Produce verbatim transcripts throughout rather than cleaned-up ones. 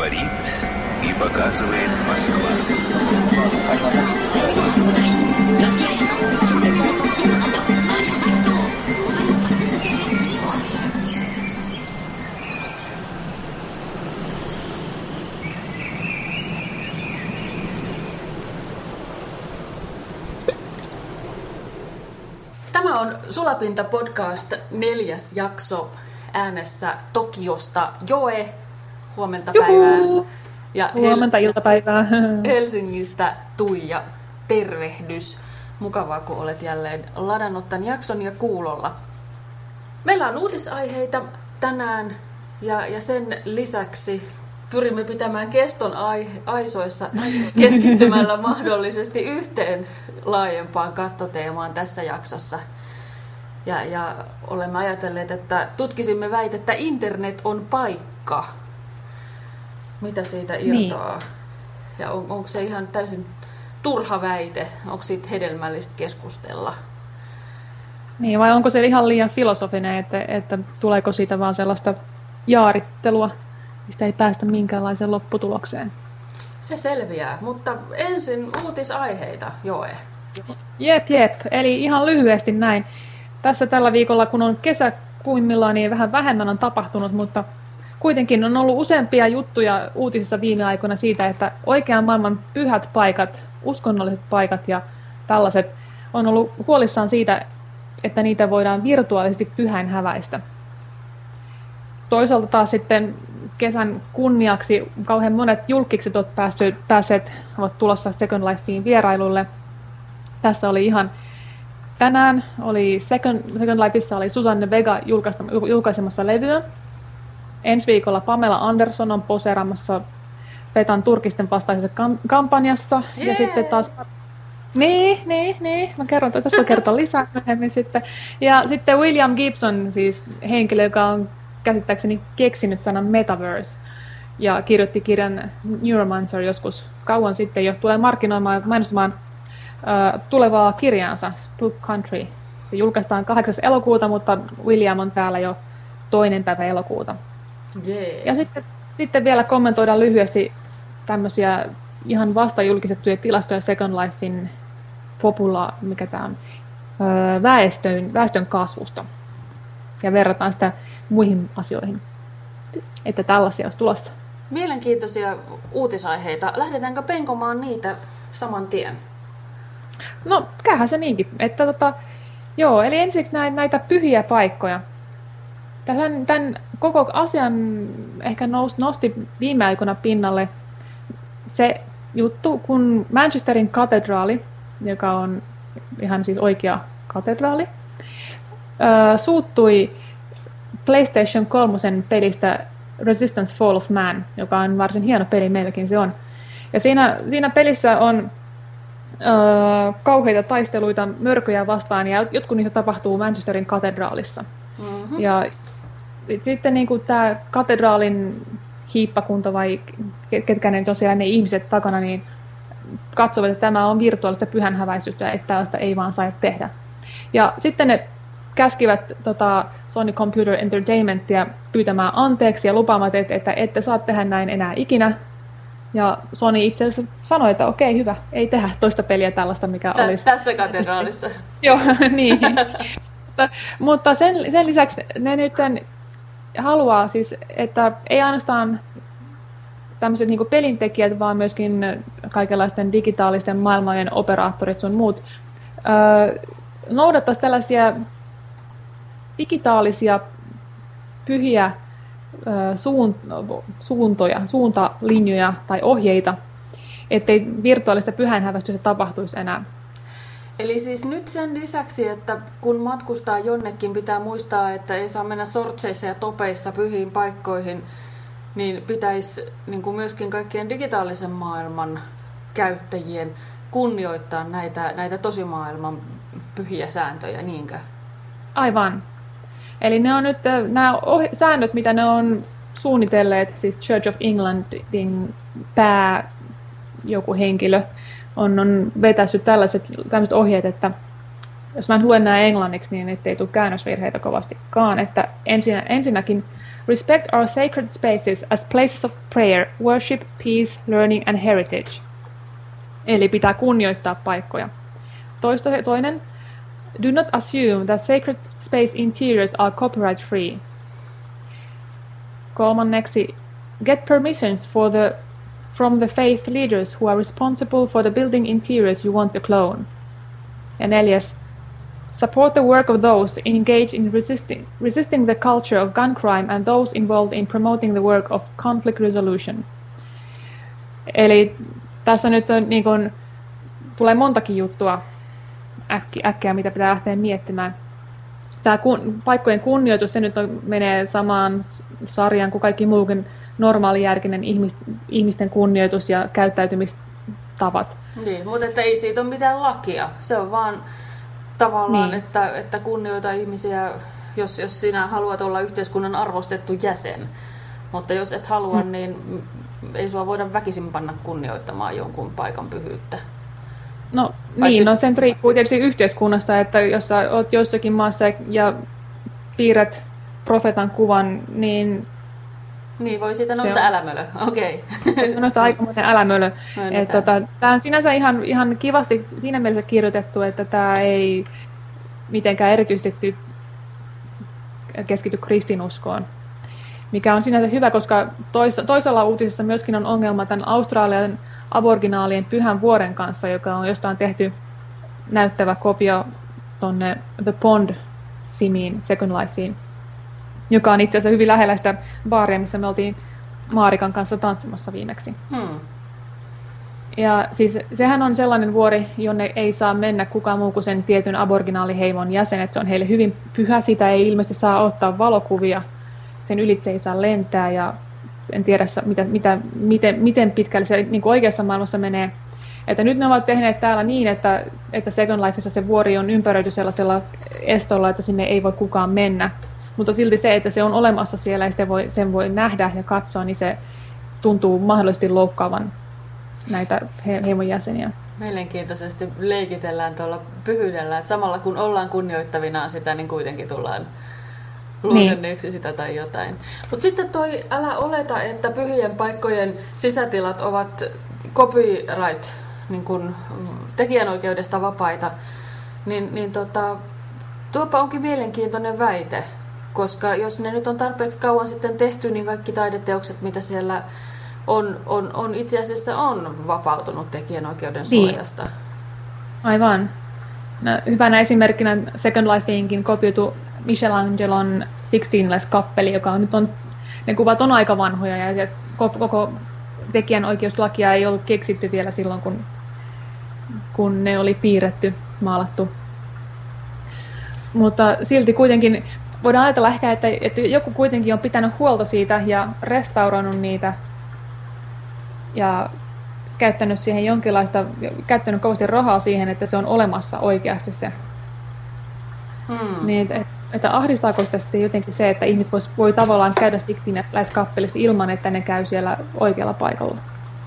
Говорит и показывает Москва. Tämä on Sulapinta-podcast neljäs jakso, äänessä Tokiosta Joe. Huomenta päivää. Ja Huomenta Hel- iltapäivää. Helsingistä Tuija. Tervehdys. Mukavaa, kun olet jälleen ladannut tämän jakson ja kuulolla. Meillä on uutisaiheita tänään ja, ja sen lisäksi pyrimme pitämään keston ai- aisoissa keskittymällä mahdollisesti yhteen laajempaan kattoteemaan tässä jaksossa. Ja, ja olemme ajatelleet, että tutkisimme väitettä, internet on paikka. Mitä siitä irtoaa? Niin. Ja on, onko se ihan täysin turha väite? Onko siitä hedelmällistä keskustella? Niin, vai onko se ihan liian filosofinen, että, että tuleeko siitä vaan sellaista jaarittelua, mistä ei päästä minkäänlaiseen lopputulokseen? Se selviää, mutta ensin uutisaiheita, Joe. Jep, jep. Eli ihan lyhyesti näin. Tässä tällä viikolla, kun on kesä kuimmillaan, niin vähän vähemmän on tapahtunut, mutta kuitenkin on ollut useampia juttuja uutisissa viime aikoina siitä, että oikean maailman pyhät paikat, uskonnolliset paikat ja tällaiset on ollut huolissaan siitä, että niitä voidaan virtuaalisesti pyhäin häväistä. Toisaalta taas sitten kesän kunniaksi kauhean monet julkikset ovat päässeet, päässeet, ovat tulossa Second Lifeen vierailulle. Tässä oli ihan tänään, oli Second, Second Lifeissa oli Susanne Vega julkaisemassa levyä. Ensi viikolla Pamela Anderson on poseeraamassa Petan turkisten vastaisessa kam- kampanjassa. Yeah. Ja sitten taas... Niin, niin, niin. Mä kerron, tästä voi kertoa lisää myöhemmin sitten. Ja sitten William Gibson, siis henkilö, joka on käsittääkseni keksinyt sanan metaverse. Ja kirjoitti kirjan Neuromancer joskus kauan sitten jo. Tulee markkinoimaan ja mainostamaan uh, tulevaa kirjaansa, Spook Country. Se julkaistaan kahdeksas elokuuta, mutta William on täällä jo toinen päivä elokuuta. Yeah. Ja sitten, sitten vielä kommentoidaan lyhyesti tämmöisiä ihan vasta julkistettuja tilastoja Second Lifein popula, mikä tämä on, öö, väestön, väestön kasvusta. Ja verrataan sitä muihin asioihin. Että tällaisia olisi tulossa. Mielenkiintoisia uutisaiheita. Lähdetäänkö penkomaan niitä saman tien? No, käyhän se niinkin. Että, tota, joo, eli ensiksi näitä, näitä pyhiä paikkoja. Tämän, tämän koko asian ehkä nosti, nosti viime aikoina pinnalle se juttu, kun Manchesterin katedraali, joka on ihan siis oikea katedraali, ää, suuttui PlayStation kolme pelistä Resistance Fall of Man, joka on varsin hieno peli, meilläkin se on. Ja siinä, siinä pelissä on ää, kauheita taisteluita mörköjä vastaan, ja jotkut niistä tapahtuu Manchesterin katedraalissa. Mm-hmm. Ja sitten niin kuin tämä katedraalin hiippakunta vai ketkä ne on siellä ne ihmiset takana, niin katsovat, että tämä on virtuaalista pyhänhäväisystä, että tällaista ei vaan saa tehdä. Ja sitten ne käskivät tota, Sony Computer Entertainmentia pyytämään anteeksi ja lupaamaan, että, että ette saa tehdä näin enää ikinä. Ja Sony itse asiassa sanoi, että okei, hyvä, ei tehdä toista peliä tällaista, mikä Täs, olisi... Tässä katedraalissa. Joo, niin. mutta, mutta sen, sen lisäksi ne nyt haluaa siis, että ei ainoastaan tämmöiset niin kuin pelintekijät, vaan myöskin kaikenlaisten digitaalisten maailmojen operaattorit sun muut öö, noudattaisi tällaisia digitaalisia pyhiä öö, suunt, suuntoja, suuntalinjoja tai ohjeita, ettei virtuaalista pyhäinhäväistystä tapahtuisi enää. Eli siis nyt sen lisäksi, että kun matkustaa jonnekin, pitää muistaa, että ei saa mennä sortseissa ja topeissa pyhiin paikkoihin, niin pitäisi niin kuin myöskin kaikkien digitaalisen maailman käyttäjien kunnioittaa näitä, näitä tosimaailman pyhiä sääntöjä, niinkö? Aivan. Eli ne on nyt nämä säännöt, mitä ne on suunnitelleet, siis Church of Englandin pää joku henkilö, on, on vetäissyt tällaiset, tällaiset ohjeet, että jos mä luen nämä englanniksi, niin ettei tule käännösvirheitä kovastikaan. Että ensin, ensinnäkin Respect our sacred spaces as places of prayer, worship, peace, learning and heritage. Eli pitää kunnioittaa paikkoja. Toista, toinen, do not assume that sacred space interiors are copyright free. Kolmanneksi, get permissions for the, from the faith leaders who are responsible for the building interiors you want to clone. Ja neljäs, support the work of those engaged in resisting, resisting the culture of gun crime and those involved in promoting the work of conflict resolution. Eli tässä nyt on, niin kun, tulee montakin juttua äkki, äkkiä, mitä pitää lähteä miettimään. Tämä kun, paikkojen kunnioitus, se nyt on, menee samaan sarjaan kuin kaikki muukin normaalijärkinen ihmis, ihmisten kunnioitus ja käyttäytymistavat. Niin, mutta että ei siitä ole mitään lakia. Se on vaan tavallaan, niin. että, että kunnioita ihmisiä, jos, jos sinä haluat olla yhteiskunnan arvostettu jäsen. Mutta jos et halua, hmm. niin ei sua voida väkisin panna kunnioittamaan jonkun paikan pyhyyttä. No Paitsi... niin, no sen riippuu tietysti yhteiskunnasta, että jos sä oot jossakin maassa ja piirrät profeetan kuvan, niin... Niin, voi siitä nousta on... älämölö, okei. Okay. Nousta aikamoinen älämölö. Tota, tämä on sinänsä ihan, ihan kivasti siinä mielessä kirjoitettu, että tämä ei mitenkään erityisesti keskity kristinuskoon. Mikä on sinänsä hyvä, koska tois, toisella uutisessa myöskin on ongelma tämän Australian aborginaalien Pyhän vuoren kanssa, joka on jostain tehty näyttävä kopio tonne The Pond-simiin, Second Lifeen, joka on itse asiassa hyvin lähellä sitä baaria, missä me oltiin Maarikan kanssa tanssimassa viimeksi. Hmm. Ja siis sehän on sellainen vuori, jonne ei saa mennä kukaan muu kuin sen tietyn aboriginaaliheimon jäsenet. Se on heille hyvin pyhä, sitä ei ilmeisesti saa ottaa valokuvia, sen ylitse ei saa lentää ja en tiedä, mitä, mitä, miten, miten pitkälle se niin kuin oikeassa maailmassa menee. Että nyt ne ovat tehneet täällä niin, että, että Second Lifeissa se vuori on ympäröity sellaisella estolla, että sinne ei voi kukaan mennä. Mutta silti se, että se on olemassa siellä ja sen voi, sen voi nähdä ja katsoa, niin se tuntuu mahdollisesti loukkaavan näitä heimon jäseniä. Mielenkiintoisesti leikitellään tuolla pyhyydellä, että samalla kun ollaan kunnioittavinaan sitä, niin kuitenkin tullaan luodenneeksi niin. sitä tai jotain. Mutta sitten toi, älä oleta, että pyhien paikkojen sisätilat ovat copyright, niin kun tekijänoikeudesta vapaita, niin, niin tota, tuopa onkin mielenkiintoinen väite, koska jos ne nyt on tarpeeksi kauan sitten tehty, niin kaikki taideteokset, mitä siellä on, on, on itse asiassa on vapautunut tekijänoikeuden suojasta. Niin. Aivan. No, hyvänä esimerkkinä Second Lifeinkin kopioitu Michelangelon Sixteen-kappeli, joka on nyt on, ne kuvat on aika vanhoja ja, ja koko tekijänoikeuslakia ei ollut keksitty vielä silloin, kun, kun ne oli piirretty, maalattu. Mutta silti kuitenkin voidaan ajatella ehkä, että, että joku kuitenkin on pitänyt huolta siitä ja restauroinut niitä ja käyttänyt siihen jonkinlaista, käyttänyt kovasti rahaa siihen, että se on olemassa oikeasti se. Hmm. Niin, että, että ahdistaako sitä sitten jotenkin se, että ihmiset vois, voi tavallaan käydä Sixteen-kappelissa ilman, että ne käy siellä oikealla paikalla?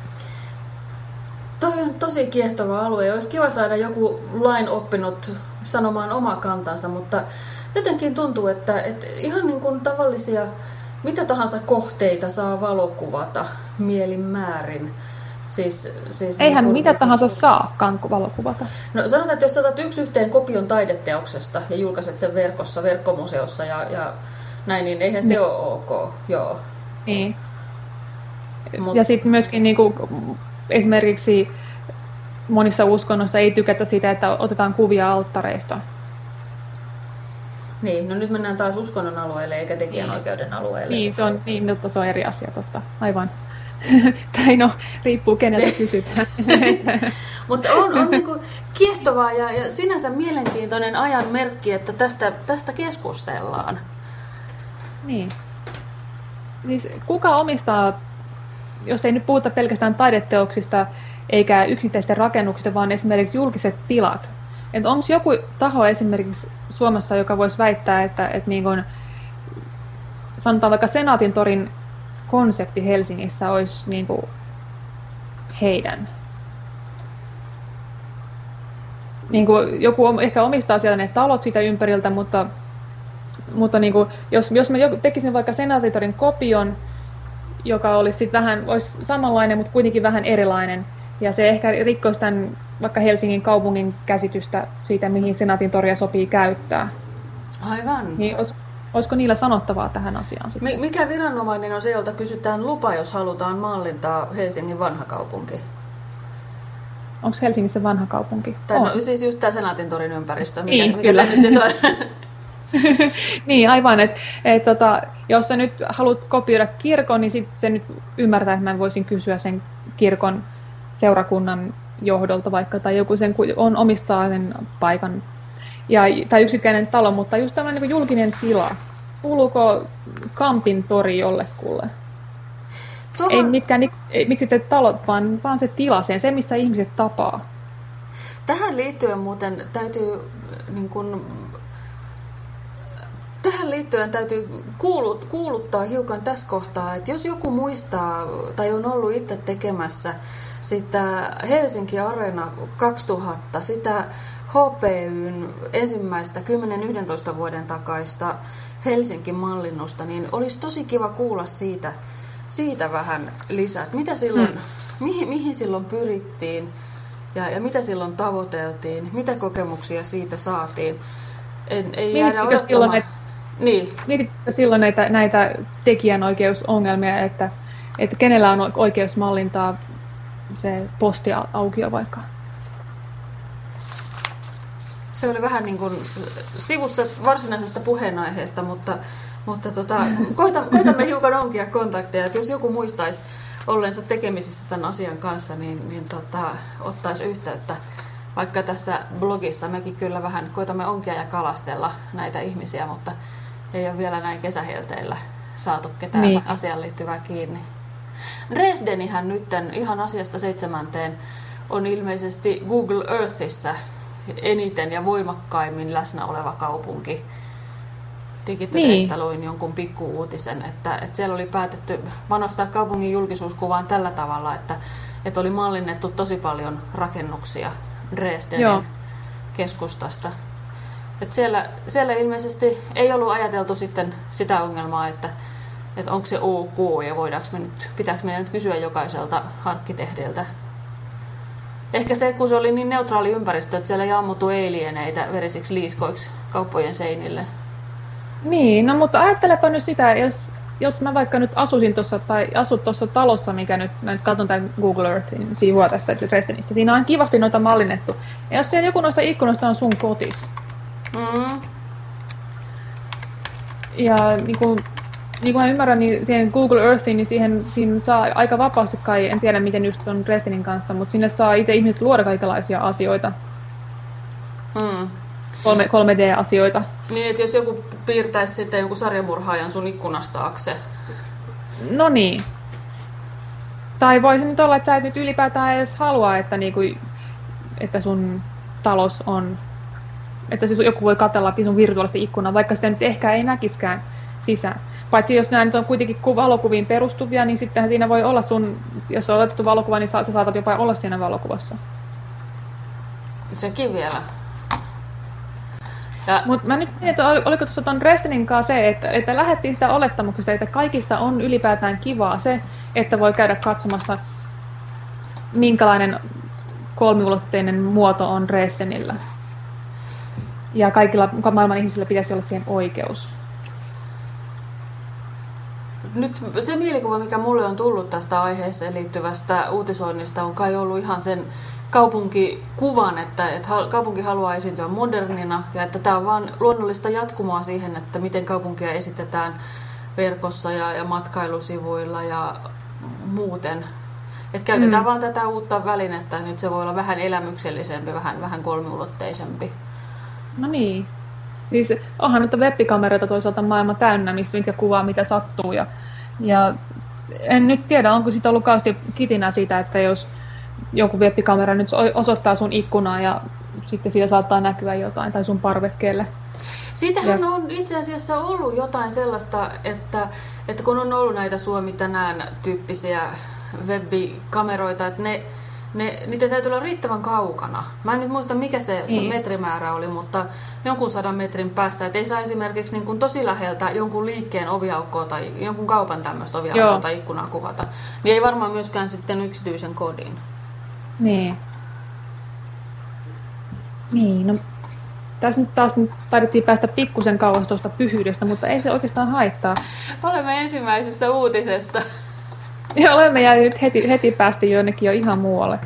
Toi on tosi kiehtova alue. Olisi kiva saada joku lain oppinut sanomaan oma kantansa, mutta jotenkin tuntuu, että, että ihan niin kuin tavallisia, mitä tahansa kohteita saa valokuvata mielin määrin. Siis, siis Eihän niin kuin, mitä tahansa saakaan valokuvata. No sanotaan, että jos otat yksi yhteen kopion taideteoksesta ja julkaiset sen verkossa, verkkomuseossa ja, ja näin, niin eihän niin. se ole ok. Joo. Niin. Mut, ja sitten myöskin niin kuin, esimerkiksi monissa uskonnoissa ei tykätä sitä, että otetaan kuvia alttareista. Niin, no nyt mennään taas uskonnon alueelle eikä tekijänoikeuden alueelle. Niin, se on, niin, mutta se on eri asia, totta. Aivan. Tai no, riippuu keneltä kysytään. Mutta on, on niinku kiehtovaa ja, ja sinänsä mielenkiintoinen ajan merkki, että tästä, tästä keskustellaan. Niin. Siis kuka omistaa, jos ei nyt puhuta pelkästään taideteoksista eikä yksittäisistä rakennuksista, vaan esimerkiksi julkiset tilat. Onko joku taho esimerkiksi Suomessa, joka voisi väittää, että, että niin kun, sanotaan vaikka Senaatin torin konsepti Helsingissä olisi niin kuin heidän. Niin kuin joku ehkä omistaa siellä ne talot siitä ympäriltä, mutta mutta niin kuin, jos, jos mä tekisin vaikka Senaattorin kopion, joka olisi sit vähän, olisi samanlainen, mutta kuitenkin vähän erilainen, ja se ehkä rikkoisi tämän vaikka Helsingin kaupungin käsitystä siitä, mihin Senaatin toria sopii käyttää. Aivan. Niin olis, olisiko niillä sanottavaa tähän asiaan sitten? Mikä viranomainen on se, jolta kysytään lupa, jos halutaan mallintaa Helsingin vanha kaupunki? Onko Helsingissä vanha kaupunki? Tai on. No, siis just tämä Senaatintorin ympäristö. Mikä, niin, mikä kyllä. se nyt sit on? Niin, aivan. Et, et, tota, jos sä nyt haluat kopioida kirkon, niin sit se nyt ymmärtää, että mä voisin kysyä sen kirkon seurakunnan johdolta vaikka, tai joku sen on omistaa sen paikan, ja, tai yksittäinen talo, mutta just tämmöinen niin julkinen tila. Kuuluuko Kampin tori jollekulle? Tuohon... Ei mitkään, ei miksi te talot, vaan, vaan se tila, sen, se missä ihmiset tapaa. Tähän liittyen muuten täytyy niin kun, tähän liittyen täytyy kuulut, kuuluttaa hiukan tässä kohtaa, että jos joku muistaa tai on ollut itse tekemässä sitä Helsinki Areena kaksituhatta, sitä H P Y:n ensimmäistä kymmenen yksitoista vuoden takaista Helsinki-mallinnusta, niin olisi tosi kiva kuulla siitä, siitä vähän lisää. Että mitä silloin, hmm. mihin, mihin silloin pyrittiin ja, ja mitä silloin tavoiteltiin, mitä kokemuksia siitä saatiin. En, ei jäädä odottamaan. Näitä, niin. Mietitkö silloin näitä, näitä tekijänoikeusongelmia, että, että kenellä on oikeus mallintaa se postiaukio vaikka? Se oli vähän niin kuin sivussa varsinaisesta puheenaiheesta, mutta, mutta tota, koitamme, koitamme hiukan onkia kontakteja, että jos joku muistaisi ollensa tekemisissä tämän asian kanssa, niin, niin tota, ottaisi yhteyttä. Vaikka tässä blogissa mekin kyllä vähän koitamme onkia ja kalastella näitä ihmisiä, mutta ei ole vielä näin kesähelteillä saatu ketään niin. asiaan liittyvää kiinni. Dresdenihän nyt ihan asiasta seitsemänteen on ilmeisesti Google Earthissa eniten ja voimakkaimmin läsnä oleva kaupunki. Digitodeista niin. luin jonkun pikku-uutisen, että, että siellä oli päätetty panostaa kaupungin julkisuuskuvaan tällä tavalla, että, että oli mallinnettu tosi paljon rakennuksia Dresdenin Joo. keskustasta. Että siellä, siellä ilmeisesti ei ollut ajateltu sitten sitä ongelmaa, että, että onko se ok ja voidaanko me nyt, pitääkö meidän nyt kysyä jokaiselta arkkitehdiltä. Ehkä se, kun se oli niin neutraali ympäristö, että siellä ei ammuttu alieneitä verisiksi liiskoiksi kauppojen seinille. Niin, no mutta ajattelepa nyt sitä, jos, jos mä vaikka nyt asuisin tuossa tai asut tuossa talossa, mikä nyt, mä nyt katson tämän Google Earthin sivua tästä Dresdenissä, siinä on kivasti noita mallinnettu. Ja jos siellä joku noista ikkunoista on sun kotis. Mm. Ja niin kuin, niin kuin mä ymmärrän, niin siihen Google Earthiin, niin siihen, siihen saa aika vapaasti kai, en tiedä miten just on Dresdenin kanssa, mutta sinne saa itse ihmiset luoda kaikenlaisia asioita. Mm. kolme D-asioita. Niin, että jos joku piirtäisi sitten jonkun sarjamurhaajan sun ikkunasta akse. No niin. Tai voisi nyt olla, että sä et nyt ylipäätään edes halua, että, niinku, että sun talos on, että siis joku voi katsella läpi sun virtuaalista ikkunaa, vaikka sitä nyt ehkä ei näkiskään sisään. Paitsi jos nämä nyt on kuitenkin valokuviin perustuvia, niin sittenhän siinä voi olla sun, jos on otettu valokuva, niin sä saatat jopa olla siinä valokuvassa. Sekin vielä. Mutta mä nyt mietin, että oliko tuossa tuon Dresdenin kanssa se, että, että lähdettiin sitä olettamuksesta, että kaikista on ylipäätään kivaa se, että voi käydä katsomassa, minkälainen kolmiulotteinen muoto on Dresdenillä. Ja kaikilla maailman ihmisillä pitäisi olla siihen oikeus. Nyt se mielikuva, mikä mulle on tullut tästä aiheeseen liittyvästä uutisoinnista, on kai ollut ihan sen kaupunkikuvan, että, että kaupunki haluaa esiintyä modernina ja että tämä on vaan luonnollista jatkumoa siihen, että miten kaupunkia esitetään verkossa ja, ja matkailusivuilla ja muuten. Että käytetään mm. vaan tätä uutta välinettä, nyt se voi olla vähän elämyksellisempi, vähän, vähän kolmiulotteisempi. No niin. Siis onhan nyt web-kameroita toisaalta maailma täynnä, mitkä kuvaa mitä sattuu. Ja, ja en nyt tiedä, onko siitä ollut kauheasti kitinä siitä, että jos joku web-kamera nyt osoittaa sun ikkunaa ja sitten siitä saattaa näkyä jotain tai sun parvekkeelle. Siitähän ja. on itse asiassa ollut jotain sellaista, että, että kun on ollut näitä Suomi tänään tyyppisiä web-kameroita, että ne, ne, niitä täytyy olla riittävän kaukana. Mä en nyt muista mikä se Niin. metrimäärä oli, mutta jonkun sadan metrin päässä. Että ei saa esimerkiksi niin kuin tosi läheltä jonkun liikkeen oviaukkoa tai jonkun kaupan tämmöistä oviaukkoa Joo. tai ikkunaa kuvata. Niin ei varmaan myöskään sitten yksityisen kodin. Niin. Niin, no tässä nyt taas nyt taidettiin päästä pikkusen kauas tuosta pyhyydestä, mutta ei se oikeastaan haittaa. Olemme ensimmäisessä uutisessa. Ja olemme jääneet heti, heti päästi jonnekin jo ihan muualle.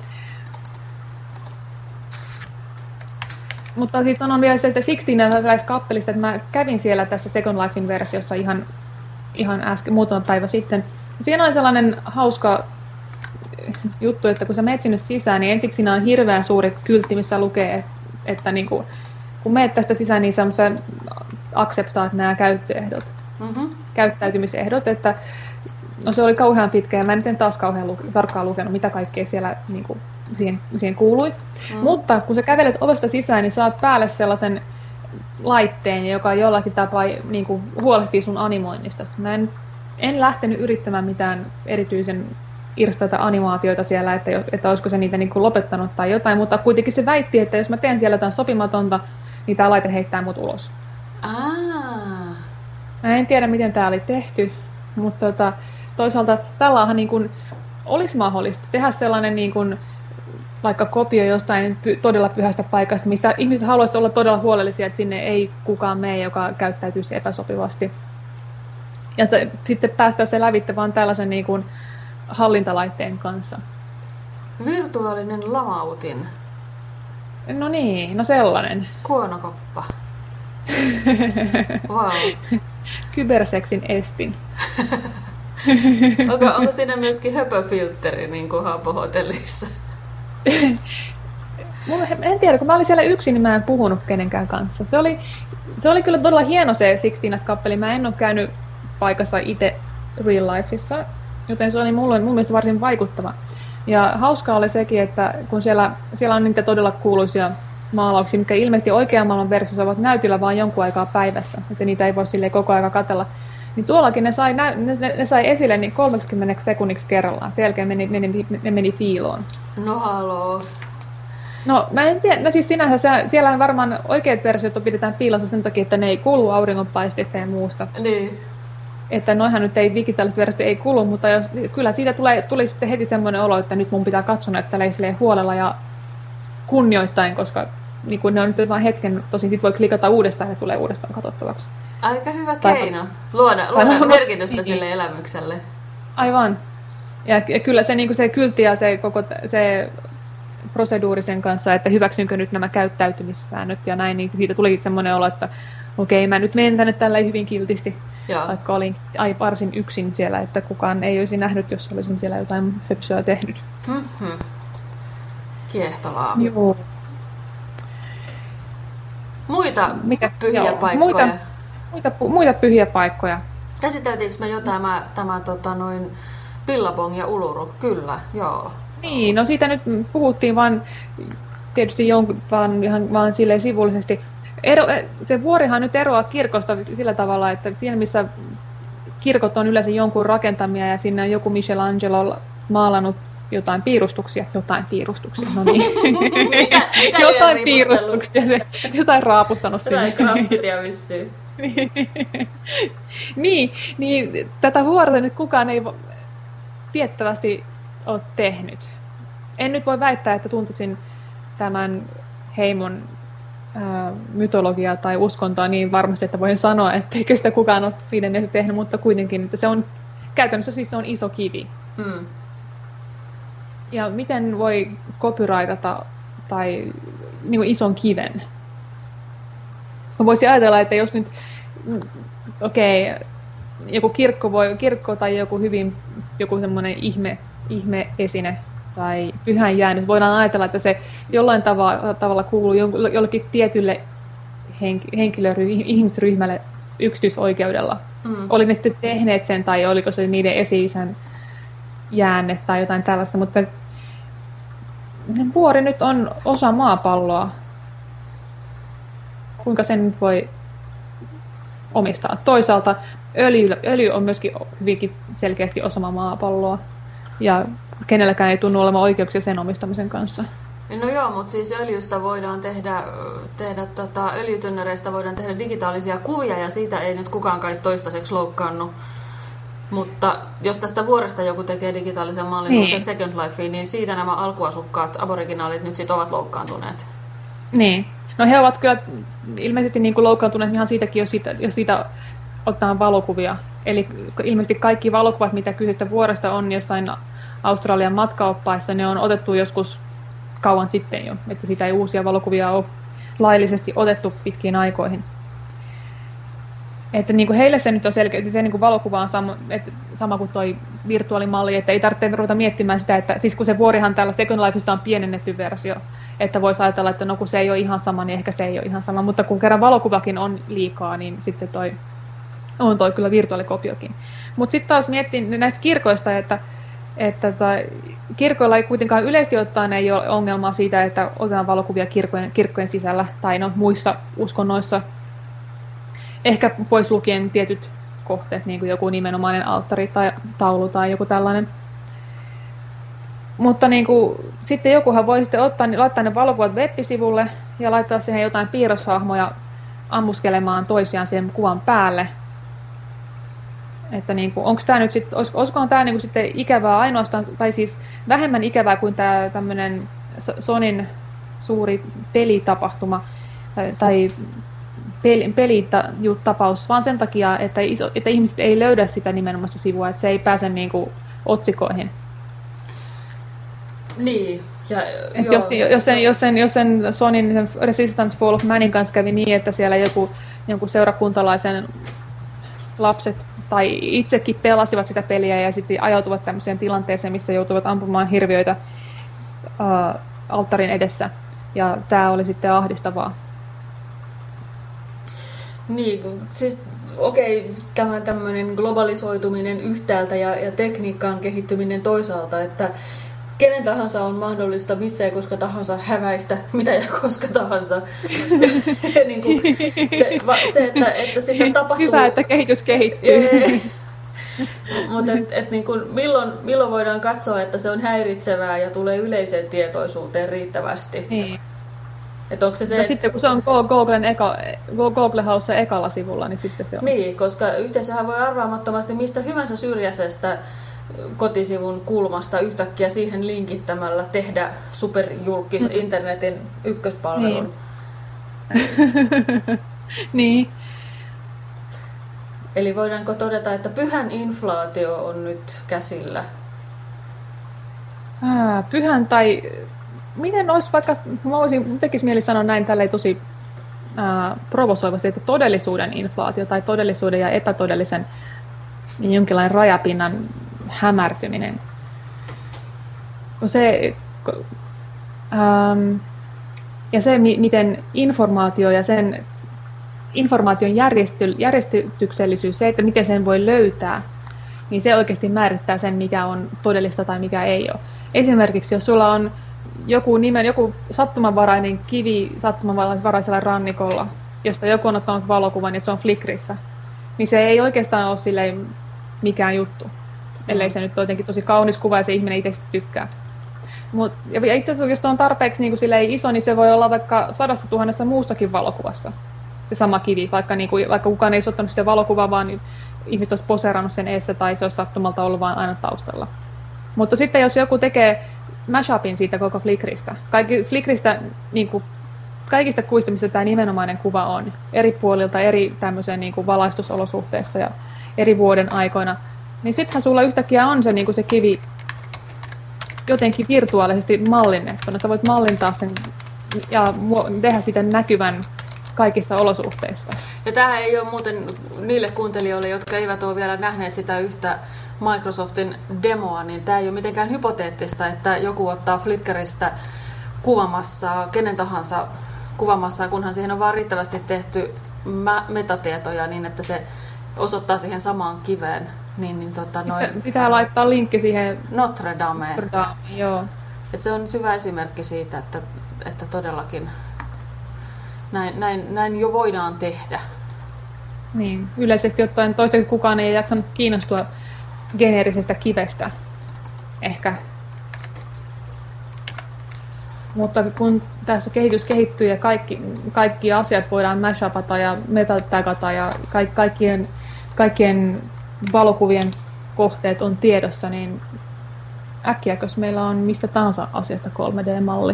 Mutta sitten sanon vielä sitä Sixteen-kappelista, että mä kävin siellä tässä Second Lifein versiossa ihan, ihan äsken, muutama päivä sitten. Siinä on sellainen hauska juttu, että kun sä menet sinne sisään, niin ensiksi siinä on hirveän suuri kyltti, missä lukee, että, että niin kuin, kun menet tästä sisään, niin sä akseptaat nämä käyttöehdot, Mm-hmm. käyttäytymisehdot, että no se oli kauhean pitkä ja mä en nyt taas kauhean lu- tarkkaan lukenut, mitä kaikkea siellä niin kuin, siihen, siihen kuului. Mm. Mutta kun sä kävelet ovesta sisään, niin saat päälle sellaisen laitteen, joka jollakin tapaa niin kuin, huolehtii sun animoinnista. Mä en, en lähtenyt yrittämään mitään erityisen irstaita animaatioita siellä, että, että olisiko se niitä niin kuin lopettanut tai jotain, mutta kuitenkin se väitti, että jos mä teen siellä jotain sopimatonta, niin tää laite heittää mut ulos. Ah. Mä en tiedä, miten tää oli tehty, mutta tota, toisaalta tällähän niin kuin olisi mahdollista tehdä sellainen niin kuin, vaikka kopio jostain py- todella pyhästä paikasta, mistä ihmiset haluaisivat olla todella huolellisia, että sinne ei kukaan mene, joka käyttäytyisi epäsopivasti. Ja se, sitten päästää se lävitte vaan tällaisen niin kuin hallintalaitteen kanssa. Virtuaalinen lamautin. No niin, no sellainen. Kuonokoppa. Wow. Kyberseksin Kyberseksin estin. Onko, onko siinä myöskin höpöfiltteri niin kuin Haapo-hotellissa? En tiedä, kun mä olin siellä yksin, niin mä en puhunut kenenkään kanssa. Se oli, se oli kyllä todella hieno se Sixteen-kappeli. Mä en ole käynyt paikassa itse real lifeissa, joten se oli mulle, mun mielestä varsin vaikuttava. Ja hauskaa oli sekin, että kun siellä, siellä on niitä todella kuuluisia maalauksia, mitkä ilmeisesti oikean maailman versiossa ovat näytillä vain jonkun aikaa päivässä, että niitä ei voi silleen koko ajan katsella. Niin tuollakin ne sai, ne, ne, ne sai esille niin kolmekymmentä sekunniksi kerrallaan. Sen jälkeen meni, meni, ne meni piiloon. No haloo. No mä en tiedä, no siis sinänsä se, siellähän varmaan oikeat versiot pidetään piilossa sen takia, että ne ei kulu auringonpaisteista ja muusta. Niin. Että noihan nyt ei digitaaliset versiot ei kulu, mutta jos, kyllä siitä tulee, tuli sitten heti semmoinen olo, että nyt mun pitää katsoa näitä huolella ja kunnioittain, koska niin kun ne on nyt vain hetken, tosin sit voi klikata uudestaan ja ne tulee uudestaan katsottavaksi. Aika hyvä Tai- keino luoda, tai- luoda merkitystä niin. sille elämykselle. Aivan. Ja, ja kyllä se, niin se kyltti ja se koko se proseduuri sen kanssa, että hyväksynkö nyt nämä käyttäytymissäännöt ja näin, niin siitä tulikin semmoinen olo, että okei, okay, mä nyt menen tänne tällä hyvin kiltisti, Joo. vaikka olin ai, varsin yksin siellä, että kukaan ei olisi nähnyt, jos olisin siellä jotain höpsöä tehnyt. Mm-hmm. Kiehtovaa. Joo. Muita Mikä? pyhiä Joo, paikkoja. Muita, muita, pu- muita pyhiä paikkoja. Käsiteltiinkö me jo tämä, tämä tota, noin Billabong ja Uluru? Kyllä, joo. Niin, no siitä nyt puhuttiin vaan tietysti jonkun, vaan, ihan vaan silleen sivullisesti. Ero, se vuorihan nyt eroaa kirkosta sillä tavalla, että siinä missä kirkot on yleensä jonkun rakentamia ja sinne on joku Michelangelo maalannut jotain piirustuksia, jotain piirustuksia, no niin. Mitä, mitä jotain piirustuksia, se, jotain raaputtanut Jotain sinne. graffitia vissiin. niin, niin, tätä vuorta nyt kukaan ei tiettävästi ole tehnyt. En nyt voi väittää, että tuntisin tämän heimon ää, mytologiaa tai uskontoa niin varmasti, että voin sanoa, etteikö sitä kukaan ole viidennestä tehnyt, mutta kuitenkin, että se on käytännössä siis se on iso kivi. Hmm. Ja miten voi copyrightata tai niin kuin ison kiven? Mä voisin ajatella, että jos nyt, okei, okay, joku kirkko, voi, kirkko tai joku hyvin, joku semmoinen ihme, ihme esine tai pyhän jäänyt, voidaan ajatella, että se jollain tavalla, tavalla kuuluu jollekin tietylle henkilöryhmälle, ihmisryhmälle yksityisoikeudella. Mm. Oli ne sitten tehneet sen tai oliko se niiden esi-isän jäänne tai jotain tällaista, mutta vuori nyt on osa maapalloa. Kuinka sen nyt voi omistaa? Toisaalta öljy, öljy on myöskin hyvinkin selkeästi osa maapalloa. Ja kenelläkään ei tunnu olemaan oikeuksia sen omistamisen kanssa. No joo, mutta siis öljystä voidaan tehdä, tehdä tota, öljytynnyreistä voidaan tehdä digitaalisia kuvia ja siitä ei nyt kukaan kai toistaiseksi loukkaannut. Mutta jos tästä vuoresta joku tekee digitaalisen mallin, niin se Second Life, niin siitä nämä alkuasukkaat, aboriginaalit nyt sit ovat loukkaantuneet. Niin. No he ovat kyllä ilmeisesti niin kuin loukkaantuneet ihan siitäkin, jos siitä, jos siitä ottaa valokuvia. Eli ilmeisesti kaikki valokuvat, mitä kyseistä vuoresta on jossain Australian matkaoppaissa, ne on otettu joskus kauan sitten jo. Että siitä ei uusia valokuvia ole laillisesti otettu pitkiin aikoihin. Että niin kuin heille se nyt on selkeä, se niin kuin valokuva on sama, että sama kuin toi virtuaalimalli, että ei tarvitse ruveta miettimään sitä, että siis kun se vuorihan täällä Second Lifeissa on pienennetty versio, että voisi ajatella, että no kun se ei ole ihan sama, niin ehkä se ei ole ihan sama, mutta kun kerran valokuvakin on liikaa, niin sitten toi on toi kyllä virtuaalikopiokin. Mutta sitten taas miettin näistä kirkoista, että, että tai, kirkoilla ei kuitenkaan yleisesti ottaen ei ole ongelmaa siitä, että otetaan valokuvia kirkkojen, kirkkojen sisällä tai no, muissa uskonnoissa. Ehkä pois lukien tietyt kohteet, niin kuin joku nimenomainen alttari tai taulu tai joku tällainen. Mutta niin kuin, sitten jokuhan voi sitten ottaa, laittaa ne valokuvat web-sivulle ja laittaa siihen jotain piirroshahmoja ammuskelemaan toisiaan sen kuvan päälle. Että niin kuin, onko tämä nyt sitten, olisikohan tämä niin kuin sitten ikävää ainoastaan, tai siis vähemmän ikävää kuin tämä tämmöinen Sonyn suuri pelitapahtuma tai, tai pelitapaus, vaan sen takia, että, iso, että ihmiset ei löydä sitä nimenomaista sivua, että se ei pääse niin kuin otsikoihin. Niin. Ja, jos, jos, sen, jos, sen, jos sen Sonyn sen Resistance Fall of Manin kanssa kävi niin, että siellä joku, joku seurakuntalaisen lapset tai itsekin pelasivat sitä peliä ja sitten ajautuvat tämmöiseen tilanteeseen, missä joutuvat ampumaan hirviöitä uh, alttarin edessä. Ja tämä oli sitten ahdistavaa. Niin, siis okei, tämä tämmöinen globalisoituminen yhtäältä ja, ja tekniikan kehittyminen toisaalta, että kenen tahansa on mahdollista missä ja koska tahansa häväistä, mitä ja koska tahansa. niin kuin se, se, että, että sitten tapahtuu... Hyvä, että kehitys kehittyy. Mutta et, et niin kuin milloin, milloin voidaan katsoa, että se on häiritsevää ja tulee yleiseen tietoisuuteen riittävästi? Niin. Että onko se se, no et... sitten kun se on Googlen eka, Google House ekalla sivulla, niin sitten se on. Niin, koska yhteisöhän voi arvaamattomasti mistä hyvänsä syrjäisestä kotisivun kulmasta yhtäkkiä siihen linkittämällä tehdä superjulkis internetin ykköspalvelun. Niin. niin. Eli voidaanko todeta, että pyhän inflaatio on nyt käsillä? Ah, pyhän tai... Miten olisi vaikka, mä voisin, tekisi mieli sanoa näin tälleen tosi ää, provosoivasti, että todellisuuden inflaatio tai todellisuuden ja epätodellisen niin jonkinlainen rajapinnan hämärtyminen. Se, ähm, ja se, miten informaatio ja sen informaation järjesty, järjestyksellisyys, se, että miten sen voi löytää, niin se oikeasti määrittää sen, mikä on todellista tai mikä ei ole. Esimerkiksi, jos sulla on joku nimen, joku sattumanvarainen kivi sattumanvaraisella rannikolla, josta joku on ottanut valokuvan ja se on Flickrissä, niin se ei oikeastaan ole silleen mikään juttu, ellei se nyt ole jotenkin tosi kaunis kuva ja se ihminen itse tykkää. Mut, ja itse asiassa, jos se on tarpeeksi niin kuin iso, niin se voi olla vaikka sadassa tuhannessa muussakin valokuvassa, se sama kivi, vaikka, niin kuin, vaikka kukaan ei olisi ottanut sitä valokuvaa, vaan ihmiset olisi poseerannut sen eessä tai se olisi sattumalta ollut vain aina taustalla. Mutta sitten jos joku tekee mashupin siitä koko Flickristä, kaikki, Flickristä niin kuin, kaikista kuista, missä tämä nimenomainen kuva on, eri puolilta, eri tämmöisen niin kuin valaistusolosuhteissa ja eri vuoden aikoina, niin sittenhän sulla yhtäkkiä on se, niin kuin se kivi jotenkin virtuaalisesti mallinnettuna. Sä voit mallintaa sen ja tehdä sitä näkyvän kaikissa olosuhteissa. Ja tämä ei ole muuten niille kuuntelijoille, jotka eivät ole vielä nähneet sitä yhtä Microsoftin demoa, niin tämä ei ole mitenkään hypoteettista, että joku ottaa Flickristä kuvamassaa, kenen tahansa kuvamassaa, kunhan siihen on vaan riittävästi tehty metatietoja niin, että se osoittaa siihen samaan kiveen. Niin, niin, tota, noin... Pitää laittaa linkki siihen Notre Dame. Notre Dame, joo. Et se on nyt hyvä esimerkki siitä, että, että todellakin näin, näin, näin jo voidaan tehdä. Niin, yleisesti ottaen toiseksi kukaan ei jaksanut kiinnostua geneerisestä kivestä. Ehkä mutta kun tässä kehitys kehittyy ja kaikki, kaikki asiat voidaan mashupata ja metatagata ja ka- kaikkien, kaikkien valokuvien kohteet on tiedossa, niin äkkiäkös meillä on mistä tahansa asiasta kolme D-malli.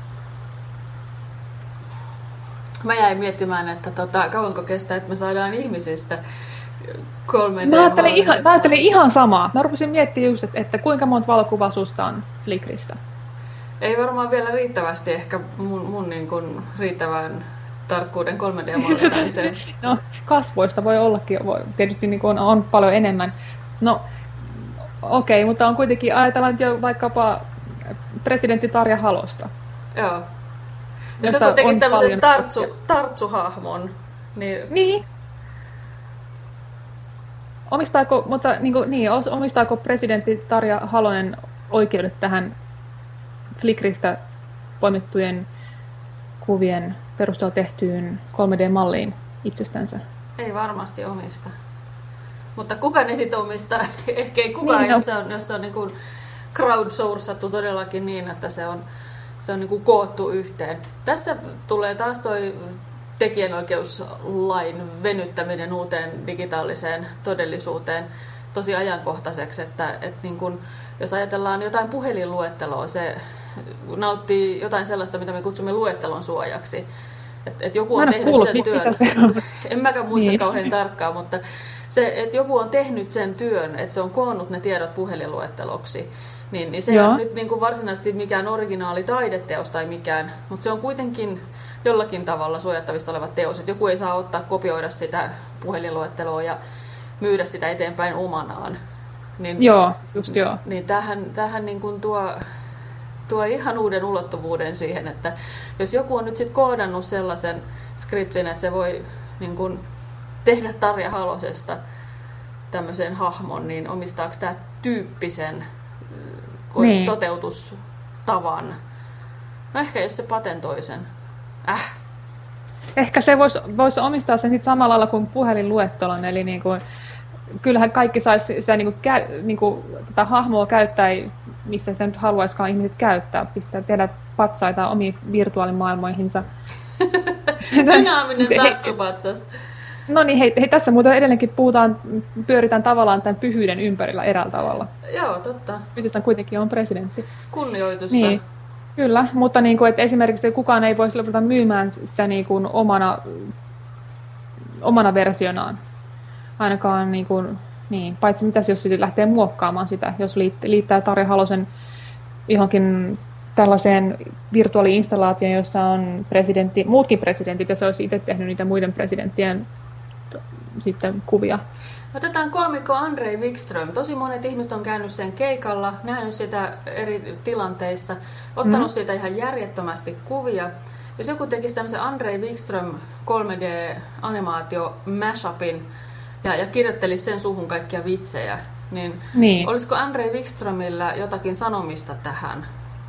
Mä jäin miettimään, että tota, kauanko kestää, että me saadaan ihmisistä kolme D-malli. Mä ajattelin ihan, mä ajattelin ihan samaa. Mä rupesin miettimään just, että, että kuinka monta valokuvaa susta on Flickrissä. Ei varmaan vielä riittävästi ehkä mun, mun niin kuin riittävän tarkkuuden kolme D-mallintamiseen. No, kasvoista voi ollakin, voi, tietysti niin kuin on, on paljon enemmän. No, okei, okay, mutta on kuitenkin, ajatellaan nyt jo vaikkapa presidentti Tarja Halosta. Joo. Jos joku tekisi tämmöisen tartsu, tartsuhahmon, niin... Niin. Omistaako, mutta, niin, kuin, niin, omistaako presidentti Tarja Halonen oikeudet tähän Flickristä poimittujen kuvien perusteella tehtyyn kolme D-malliin itsestänsä? Ei varmasti omista. Mutta kuka ne sitten omistaa? Ehkä ei kukaan, niin, jos se on, jos se on niin kuin crowdsourcattu todellakin niin, että se on, se on niin kuin koottu yhteen. Tässä tulee taas toi tekijänoikeuslain venyttäminen uuteen digitaaliseen todellisuuteen tosi ajankohtaiseksi, että, että niin kun, jos ajatellaan jotain puhelinluetteloa, se nauttii jotain sellaista, mitä me kutsumme luettelon suojaksi. Että et joku on tehnyt kuullut, sen työn, en mäkään muista niin. kauhean tarkkaan, mutta se, että joku on tehnyt sen työn, että se on koonnut ne tiedot puhelinluetteloksi, niin, niin se ei ole nyt niin kuin varsinaisesti mikään originaali taideteos tai mikään, mutta se on kuitenkin jollakin tavalla suojattavissa oleva teos, että joku ei saa ottaa, kopioida sitä puhelinluetteloa ja myydä sitä eteenpäin omanaan. Niin, joo, just joo. Niin tämähän, tämähän niin kuin tuo, tuo ihan uuden ulottuvuuden siihen, että jos joku on nyt sitten koodannut sellaisen skriptin, että se voi niin kuin tehdä Tarja Halosesta tämmöisen hahmon, niin omistaako tämä tyyppisen niin. toteutustavan? No ehkä jos se patentoi sen. Äh. Ehkä se voisi vois omistaa sen sit samalla lailla kuin puhelinluettelon, eli niin kuin, kyllähän kaikki saisi sitä niin kuin, niin kuin, tätä hahmoa käyttää, missä sitä nyt haluaisikaan ihmiset käyttää, pistää tehdä patsaita omiin virtuaalimaailmoihinsa. Dynaaminen tarttupatsas. No niin, hei, hei, tässä muuten edelleenkin puhutaan, pyöritään tavallaan tämän pyhyyden ympärillä eräällä tavalla. Joo, totta. Kyseessä kuitenkin on presidentti. Kunnioitusta. Niin. Kyllä, mutta niin kuin, että esimerkiksi kukaan ei voisi lopulta myymään sitä niin kuin omana, omana versionaan. Ainakaan, niin kuin, niin, paitsi mitäs jos sitten lähtee muokkaamaan sitä, jos liittää Tarja Halosen johonkin tällaiseen virtuaali-installaatioon, jossa on presidentti, muutkin presidentit, ja se olisi itse tehnyt niitä muiden presidenttien sitten kuvia. Otetaan koomikko Andrei Wikström. Tosi monet ihmiset on käynyt sen keikalla, nähnyt sitä eri tilanteissa, ottanut mm. siitä ihan järjettömästi kuvia. Jos joku tekisi tämmöisen Andrei Wikström kolme D-animaatio mashupin ja, ja kirjoittelisi sen suuhun kaikkia vitsejä, niin, niin. olisiko Andrei Wikströmillä jotakin sanomista tähän?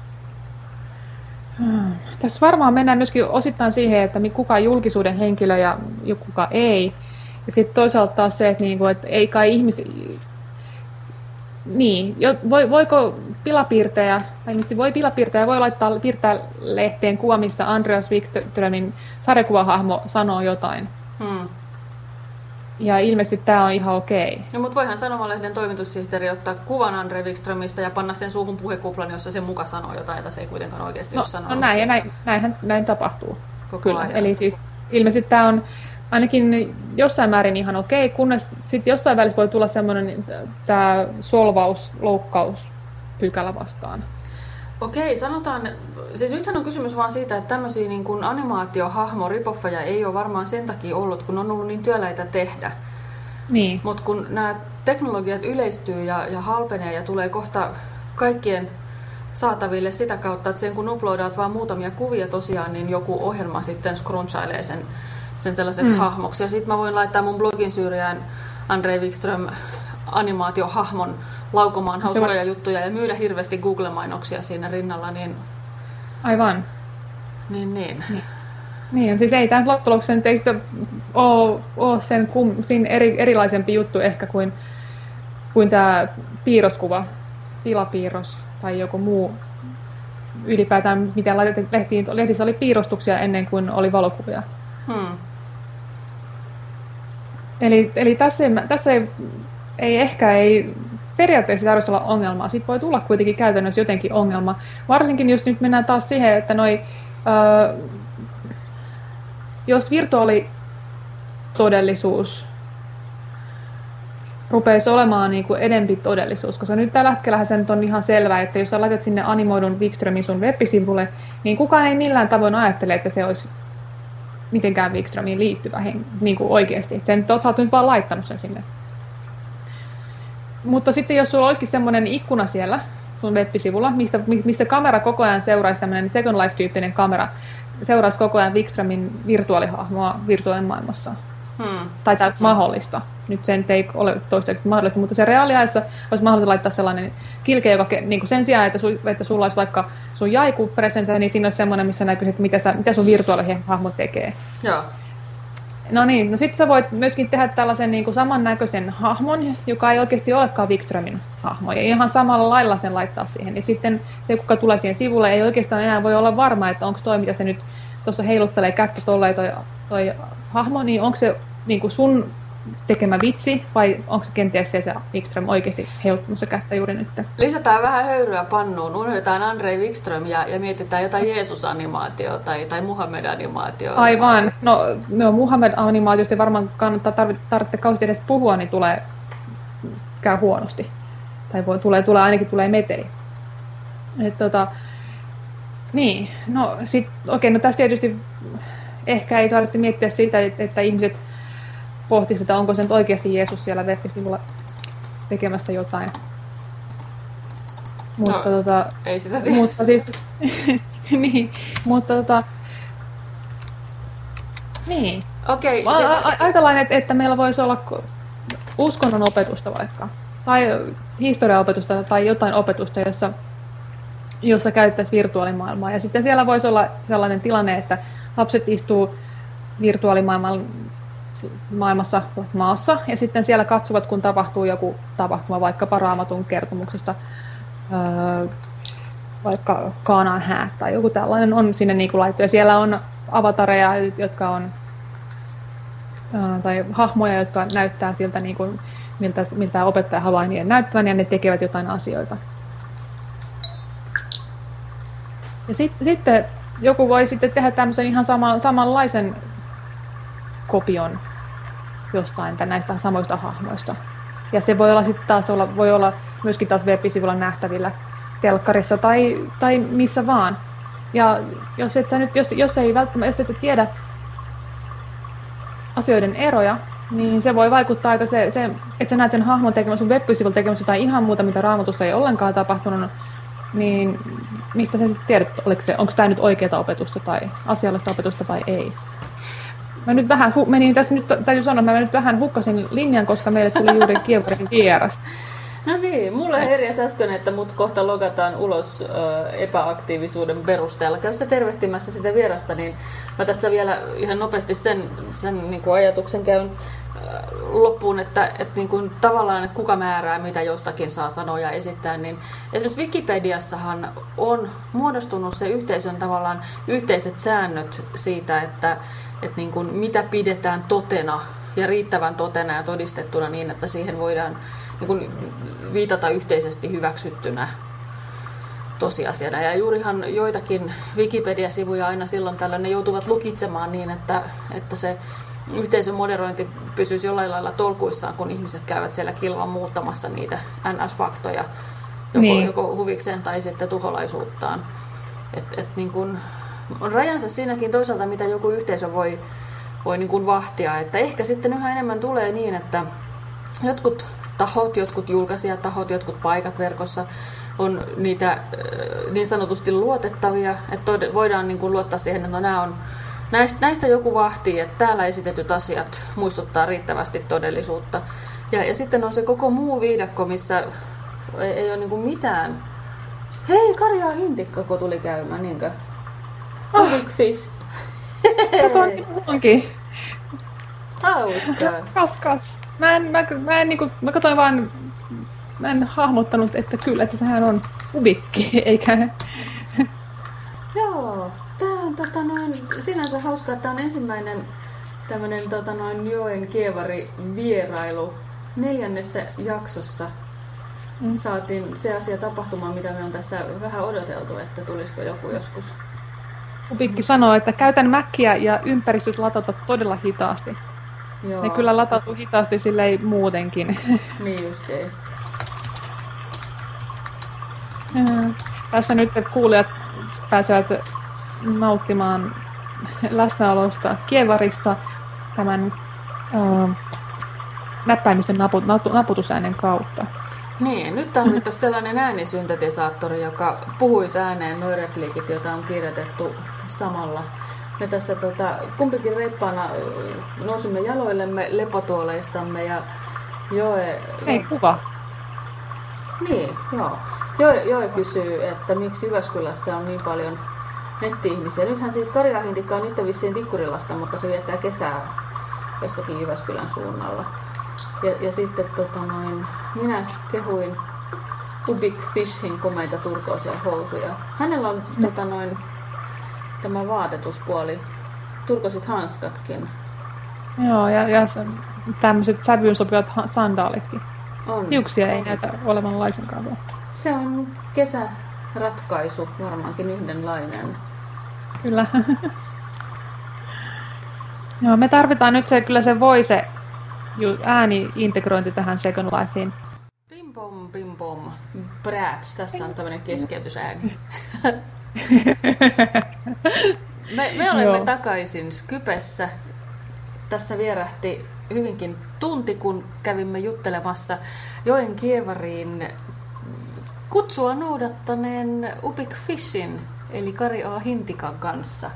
Hmm. Tässä varmaan mennään myöskin osittain siihen, että kuka on julkisuuden henkilö ja kuka ei. Ja sitten toisaalta taas se, että, niinku, että ei kai ihmisi... Niin, voi, voiko pilapiirtäjä, tai voi pilapiirtäjä voi laittaa piirtää lehteen kuva, missä Andreas Wikströmin sarjakuvahahmo sanoo jotain. Hmm. Ja ilmeisesti tämä on ihan okei. No, mutta voihan Sanomalehden toimitussihteeri ottaa kuvan Andrei Wikströmistä ja panna sen suuhun puhekuplan, jossa se muka sanoo jotain, jota se ei kuitenkaan oikeasti no, ole sanonut. No näin, ja näin, näinhän, näin tapahtuu. Koko Kyllä. ajan. Eli siis ilmeisesti tämä on ainakin jossain määrin ihan okei, kunnes sitten jossain välissä voi tulla semmoinen tämä solvaus, loukkaus pykälä vastaan. Okei, sanotaan, siis nythän on kysymys vaan siitä, että tämmöisiä niin kuin animaatiohahmo ripoffeja ei ole varmaan sen takia ollut, kun on ollut niin työläitä tehdä. Niin. Mutta kun nämä teknologiat yleistyy ja, ja halpenee ja tulee kohta kaikkien saataville sitä kautta, että sen kun uploadaat vaan muutamia kuvia tosiaan, niin joku ohjelma sitten scrunchailee sen, sen sellaiseksi mm. hahmoksi. Ja sitten mä voin laittaa mun blogin syrjään Andrei Wikström animaatiohahmon laukomaan hauskoja juttuja ja myydä hirveästi Google-mainoksia siinä rinnalla. Niin... Aivan. Niin, niin. niin. Niin, siis ei tämä loppujen teistä ole, ole sen, kum, sen eri, erilaisempi juttu ehkä kuin, kuin tämä piirroskuva, tilapiirros tai joku muu ylipäätään mitä lehtiin, lehdissä oli piirustuksia ennen kuin oli valokuvia. Hmm. Eli, eli tässä, ei, tässä ei, ei ehkä ei periaatteessa tarvitse olla ongelmaa. Siitä voi tulla kuitenkin käytännössä jotenkin ongelma. Varsinkin jos nyt mennään taas siihen, että noi, äh, jos virtuaalitodellisuus rupeisi olemaan niin kuin edempi todellisuus, koska nyt tällä hetkellä se nyt on ihan selvää, että jos sä laitat sinne animoidun Wikströmin sun web-sivulle, niin kukaan ei millään tavoin ajattele, että se olisi mitenkään Wikströmiin liittyvä niin kuin oikeasti. Sen, sä oot nyt vaan laittanut sen sinne. Mutta sitten jos sulla olisikin semmoinen ikkuna siellä sun web-sivulla, missä, missä kamera koko ajan seuraisi tämmöinen Second Life-tyyppinen kamera, seuraisi koko ajan Wikströmin virtuaalihahmoa virtuaalimaailmassa. Hmm. Tai tämä olisi mahdollista. Nyt se ei ole toistaiseksi mahdollista, mutta se reaaliajassa olisi mahdollista laittaa sellainen kilke, joka niin kuin sen sijaan, että, su, että sulla olisi vaikka sun jaiku-presensä, niin siinä olisi semmoinen, missä näkyisi, että mitä, sä, mitä sun virtuaalihahmo tekee. Joo. No niin, no sitten sä voit myöskin tehdä tällaisen niin kuin samannäköisen hahmon, joka ei oikeasti olekaan Wikströmin hahmo, ja ihan samalla lailla sen laittaa siihen. Ja sitten se, kuka tulee siihen sivulle, ei oikeastaan enää voi olla varma, että onko toi, mitä se nyt tuossa heiluttelee kättä tolleen toi, toi hahmo, niin onko se niin kuin sun tekemä vitsi, vai onko se kenties se, se Wikström oikeasti heiluttamassa kättä juuri nyt? Lisätään vähän höyryä pannuun, unohdetaan Andrei Wikström ja, ja mietitään jotain Jeesus-animaatioa tai, tai Muhammed-animaatioa. Aivan. No, no Muhammed-animaatiosta ei varmaan kannattaa tarvitse kauheasti edes puhua, niin tulee käy huonosti. Tai voi, tulee, tulee, ainakin tulee meteli. Et, tota, niin, no sit, okei, no tässä tietysti ehkä ei tarvitse miettiä sitä, että, että ihmiset pohtisi, että onko se nyt oikeasti Jeesus siellä web-sivulla tekemästä jotain. Mutta, no, tota, ei sitä tiedä. Mutta siis, niin, mutta tota, niin. Okei, okay, siis ajatellaan, että, että meillä voisi olla uskonnon opetusta vaikka, tai historiaopetusta tai jotain opetusta, jossa, jossa käyttäisiin virtuaalimaailmaa. Ja sitten siellä voisi olla sellainen tilanne, että lapset istuu virtuaalimaailman maailmassa maassa, ja sitten siellä katsovat, kun tapahtuu joku tapahtuma, vaikkapa Raamatun kertomuksesta, öö, vaikka Kaanaan häät tai joku tällainen on sinne niin kuin laittu. Ja siellä on avatareja, jotka on, öö, tai hahmoja, jotka näyttää siltä, niin kuin, miltä, miltä opettaja haluaa niiden näyttävän, ja ne tekevät jotain asioita. Ja sit, sitten joku voi sitten tehdä tämmöisen ihan sama, samanlaisen kopion jostain tai näistä samoista hahmoista. Ja se voi olla sitten taas olla, voi olla myöskin taas web-sivulla nähtävillä telkkarissa tai, tai missä vaan. Ja jos et sä nyt, jos, jos ei välttämättä, jos et tiedä asioiden eroja, niin se voi vaikuttaa, että, se, se, että sä näet sen hahmon tekemässä sun web-sivulla tekemässä jotain ihan muuta, mitä Raamatussa ei ollenkaan tapahtunut, niin mistä sä sitten tiedät, oliko se, onko tämä nyt oikeaa opetusta tai asiallista opetusta vai ei. Mä nyt vähän, menin tässä nyt, täytyy sanoa, mä nyt vähän hukkasin linjan, koska meille tuli juuri Kievarin vieras. No niin, mulle herjäs äsken, että mut kohta logataan ulos ö, epäaktiivisuuden perusteella. Käy sä tervehtimässä sitä vierasta, niin mä tässä vielä ihan nopeasti sen, sen niin kuin ajatuksen käyn ö, loppuun, että, että niin kuin, tavallaan, että kuka määrää, mitä jostakin saa sanoa ja esittää. Niin esimerkiksi Wikipediassahan on muodostunut se yhteisön tavallaan yhteiset säännöt siitä, että että niin kuin, mitä pidetään totena ja riittävän totena ja todistettuna niin, että siihen voidaan niin kuin, viitata yhteisesti hyväksyttynä tosiasiana. Ja juurihan joitakin Wikipedia-sivuja aina silloin tällöin ne joutuvat lukitsemaan niin, että, että se yhteisön moderointi pysyisi jollain lailla tolkuissaan, kun ihmiset käyvät siellä kilvan muuttamassa niitä N S-faktoja joko, niin. joko huvikseen tai sitten tuholaisuuttaan. Et, et, niin kuin, on rajansa siinäkin toisaalta, mitä joku yhteisö voi, voi niin kuin vahtia. Että ehkä sitten yhä enemmän tulee niin, että jotkut tahot, jotkut julkaisijatahot, jotkut paikat verkossa on niitä niin sanotusti luotettavia, että voidaan niin kuin luottaa siihen, että no nämä on, näistä, näistä joku vahtii, että täällä esitetyt asiat muistuttaa riittävästi todellisuutta. Ja, ja sitten on se koko muu viidakko, missä ei, ei ole niin kuin mitään. Hei, Karjaa Hintikkako tuli käymään, niinkö? Oh. Big fish. Kato, onkin. Hauskaa. Kas, kas. Mä en, mä, mä en niinku, mä katsoin vaan, mä en hahmottanut, että kyllä, että sehän on ubikki, eikä... tota noin, sinänsä hauskaa, että tämä on ensimmäinen tämmöinen tota noin Joen Kievari vierailu. Neljännessä jaksossa mm. saatiin se asia tapahtumaan, mitä me on tässä vähän odoteltu, että tulisiko joku joskus. Upikki sanoo, että käytän Mäkkiä ja ympäristöt latata todella hitaasti. Joo. Ne kyllä latautuu hitaasti silleen muutenkin. Niin just ei. Tässä nyt kuulijat pääsevät nauttimaan läsnäolosta Kievarissa tämän uh, näppäimistön naput, naputusäänen kautta. Niin, nyt tarvittaisiin sellainen äänisyntetisaattori, joka puhuisi ääneen nuo repliikit, joita on kirjoitettu samalla. Me tässä tota, kumpikin reippaana nousimme jaloillemme lepotuoleistamme ja Joe... Ei, kuva. Niin, joo. Joe, Joe kysyy, että miksi Jyväskylässä on niin paljon netti-ihmisiä. Nythän siis Kari Ahintikka on itse vissiin Tikkurilasta, mutta se viettää kesää jossakin Jyväskylän suunnalla. Ja, ja sitten tota noin, minä kehuin Ubik Fishin komeita turkoosia housuja. Hänellä on mm. tota noin, tämä vaatetuspuoli, turkoisit hanskatkin. Joo, ja, ja tämmöiset sävyyn sopivat sandaalitkin. On. Hiuksia ei näytä olevan laisinkaan vielä. Se on kesäratkaisu, varmaankin yhdenlainen. Kyllä. Joo, me tarvitaan nyt se, kyllä se voice ääni-integrointi tähän Second Lifeen. Pim pom, pim pom. Brats, tässä on tämmöinen keskeytysääni. me, me olemme Joo. takaisin Skypessä. Tässä vierähti hyvinkin tunti, kun kävimme juttelemassa Joen Kievariin kutsua noudattaneen Ubik Fishin, eli Kari A. Hintikan kanssa.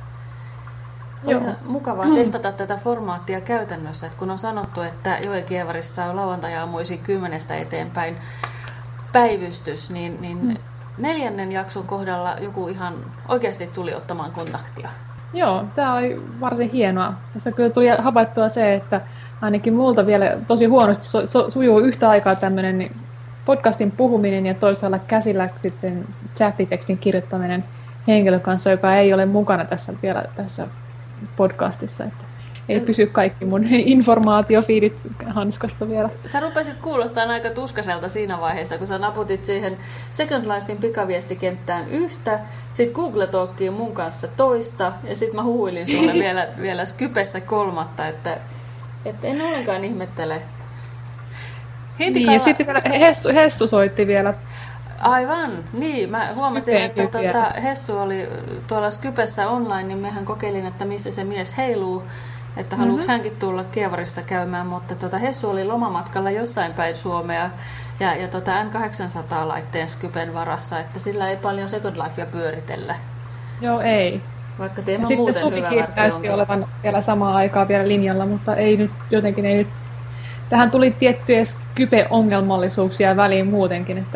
Oli ihan mukavaa testata tätä formaattia käytännössä, että kun on sanottu, että Joen Kievarissa on lauantai-aamuisin kymmenestä eteenpäin päivystys, niin, niin mm. neljännen jakson kohdalla joku ihan oikeasti tuli ottamaan kontaktia. Joo, tämä oli varsin hienoa. Tässä kyllä tuli havaittua se, että ainakin multa vielä tosi huonosti so, so, sujuu yhtä aikaa tämmöinen niin podcastin puhuminen ja toisaalla käsillä sitten chattitekstin kirjoittaminen henkilön kanssa, joka ei ole mukana tässä vielä tässä podcastissa. Että ei pysy kaikki mun informaatiofiidit hanskassa vielä. Sä rupesit kuulostaa aika tuskaselta siinä vaiheessa, kun sä naputit siihen Second Lifein pikaviestikenttään yhtä, sit Google Talkiin mun kanssa toista, ja sit mä huuilin sulle vielä, vielä Skypessä kolmatta, että, että en ollenkaan ihmettele. Hintikalla... Niin, ja sitten vielä Hessu, Hessu soitti vielä. Aivan, niin. Mä huomasin, että tuota, Hessu oli tuolla Skypessä online, niin mehän kokeilin, että missä se mies heiluu, että haluuks mm-hmm. hänkin tulla Kievarissa käymään, mutta tuota, Hessu oli lomamatkalla jossain päin Suomea ja, ja tuota N kahdeksansataa-laitteen Skypen varassa, että sillä ei paljon Second Lifea pyöritellä. Joo, ei. Vaikka teema on muuten hyvä värtti. Sitten näytti olevan vielä samaan aikaan vielä linjalla, mutta ei nyt jotenkin, ei nyt. Tähän tuli tiettyjä Skype-ongelmallisuuksia väliin muutenkin, että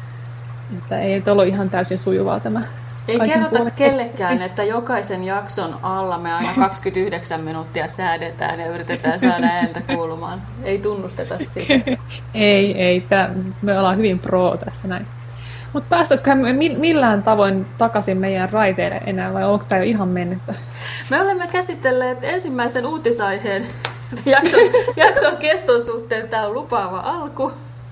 Että ei ollut ihan täysin sujuvaa tämä. Ei kerrota puolet. Kellekään, että jokaisen jakson alla me aina kaksikymmentäyhdeksän minuuttia säädetään ja yritetään saada ääntä kuulumaan. Ei tunnusteta sitä. ei, ei. Tää, me ollaan hyvin pro tässä näin. Mutta päästäisiköhän me millään tavoin takaisin meidän raiteille enää vai onko tämä jo ihan mennyttä? Me olemme käsitelleet ensimmäisen uutisaiheen jakson, jakson keston suhteen. Tämä on lupaava alku.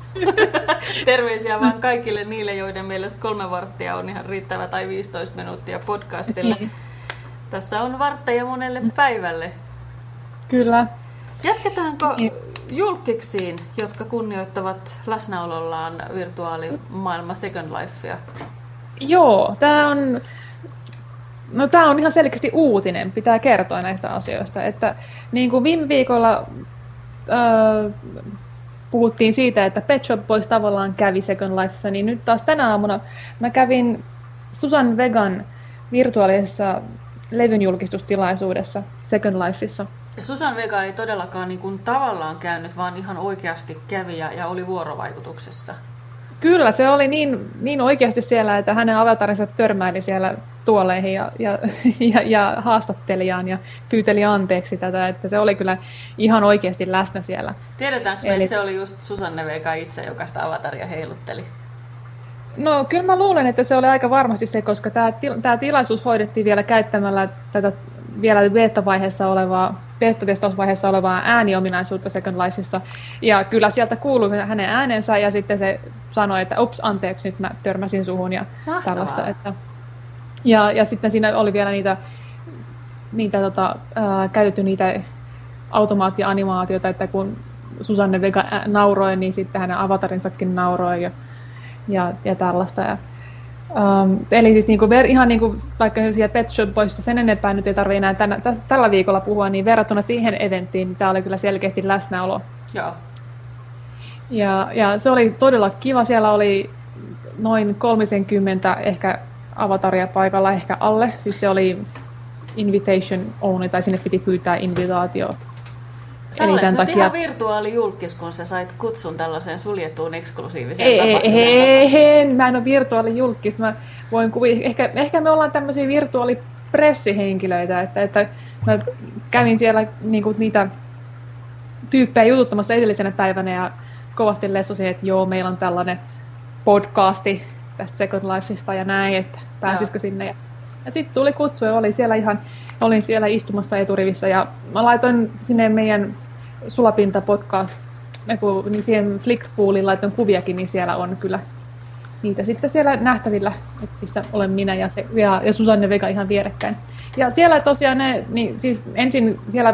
Terveisiä vaan kaikille niille, joiden mielestä kolme varttia on ihan riittävä tai viisitoista minuuttia podcastille. Tässä on vartteja monelle päivälle. Kyllä. Jatketaanko julkiksiin, jotka kunnioittavat läsnäolollaan virtuaalimaailma Second Lifea? Joo, tämä on, no, tämä on ihan selkeästi uutinen, pitää kertoa näistä asioista. Että, niin kuin viime viikolla äh, puhuttiin siitä, että Pet Shop Boys tavallaan kävi Second Lifessa, niin nyt taas tänä aamuna mä kävin Susan Vegan virtuaalisessa levyn julkistustilaisuudessa Second Lifessa. Ja Susan Vega ei todellakaan niin kuin tavallaan käynyt, vaan ihan oikeasti kävi ja, ja oli vuorovaikutuksessa. Kyllä, se oli niin, niin oikeasti siellä, että hänen avatarinsa törmäili siellä tuoleihin ja, ja, ja, ja haastattelijaan ja pyyteli anteeksi tätä, että se oli kyllä ihan oikeasti läsnä siellä. Tiedetäänkö me, Eli... että se oli just Susanne Vega itse, joka sitä avataria heilutteli? No kyllä mä luulen, että se oli aika varmasti se, koska tämä, tämä tilaisuus hoidettiin vielä käyttämällä tätä vielä beta-vaiheessa olevaa, beta-testausvaiheessa olevaa ääniominaisuutta Second Lifeissa. Ja kyllä sieltä kuului hänen äänensä ja sitten se sanoi, että ups, anteeksi, nyt mä törmäsin suhun ja Mahtavaa. tällaista. Että, ja, ja sitten siinä oli vielä niitä, niitä tota, ää, käytetty niitä automaattianimaatioita, että kun Susanne Vega nauroi, niin sitten hänen avatarinsakin nauroi ja, ja, ja tällaista. Ja, um, eli siis niinku ver, ihan niinku, vaikka siellä Pet Shop Boysista sen enempää nyt ei tarvitse enää tänä, täs, tällä viikolla puhua, niin verrattuna siihen eventtiin, niin tämä oli kyllä selkeästi läsnäolo. Joo. Ja, ja se oli todella kiva. Siellä oli noin kolmekymmentä ehkä avataria paikalla, ehkä alle. Siis se oli invitation only, tai sinne piti pyytää invitaatio. Sä Eli olet tämän nyt takia... ihan virtuaalijulkis, kun sä sait kutsun tällaiseen suljettuun eksklusiiviseen Ei, tapahtumaan. ei, ei, mä en ole virtuaalijulkis. Mä voin kuvi... ehkä, ehkä me ollaan tämmöisiä virtuaalipressihenkilöitä, että, että mä kävin siellä niinku, niitä tyyppejä jututtamassa edellisenä päivänä ja kovasti lesosin, että joo, meillä on tällainen podcasti tästä Second Lifeista ja näin, että pääsisikö sinne. Ja, ja sitten tuli kutsu ja oli siellä ihan, olin siellä istumassa eturivissä ja mä laitoin sinne meidän Sulapinta podcast, niin siihen Flickpooliin laitoin kuviakin, niin siellä on kyllä niitä sitten siellä nähtävillä, että missä olen minä ja, se, ja, ja Susanne Vega ihan vierekkäin. Ja siellä tosiaan ne, niin siis ensin siellä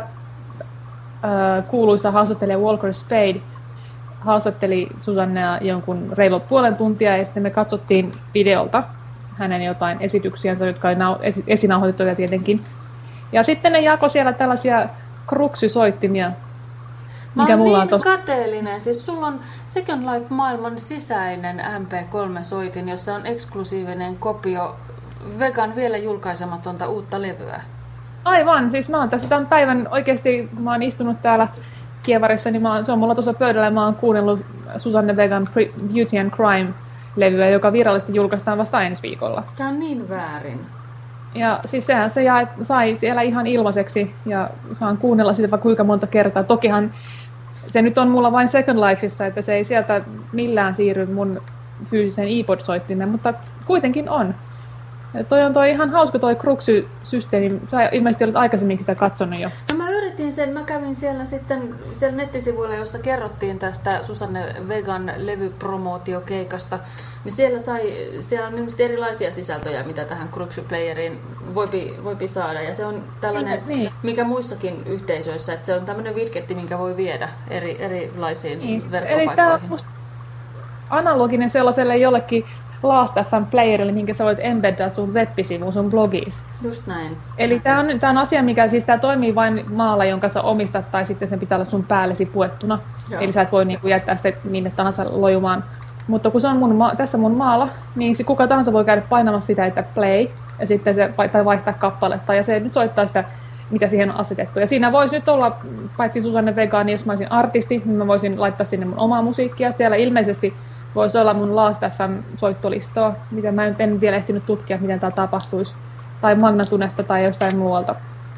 äh, kuuluisa haastattelija Walker Spade haastatteli Susannea jonkun reilu puolen tuntia ja sitten me katsottiin videolta hänen jotain esityksiänsä, jotka oli nau- esinauhoitettuja tietenkin. Ja sitten ne jakoi siellä tällaisia kruksisoittimia. Mä mikä oon mulla niin on tossa... kateellinen. Siis sulla on Second Life-maailman sisäinen M P kolme -soitin, jossa on eksklusiivinen kopio Vegan vielä julkaisematonta uutta levyä. Aivan, siis mä oon tässä tämän päivän oikeasti, kun mä oon istunut täällä kievarissa, niin mä oon, se on mulla tuossa pöydällä ja mä oon kuunnellut Susanne Vegan Beauty and Crime-levyä, joka virallisesti julkaistaan vasta ensi viikolla. Tää on niin väärin. Ja siis sehän se jäi, sai siellä ihan ilmaiseksi ja saan kuunnella sitä vaikka kuinka monta kertaa. Tokihan se nyt on mulla vain Second Lifeissa, että se ei sieltä millään siirry mun fyysiseen iPod-soittimeen, mutta kuitenkin on. Ja toi on toi ihan hauska toi Kruxy-systeemi. Sä ilmeisesti olet aikaisemminkin sitä katsonut jo. No mä yritin sen, mä kävin siellä sitten siellä nettisivuilla, jossa kerrottiin tästä Susanne Vegan levypromootiokeikasta. Niin siellä, sai, siellä on ilmeisesti erilaisia sisältöjä, mitä tähän Kruxy-playeriin voipi, voipi saada. Ja se on tällainen, niin. mikä muissakin yhteisöissä, että se on tämmöinen widgetti, minkä voi viedä eri, erilaisiin niin. verkkopaikkoihin. Eli tämä on analoginen sellaiselle jollekin Last F M playerille, minkä sä voit embeddaa sun web-sivuun, sun blogiis. Just näin. Eli tämä on, tää on asia, mikä siis tää toimii vain maalla, jonka sä omistat, tai sitten sen pitää olla sun päällesi puettuna. Joo. Eli sä et voi niinku jättää sitä minne tahansa lojumaan. Mutta kun se on mun ma- tässä mun maalla, niin se kuka tahansa voi käydä painamassa sitä, että play, ja sitten se tai vaihtaa kappaletta, ja se nyt soittaa sitä, mitä siihen on asetettu. Ja siinä voisi nyt olla, paitsi Susanne Vega, niin jos mä olisin artisti, niin mä voisin laittaa sinne mun omaa musiikkia. Siellä ilmeisesti voisi olla mun Last F M-soittolistoa, mitä mä nyt en vielä ehtinyt tutkia, miten tämä tapahtuisi. Tai Magnatunesta tai jostain muualta.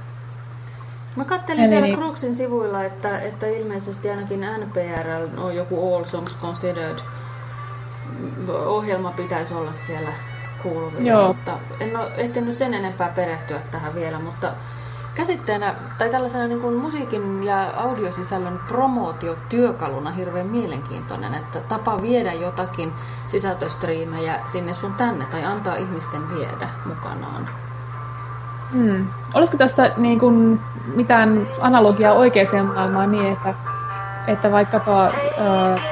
Mä kattelin Eli siellä niin. Kruxin sivuilla, että, että ilmeisesti ainakin N P R on joku All Songs Considered ohjelma pitäisi olla siellä kuuluvilla, mutta en ole ehtinyt sen enempää perehtyä tähän vielä, mutta käsitteenä tai tällaisena niin kuin musiikin ja audiosisällön promootiotyökaluna hirveän mielenkiintoinen, että tapa viedä jotakin sisältöstriimejä sinne sun tänne tai antaa ihmisten viedä mukanaan. Hmm. Olisiko tästä niin kuin mitään analogiaa oikeaan maailmaan niin, että, että vaikkapa äh,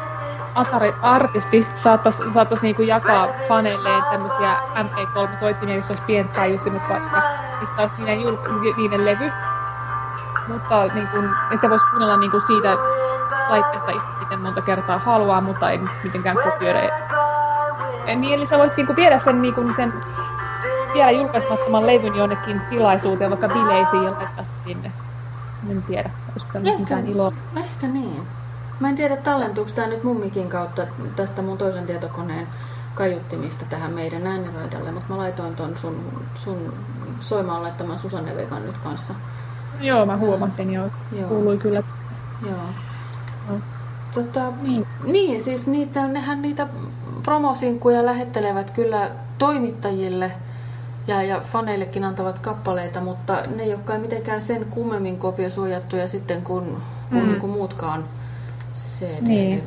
artisti saattaisi saattais niinku jakaa faneilleen tämmöisiä M P kolme -soittimia, jossa olisi pientä kaiuttimet vaikka, mistä olisi niiden, jul- niiden levy. Mutta niinku, sitä voisi kuunnella niinku siitä laitteesta miten monta kertaa haluaa, mutta ei mitenkään kopioida. Niin, eli sä voisit niinku viedä sen, niinku, sen vielä julkaismattoman levyn jonnekin tilaisuuteen, vaikka bileisiin ja laittaa sinne. En tiedä, olisiko tämä mitään iloa. Ehkä niin. Mä en tiedä, tallentuuko tää nyt mummikin kautta tästä mun toisen tietokoneen kaiuttimista tähän meidän ääniraidalle, mutta mä laitoin ton sun, sun soimaan laittamaan Susanne Vegan nyt kanssa. Joo, mä huomasin jo. Kuului kyllä. Joo. No. Tota, Niin. niin, siis niitä, nehän niitä promosinkkuja lähettelevät kyllä toimittajille ja, ja faneillekin antavat kappaleita, mutta ne ei olekaan mitenkään sen kummemmin kopiosuojattuja sitten kuin, kuin, Mm. niin kuin muutkaan C D-levyt. Niin.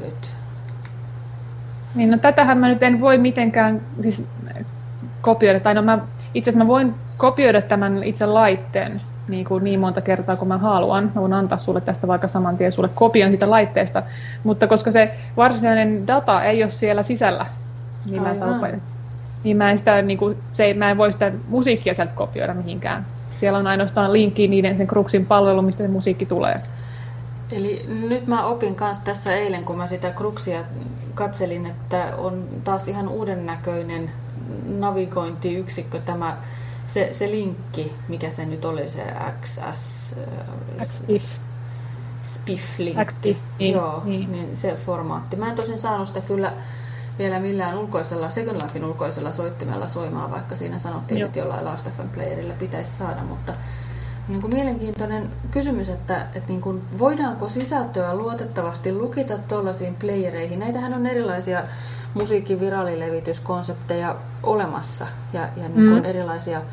Niin, no tätähän mä nyt en voi mitenkään siis, kopioida, tai no mä, itse asiassa mä voin kopioida tämän itse laitteen niin, kuin niin monta kertaa kuin mä haluan. Mä voin antaa sulle tästä vaikka saman tien sulle kopion siitä laitteesta, mutta koska se varsinainen data ei ole siellä sisällä millään tavalla, niin mä en, sitä, niin kuin, se ei, mä en voi sitä musiikkia sieltä kopioida mihinkään. Siellä on ainoastaan linkki niiden sen Kruxin palvelu, mistä se musiikki tulee. Eli nyt mä opin kanssa tässä eilen, kun mä sitä Kruxia katselin, että on taas ihan uuden näköinen navigointiyksikkö, tämä, se, se linkki, mikä se nyt oli, se X S, Active. Spiff-linkki. Active, niin, Joo, niin. niin se formaatti. Mä en tosin saanut sitä kyllä vielä millään ulkoisella, Second Lifein ulkoisella soittimella soimaan, vaikka siinä sanottiin, Joo. että jollain Last F M playerilla pitäisi saada, mutta niin kuin mielenkiintoinen kysymys, että, että niin kuin voidaanko sisältöä luotettavasti lukita tuollaisiin playereihin. Näitähän on erilaisia musiikin virallilevityskonsepteja olemassa ja, ja niin kuin Mm. erilaisia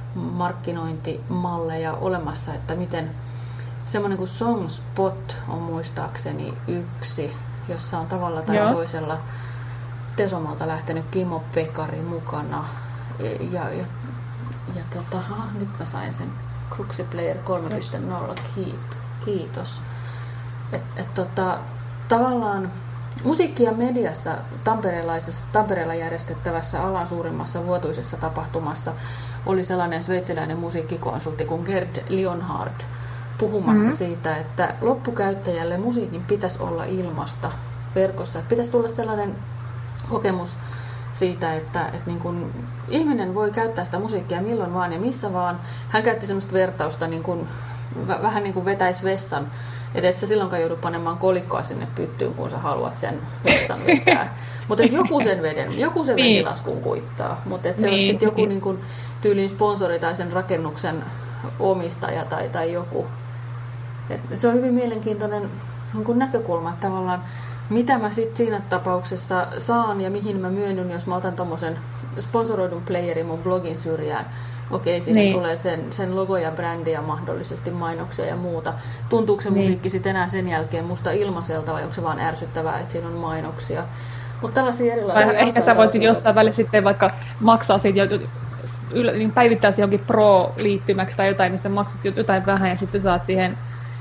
markkinointimalleja olemassa, että miten semmoinen kuin Songspot on muistaakseni yksi, jossa on tavalla tai Joo. toisella Tesomalta lähtenyt Kimmo Pekari mukana. Ja, ja, ja, ja tota, ah, nyt mä sain sen Kruxi Player kolme piste nolla, kiitos. Et, et, tota, tavallaan musiikki- ja mediassa tamperelaisessa, Tampereella järjestettävässä alan suurimmassa vuotuisessa tapahtumassa oli sellainen sveitsiläinen musiikkikonsultti kuin Gerd Leonhard puhumassa mm-hmm. siitä, että loppukäyttäjälle musiikin pitäisi olla ilmasta verkossa. Että pitäisi tulla sellainen kokemus siitä, että, että niin kuin ihminen voi käyttää sitä musiikkia milloin vaan ja missä vaan. Hän käytti sellaista vertausta, niin kuin, vähän niin kuin vetäisi vessan. Että et sä silloinkaan joudu panemaan kolikkoa sinne pyttyyn, kun sä haluat sen vessan vetää. Mutta joku sen veden, joku sen Niin. vesilaskun kuittaa. Mutta se Niin, olisi sitten joku niin. niin kuin tyylin sponsori tai sen rakennuksen omistaja tai, tai joku. Et se on hyvin mielenkiintoinen niin kuin näkökulma, että tavallaan mitä mä sitten siinä tapauksessa saan ja mihin mä myönnyn, jos mä otan tommosen sponsoroidun playerin mun blogin syrjään. Okei, siinä Niin. tulee sen, sen logo ja brändi ja mahdollisesti mainoksia ja muuta. Tuntuuko se Niin. musiikki sitten enää sen jälkeen musta ilmaiselta vai onko se vaan ärsyttävää, että siinä on mainoksia? Mutta tällaisia erilaisia Tai ehkä sä voit asioita. jostain välissä sitten vaikka maksaa siitä jo, yle, niin päivittää johonkin Pro-liittymäksi tai jotain, mistä maksat jotain vähän ja sitten saat siihen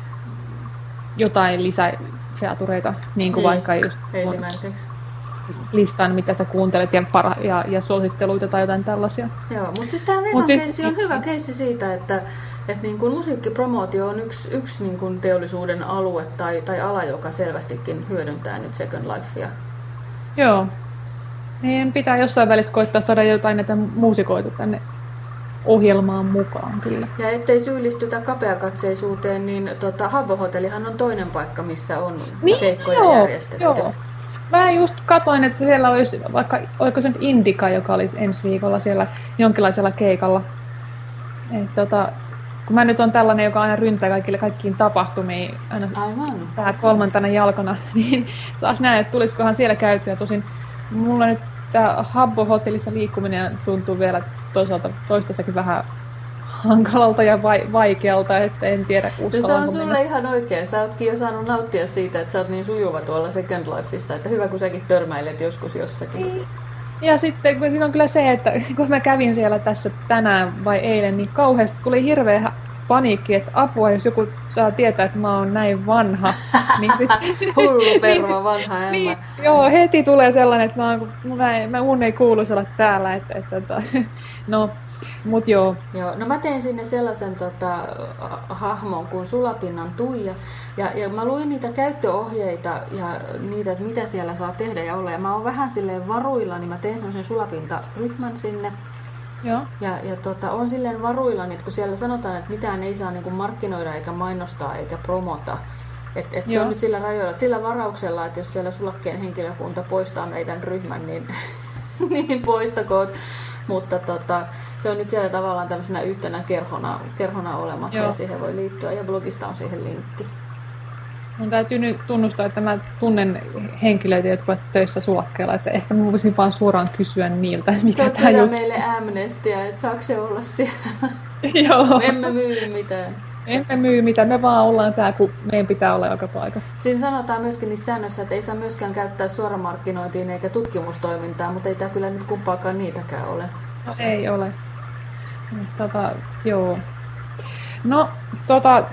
jotain lisäfeatureita, niin kuin Niin, vaikka just esimerkiksi. listan, mitä sä kuuntelet ja, para, ja, ja suositteluita tai jotain tällaisia. Joo, mutta siis tämä Mut siis- vegan-keissi on hyvä keissi siitä, että, että niin kuin musiikkipromootio on yksi, yksi niin kuin teollisuuden alue tai, tai ala, joka selvästikin hyödyntää nyt Second Lifea. Joo. Meidän pitää jossain välissä koittaa saada jotain näitä muusikoita tänne ohjelmaan mukaan kyllä. Ja ettei syyllistytä kapeakatseisuuteen, niin tota, Habbo-hotellihan on toinen paikka, missä on keikkoja joo, järjestetty. joo. Mä just katsoin, että siellä olisi vaikka, oliko se nyt Indika, joka olisi ensi viikolla siellä jonkinlaisella keikalla. Et, tota, kun mä nyt on tällainen, joka aina ryntää kaikille kaikkiin tapahtumiin, aina Aivan. vähän kolmantena jalkana, niin taas näen, että tulisikohan siellä käytyä. Tosin mulla nyt tämä Habbo-hotellissa liikkuminen tuntuu vielä toisaalta toistaiseksi vähän hankalalta ja vai, vaikealta, että en tiedä No se on uskallanko sulle mennä. ihan oikein. Sä ootkin jo saanut nauttia siitä, että sä oot niin sujuva tuolla Second Lifeissa, että hyvä kun säkin törmäilet joskus jossakin. Niin. Ja sitten kun siinä on kyllä se, että kun mä kävin siellä tässä tänään vai eilen, niin kauheasti tuli hirveä paniikki, että apua, jos joku saa tietää, että mä oon näin vanha. Niin sit, Hullu perma, vanha ämmä. niin, joo, heti tulee sellainen, että mä, oon, mä, en, mä mun ei kuuluisi olla täällä. Että, että, että, no, mut joo. Joo, no mä tein sinne sellaisen tota, hahmon kuin Sulapinnan Tuija. Ja, ja mä luin niitä käyttöohjeita ja niitä, että mitä siellä saa tehdä ja olla. Ja mä oon vähän silleen varuilla, niin mä tein semmoisen Sulapinta-ryhmän sinne. Joo. Ja, ja tota, on silleen varuillani, että kun siellä sanotaan, että mitään ei saa niin kuin markkinoida eikä mainostaa eikä promota. Et, et se Joo. on nyt sillä rajoilla, että sillä varauksella, että jos siellä Sulakkeen henkilökunta poistaa meidän ryhmän, niin, niin poistakoot. Mutta tota, se on nyt siellä tavallaan tämmöisenä yhtenä kerhona, kerhona olemassa Joo. ja siihen voi liittyä. Ja blogista on siihen linkki. mun täytyy nyt tunnustaa, että mä tunnen henkilöitä, jotka ovat töissä sulakkeella, että ehkä mä voisin vaan suoraan kysyä niiltä, mikä tää juttu. meille Amnestia, että saako se olla siellä? Joo. Emme myy mitään. Emme myy mitään, me vaan ollaan tää, kun meidän pitää olla joka paikassa. Siinä sanotaan myöskin niissä säännöissä, että ei saa myöskään käyttää suoramarkkinointiin eikä tutkimustoimintaa, mutta ei tää kyllä nyt kumpaakaan niitäkään ole. No ei ole. Tota, joo. No, tota,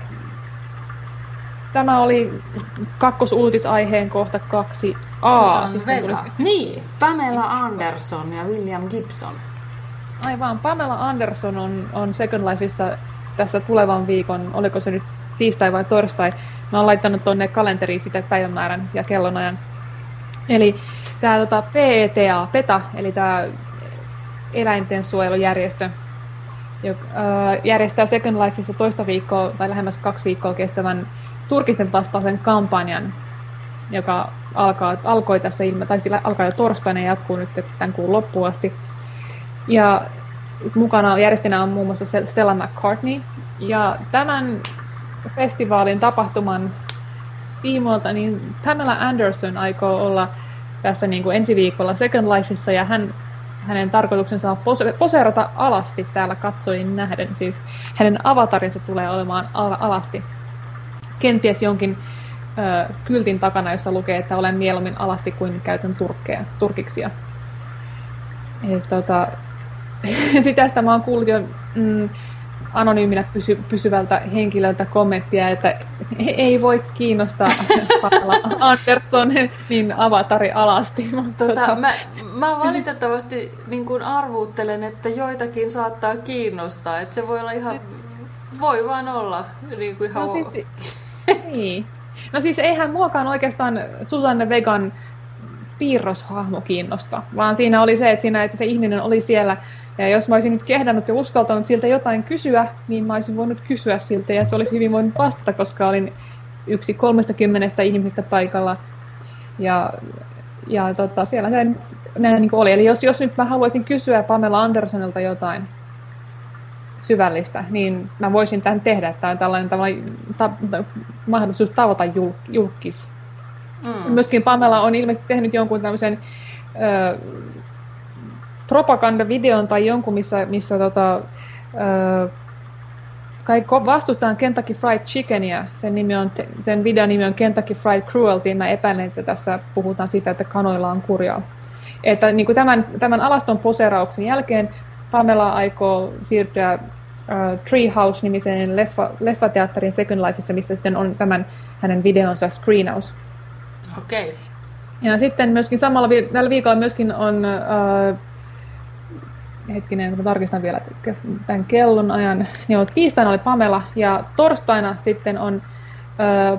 tämä oli kakkosuutisaiheen kohta kaksi A. Susan Vega. Niin, Pamela Anderson ja William Gibson. Aivan, Pamela Anderson on, on Second Lifeissa tässä tulevan viikon, oliko se nyt tiistai vai torstai. Mä oon laittanut tuonne kalenteriin sitä päivämäärän ja kellonajan. Eli tämä tota, P E T A, PETA, eli tämä eläintensuojelujärjestö, joka äh, järjestää Second Lifeissa toista viikkoa tai lähemmäs kaksi viikkoa kestävän turkisten vastaisen kampanjan, joka alkaa, alkoi tässä ilme, tai sillä alkaa jo torstaina ja jatkuu nyt tämän kuun loppuun asti. Ja mukana järjestäjänä on muun muassa Stella McCartney. Ja tämän festivaalin tapahtuman tiimoilta niin Pamela Anderson aikoo olla tässä niin kuin ensi viikolla Second Lifeissa, ja hän, hänen tarkoituksensa on pose- poseerata alasti täällä katsojin nähden. Siis hänen avatarinsa tulee olemaan al- alasti. Kenties jonkin ö, kyltin takana, jossa lukee, että olen mieluummin alasti kuin käytän turkkeja, turkiksia. Et, tota, tästä mä oon kuullut jo mm, anonyyminä pysy, pysyvältä henkilöltä kommenttia, että ei voi kiinnostaa Anderson niin avatari alasti. Tota, tota... Mä, mä valitettavasti niin kun arvuuttelen, että joitakin saattaa kiinnostaa. Että se voi olla ihan, voi vaan olla niin kuin ihan... No siis, niin. No siis eihän muakaan oikeastaan Susanne Vegan piirroshahmo kiinnosta, vaan siinä oli se, että, siinä, että se ihminen oli siellä. Ja jos mä olisin nyt kehdannut ja uskaltanut siltä jotain kysyä, niin mä olisin voinut kysyä siltä ja se olisi hyvin voinut vastata, koska olin yksi kolmestakymmenestä ihmisestä paikalla. Ja, ja tota, siellä se näin niin kuin oli. Eli jos, jos nyt mä haluaisin kysyä Pamela Andersonilta jotain syvällistä, niin mä voisin tämän tehdä. Tämä on tällainen, tällainen ta, ta, mahdollisuus tavata jul, julkis. Mm. Myöskin Pamela on ilmeisesti tehnyt jonkun tämmöisen... Ö, propagandavideon tai jonkun, missä, missä tota, ö, kai vastustetaan Kentucky Fried Chickenia. Sen, nimi on, sen videon nimi on Kentucky Fried Cruelty. Mä epäilen, että tässä puhutaan siitä, että kanoilla on kurjaa. Että niin kuin tämän, tämän alaston poseerauksen jälkeen Pamela aikoo siirtyä äh, Treehouse-nimiseen leffa, leffateatterin Second Lifeissa, missä sitten on tämän hänen videonsa screenaus. Okei. Okay. Ja sitten myöskin samalla vi- tällä viikolla myöskin on... Äh, hetkinen, mä tarkistan vielä tämän kellon ajan. Joo, tiistaina oli Pamela ja torstaina sitten on ö,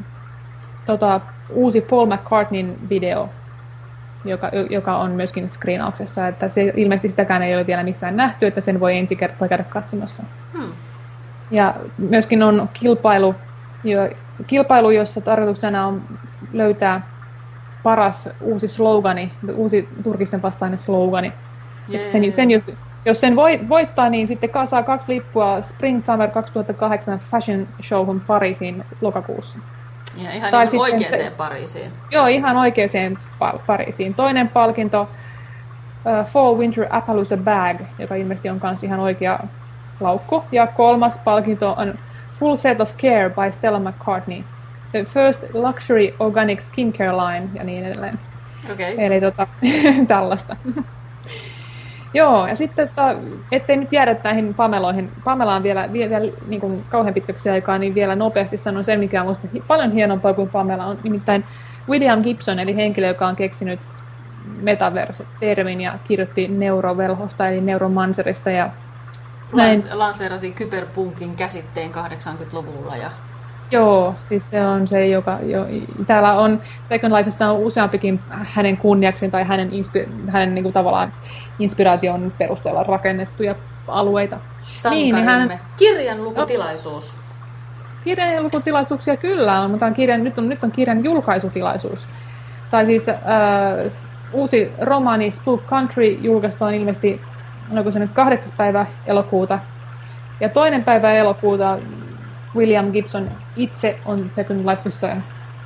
tota, uusi Paul McCartneyn video, joka, joka on myöskin screenauksessa. Että se, ilmeisesti sitäkään ei ole vielä missään nähty, että sen voi ensi kertaa käydä katsomassa. Hmm. Ja myöskin on kilpailu, jo, kilpailu, jossa tarkoituksena on löytää paras uusi slogani, uusi turkisten vastainen slogani. Sen, sen, jos, jos sen voi, voittaa, niin sitten saa kaksi lippua Spring Summer kaksituhattakahdeksan Fashion Showhun Pariisiin lokakuussa. Ja ihan tai niin oikeaan Pariisiin. Joo, ihan oikeaan Pariisiin. Toinen palkinto uh, Fall Winter Appaloosa Bag, joka ilmeisesti on myös ihan oikea laukku. Ja kolmas palkinto on Full Set of Care by Stella McCartney. The First Luxury Organic Skincare Line ja niin edelleen. Okay. Eli tota, tällaista. Joo, ja sitten, että, ettei nyt jäädä näihin Pameloihin. Pamela on vielä, vielä niin kuin kauhean pitkäksi aikaa, niin vielä nopeasti sanon sen, mikä on musta paljon hienompaa kuin Pamela on. Nimittäin William Gibson, eli henkilö, joka on keksinyt metaverse-termin ja kirjoitti neurovelhosta, eli neuromancerista. Ja näin. Lanseerasi kyberpunkin käsitteen kahdeksankymmentäluvulla. Ja... Joo, siis se on se, joka... Jo, täällä on Second Lifeissa on useampikin hänen kunniakseen tai hänen, inspi, hänen niin kuin tavallaan inspiraation perusteella rakennettuja alueita. Niin, niin hän... Kirjanlukutilaisuus. No, kirjanlukutilaisuuksia kyllä on, mutta on kirjan, nyt, on, nyt on kirjan julkaisutilaisuus. Tai siis äh, uusi romaani Spook Country julkaistaan ilmeisesti, onko se nyt kahdeksas päivä elokuuta. Ja toinen päivä elokuuta William Gibson itse on Second Lifeissa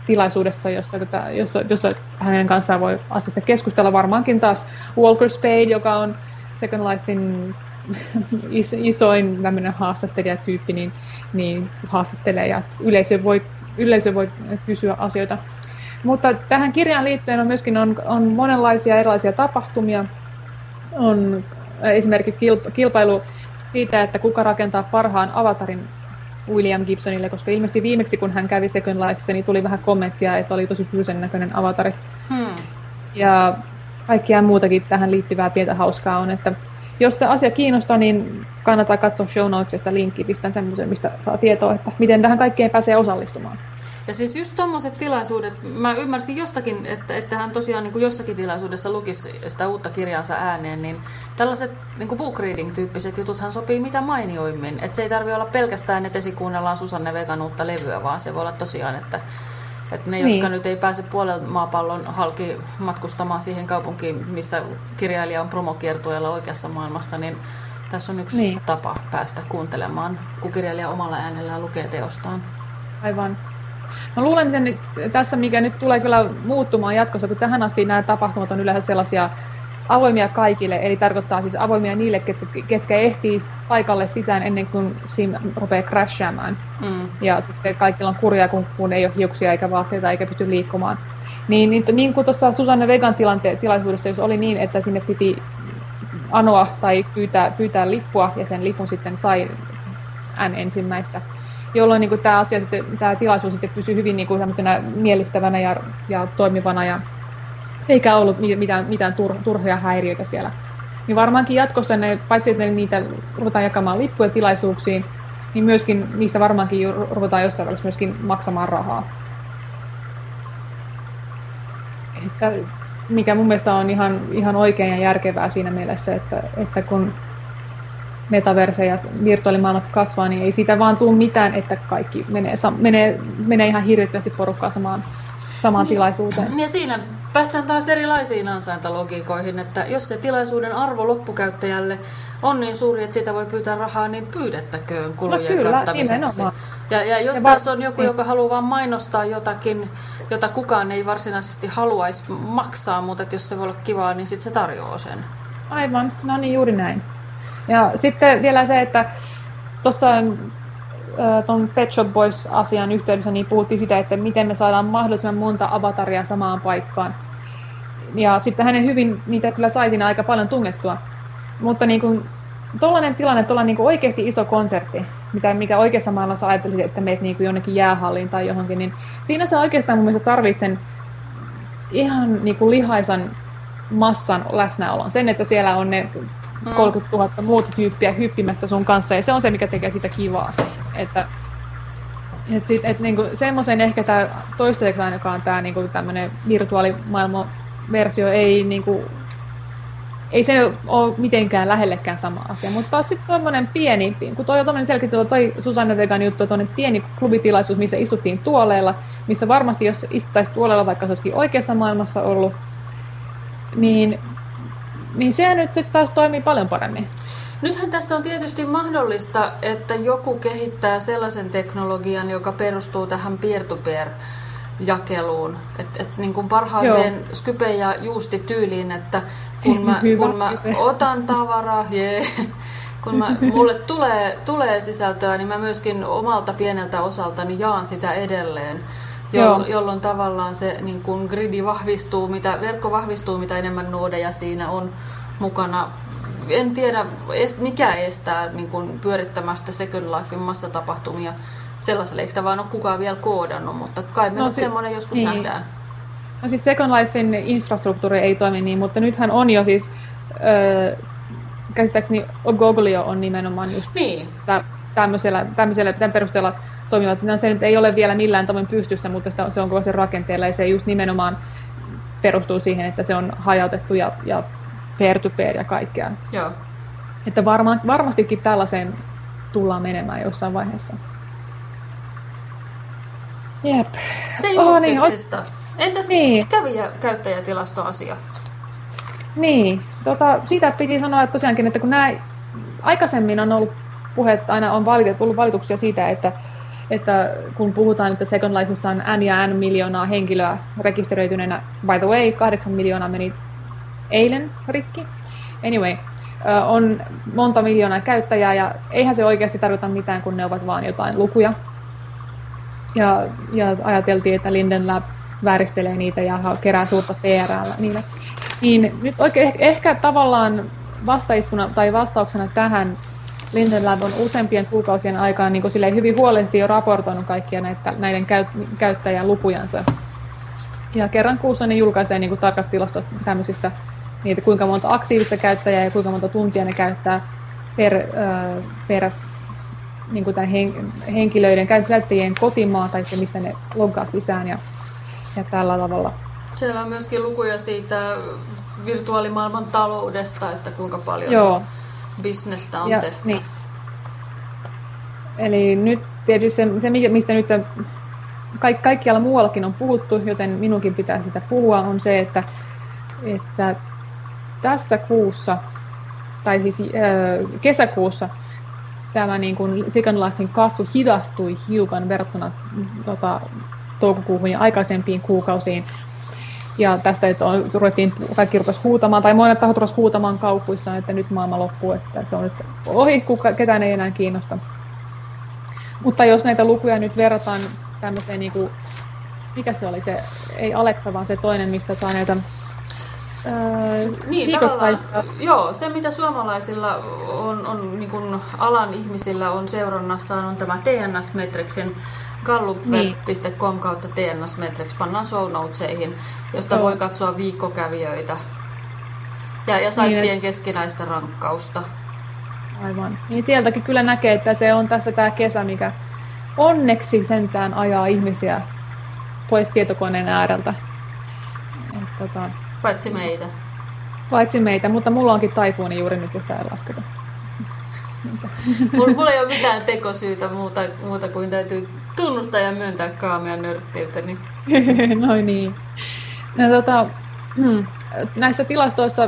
tilaisuudessa, jossa, jossa, jossa hänen kanssaan voi asiasta keskustella. Varmaankin taas Walker Spade, joka on Second Lifein isoin tämmöinen haastattelijatyyppi, niin, niin haastattelee ja yleisö voi, yleisö voi kysyä asioita. Mutta tähän kirjaan liittyen on myöskin on, on monenlaisia erilaisia tapahtumia. On esimerkiksi kilpailu siitä, että kuka rakentaa parhaan avatarin William Gibsonille, koska ilmeisesti viimeksi kun hän kävi Second Lifeissa, niin tuli vähän kommenttia, että oli tosi fyysisen näköinen avatari. Hmm. Ja kaikkia muutakin tähän liittyvää pientä hauskaa on, että jos tämä asia kiinnostaa, niin kannattaa katsoa show notesista linkki, pistän semmoisen, mistä saa tietoa, että miten tähän kaikkeen pääsee osallistumaan. Ja siis just tommoset tilaisuudet, mä ymmärsin jostakin, että, että hän tosiaan niin kuin jossakin tilaisuudessa lukisi sitä uutta kirjaansa ääneen, niin tällaiset niin kuin book reading-tyyppiset jututhan sopii mitä mainioimmin. Että se ei tarvitse olla pelkästään, että esikuunnellaan Susanne Vegan uutta levyä, vaan se voi olla tosiaan, että, että ne, jotka niin. nyt ei pääse puolella maapallon halki matkustamaan siihen kaupunkiin, missä kirjailija on promokiertueella oikeassa maailmassa, niin tässä on yksi niin. tapa päästä kuuntelemaan, kun kirjailija omalla äänellään lukee teostaan. Aivan. Mä luulen, että tässä, mikä nyt tulee kyllä muuttumaan jatkossa, kun tähän asti nämä tapahtumat on yleensä sellaisia avoimia kaikille, eli tarkoittaa siis avoimia niille, ketkä, ketkä ehtii paikalle sisään ennen kuin siinä rupeaa crashaamaan. Mm. Ja sitten kaikilla on kurjaa, kun, kun ei ole hiuksia eikä vaatteita eikä pysty liikkumaan. Niin, niin, niin kuin tuossa Susanne Vegan tilante, tilaisuudessa, jos oli niin, että sinne piti anoa tai pyytää, pyytää lippua, ja sen lipun sitten sai N ensimmäistä, jolloin niin kuin tämä asia, tämä tilaisuus sitten pysyy hyvin niin kuin miellyttävänä ja, ja toimivana, ja eikä ollut mitään, mitään tur, turhia häiriöitä siellä. Niin varmaankin jatkossa, ne, paitsi että niitä ruvetaan jakamaan lippuja tilaisuuksiin, niin myöskin niistä varmaankin ruvetaan jossain välissä myöskin maksamaan rahaa. Että, mikä mun mielestä on ihan, ihan oikein ja järkevää siinä mielessä, että, että kun metaverse ja virtuaalimaailmat kasvaa, niin ei siitä vaan tule mitään, että kaikki menee, menee, menee ihan hirvittävästi porukkaa samaan, samaan niin, tilaisuuteen. Ja siinä päästään taas erilaisiin ansaintalogiikoihin, että jos se tilaisuuden arvo loppukäyttäjälle on niin suuri, että siitä voi pyytää rahaa, niin pyydettäköön kulujen no kyllä, kattamiseksi. Ja, ja jos ja taas on joku, joka haluaa vain mainostaa jotakin, jota kukaan ei varsinaisesti haluaisi maksaa, mutta että jos se voi olla kivaa, niin sitten se tarjoaa sen. Aivan, no niin juuri näin. Ja sitten vielä se, että tuossa tuon Pet Shop Boys-asian yhteydessä niin puhuttiin sitä, että miten me saadaan mahdollisimman monta avataria samaan paikkaan. Ja sitten hänen hyvin niitä kyllä sai siinä aika paljon tungettua. Mutta niin kuin tuollainen tilanne, tuollainen niin kuin oikeasti iso konsertti, mitä, mikä oikeassa maailmassa ajattelisit, että meet niin kuin jonnekin jäähalliin tai johonkin, niin siinä se oikeastaan mun mielestä tarvitsen ihan niin kuin lihaisan massan läsnäolon. Sen, että siellä on ne kolmekymmentätuhatta muuta tyyppiä hyppimässä sun kanssa, ja se on se, mikä tekee sitä kivaa. Että, et sit, et niinku, semmoisen ehkä tämä toistaiseksi ainakaan tämä niinku, tämmöinen virtuaalimaailman versio ei, niinku, ei se ole mitenkään lähellekään sama asia, mutta taas sitten tommonen pieni, kun toi on tommonen selkeä toi Susanne Vegan juttu, tommonen pieni klubitilaisuus, missä istuttiin tuoleilla, missä varmasti jos istuttaisiin tuoleilla, vaikka se olisikin oikeassa maailmassa ollut, niin Niin se nyt sitten taas toimii paljon paremmin. Nythän tässä on tietysti mahdollista, että joku kehittää sellaisen teknologian, joka perustuu tähän peer-to-peer-jakeluun. Että et niin kuin parhaaseen Joo. Skype- ja Juusti-tyyliin, että kun mä, kun mä otan tavaraa, yeah, kun mä, mulle tulee, tulee sisältöä, niin mä myöskin omalta pieneltä osaltani jaan sitä edelleen. Jolloin, jolloin tavallaan se niin kun gridi vahvistuu, mitä, verkko vahvistuu, mitä enemmän noodeja siinä on mukana. En tiedä, mikä estää niin kun pyörittämästä Second Lifein massatapahtumia sellaiselle, eikö sitä vaan ole kukaan vielä koodannut, mutta kai me no, nyt si- semmoinen joskus niin. nähdään. No siis Second Lifein infrastruktuuri ei toimi niin, mutta nythän on jo siis, öö, käsittääkseni Googlio on nimenomaan just niin. tämmöisellä, tämmöisellä, tämän perusteella toimivat. Se nyt ei ole vielä millään tavoin pystyssä, mutta se on kovasti rakenteella, ja se just nimenomaan perustuu siihen, että se on hajautettu ja, ja peer-to-peer ja kaikkea. Joo. Että varma, varmastikin tällaiseen tullaan menemään jossain vaiheessa. Jep. Se julkisesta. Oh, niin, entäs niin. kävijä-käyttäjätilastoasia? Niin, tota, siitä piti sanoa, että tosiaankin, että kun nämä aikaisemmin on ollut puheet, aina on valitet, ollut valituksia siitä, että että kun puhutaan, että Second Lifeissa on N ja N miljoonaa henkilöä rekisteröityneenä, by the way, kahdeksan miljoonaa meni eilen rikki. Anyway, on monta miljoonaa käyttäjää ja eihän se oikeasti tarkoita mitään, kun ne ovat vaan jotain lukuja. Ja, ja ajateltiin, että Linden Lab vääristelee niitä ja kerää suurta P R:llä niille. Niin nyt oikein ehkä tavallaan vastaiskuna tai vastauksena tähän Linden Lab on useampien kuukausien aikaan niin kuin hyvin huolellisesti jo raportoinut kaikkia näitä, näiden käyt, käyttäjän lukujansa. Ja kerran kuussa ne julkaisee niin kuin tarkat tilastot tämmöisistä, niitä kuinka monta aktiivista käyttäjää ja kuinka monta tuntia ne käyttää per, äh, per niin kuin tämän hen, henkilöiden käyttäjien kotimaa tai se, mistä ne loggaa sisään ja, ja tällä tavalla. Siellä on myöskin lukuja siitä virtuaalimaailman taloudesta, että kuinka paljon Joo. bisnestä on ja, tehty. Niin. Eli nyt tietysti se, se mistä nyt kaik, kaikkialla muuallakin on puhuttu, joten minunkin pitää sitä puhua, on se, että, että tässä kuussa, tai siis äh, kesäkuussa, tämä niin kuin Second Lifein kasvu hidastui hiukan verrattuna tota, toukokuuhun ja aikaisempiin kuukausiin. Ja tästä, että on, ruvettiin, kaikki rupesi huutamaan, tai monet tahot rupesivat huutamaan kaupuissa, että nyt maailma loppuu, että se on nyt ohi, kuka, ketään ei enää kiinnosta. Mutta jos näitä lukuja nyt verrataan tämmöiseen, niin kuin, mikä se oli se, ei Alexa, vaan se toinen, mistä saa näitä Öö, niin, joo, se mitä suomalaisilla on, on niin kuin alan ihmisillä on seurannassaan on tämä T N S-metriksin gallupweb piste com kautta T N S-metriks, pannaan show notesihin, josta joo. voi katsoa viikkokävijöitä ja, ja saittien niin, keskinäistä rankkausta. Aivan. Niin sieltäkin kyllä näkee, että se on tässä tämä kesä, mikä onneksi sentään ajaa ihmisiä pois tietokoneen ääreltä. Et, tota, Paitsi meitä. Paitsi meitä, mutta mulla onkin taifuuni juuri nyt, jos tää ei lasketa. Mulla, mulla ei ole mitään tekosyytä muuta, muuta kuin täytyy tunnustaa ja myöntää kaamian nörttiyteni. Noin niin. No, tota, hmm, näissä tilastoissa,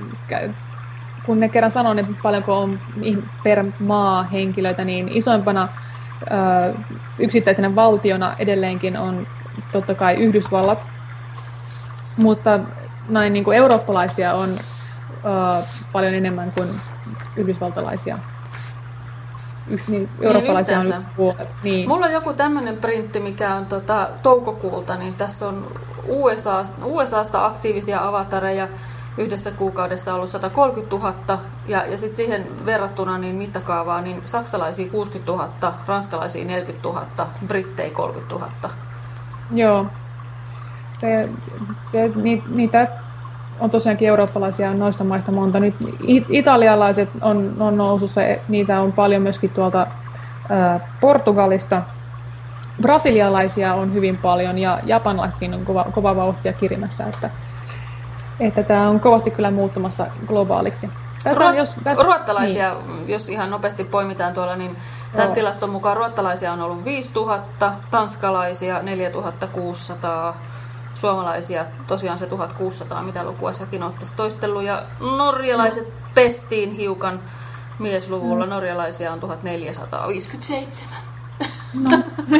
kun ne kerran sanoo, niin paljonko on per maa henkilöitä, niin isoimpana ö, yksittäisenä valtiona edelleenkin on totta kai Yhdysvallat. Mutta näin niin kuin eurooppalaisia on uh, paljon enemmän kuin yhdysvaltalaisia. Yksi, niin, eurooppalaisia niin on puolet. Niin. Mulla on joku tämmöinen printti, mikä on tota, toukokuulta, niin tässä on U S A, U S A:sta aktiivisia avatareja yhdessä kuukaudessa ollut sata kolmekymmentätuhatta ja, ja sitten siihen verrattuna niin mittakaavaa niin saksalaisia kuusikymmentätuhatta, ranskalaisia neljäkymmentätuhatta, brittejä kolmekymmentätuhatta. Joo. Se, se, niitä on tosiaankin eurooppalaisia noista maista monta. Nyt italialaiset on, on nousussa, niitä on paljon myöskin tuolta ää, Portugalista. Brasilialaisia on hyvin paljon ja japanilaisetkin on kova, kova vauhtia kirimässä. Että, että tämä on kovasti kyllä muuttumassa globaaliksi. Ruot, jos, tästä, ruottalaisia, niin. Jos ihan nopeasti poimitaan tuolla, niin tämän Joo. tilaston mukaan ruottalaisia on ollut viisituhatta, tanskalaisia neljätuhattakuusisataa, suomalaisia tosiaan se tuhatkuusisataa, mitä lukua säkin olet tässä toistellut, ja norjalaiset no. pestiin hiukan miesluvulla, mm. norjalaisia on tuhatneljäsataaviisikymmentäseitsemän. No.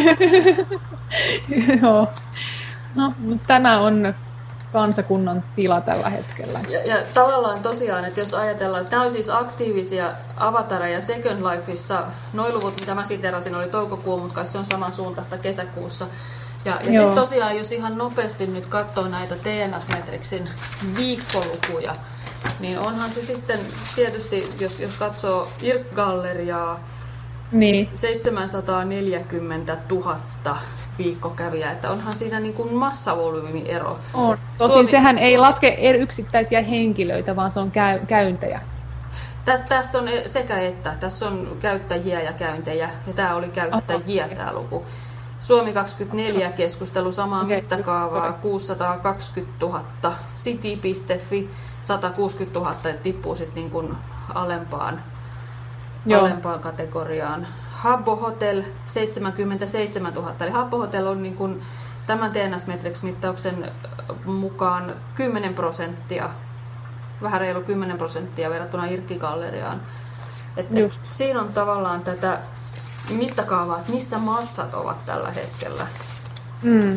Joo. No, tämä on kansakunnan tila tällä hetkellä. Ja, ja tavallaan tosiaan, että jos ajatellaan, että nämä on siis aktiivisia avatareja Second Lifeissa, nuo luvut, mitä mä siterasin, oli toukokuun, mutta kai se on samansuuntaista kesäkuussa. Ja, ja sitten tosiaan, jos ihan nopeasti nyt katsoo näitä T N S-metriksin viikkolukuja, niin onhan se sitten tietysti, jos, jos katsoo I R C-galleriaa, niin. seitsemänsataaneljäkymmentätuhatta viikkokävijää, että onhan siinä niin kuin massavolyymiero. On. Tosin Suomi... sehän ei laske yksittäisiä henkilöitä, vaan se on käy- käyntejä. Tässä, tässä on sekä että. Tässä on käyttäjiä ja käyntejä, ja tämä oli käyttäjiä tämä luku. Suomi kaksikymmentäneljä keskustelu samaa okay. mittakaavaa, kuusisataakaksikymmentätuhatta, city piste fi sata kuusikymmentätuhatta, että tippuu sitten niin kuin alempaan. Joo. alempaan kategoriaan. Habbo Hotel seitsemänkymmentäseitsemäntuhatta. Eli Habbo Hotel on niin kuin tämän T N S-metrics-mittauksen mukaan kymmenen prosenttia, vähän reilu kymmenen prosenttia verrattuna I R C-galleriaan. Et, et siinä on tavallaan tätä mittakaavaa, että missä massat ovat tällä hetkellä. Mm.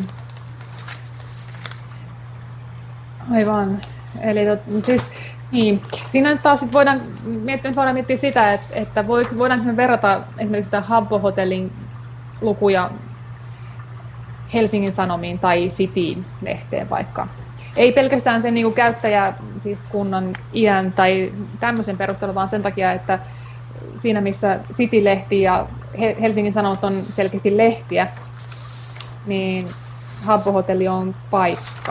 Aivan. Eli tot, siis, niin. Siinä nyt taas voidaan miettiä, voidaan miettiä sitä, että, että voidaanko me verrata esimerkiksi sitä Habbo-hotellin lukuja Helsingin Sanomiin tai Cityin-lehteen vaikka. Ei pelkästään sen niin kuin käyttäjä, siis kunnan iän tai tämmöisen perusteella, vaan sen takia, että siinä missä City-lehti ja Helsingin Sanomat on selkeästi lehtiä, niin Habbo-hotelli on paikka.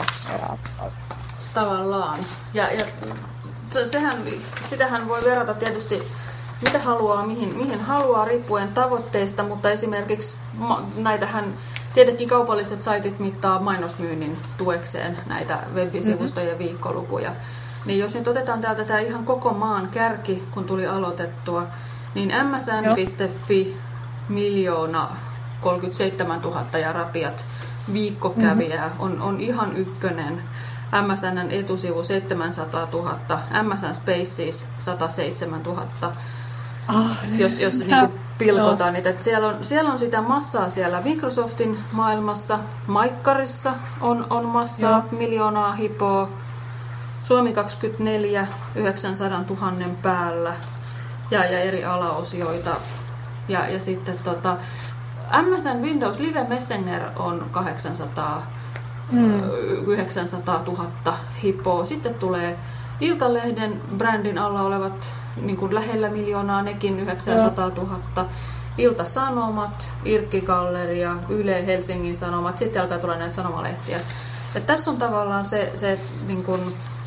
Tavallaan. Ja, ja sehän, sitähän voi verrata tietysti mitä haluaa, mihin, mihin haluaa, riippuen tavoitteista, mutta esimerkiksi näitähän tietenkin kaupalliset saitit mittaa mainosmyynnin tuekseen näitä web-sivustojen mm-hmm. viikkolukuja. Niin jos nyt otetaan täältä tämä ihan koko maan kärki, kun tuli aloitettua, niin M S N piste F I miljoona kolmekymmentäseitsemäntuhatta ja rapiat viikkokävijää mm-hmm. on, on ihan ykkönen. M S N:n etusivu seitsemänsataatuhatta, M S N Spaces sata seitsemän tuhatta. Ah, jos jos niinku pilkotaan niitä. Siellä on, siellä on sitä massaa siellä Microsoftin maailmassa, Maikkarissa on, on massaa, joo. miljoonaa hipoa, Suomi kaksikymmentäneljä yhdeksänsadantuhannen päällä ja, ja eri alaosioita. Ja, ja sitten tota, M S N Windows Live Messenger on kahdeksansataa, mm. yhdeksänsataatuhatta hipoa. Sitten tulee Iltalehden brändin alla olevat niin kuin lähellä miljoonaa, nekin yhdeksänsataatuhatta. Ilta-Sanomat, Irkki-galleria, Yle, Helsingin Sanomat, sitten alkaa tulla näitä sanomalehtiä. Et tässä on tavallaan se, se niin kuin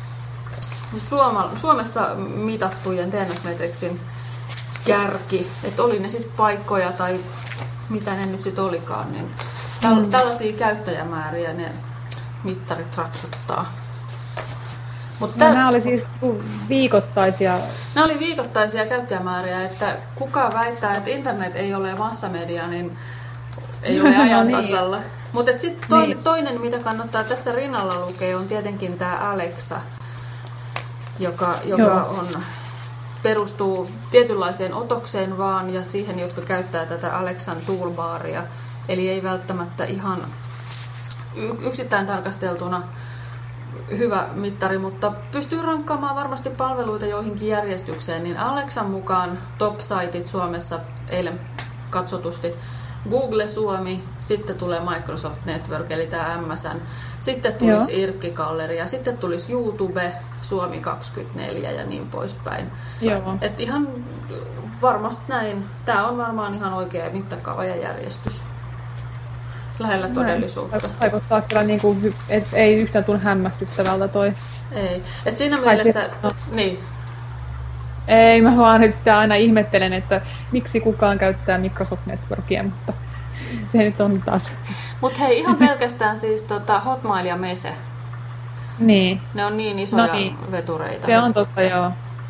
Suoma, Suomessa mitattujen T N S-metriksin kärki, että oli ne sitten paikkoja tai mitä ne nyt sitten olikaan, niin täl, mm. tällaisia käyttäjämääriä ne mittarit raksuttaa. Mutta no, nämä oli siis viikoittaisia. Nämä oli viikoittaisia käyttäjämääriä, että kuka väittää, että internet ei ole massamedia, niin ei ole ajan tasalla. Niin. Mutta sitten to, niin. toinen, mitä kannattaa tässä rinnalla lukea, on tietenkin tämä Alexa, joka, joka on, perustuu tietynlaiseen otokseen vaan ja siihen, jotka käyttää tätä Alexan toolbaria. Eli ei välttämättä ihan yksittäin tarkasteltuna hyvä mittari, mutta pystyy rankkaamaan varmasti palveluita joihinkin järjestykseen, niin Alexan mukaan top-saitit Suomessa eilen katsotusti Google Suomi, sitten tulee Microsoft Network, eli tämä M S N, sitten tulisi Irkki-galleria, ja sitten tulisi YouTube, Suomi kaksikymmentäneljä ja niin poispäin. Joo. Et ihan varmasti näin, tämä on varmaan ihan oikea mittakaava ja järjestys. Lähellä todellisuutta. Vaikuttaa kyllä, niin kuin, et ei yhtään tule hämmästyttävältä toi. Ei. Et siinä mielessä, niin. Ei, mä vaan nyt sitä aina ihmettelen, että miksi kukaan käyttää Microsoft Networkia, mutta se nyt on taas. Mut hei, ihan pelkästään siis tota, Hotmail ja Mese. Niin. Ne on niin isoja no niin. vetureita. Se on totta, joo.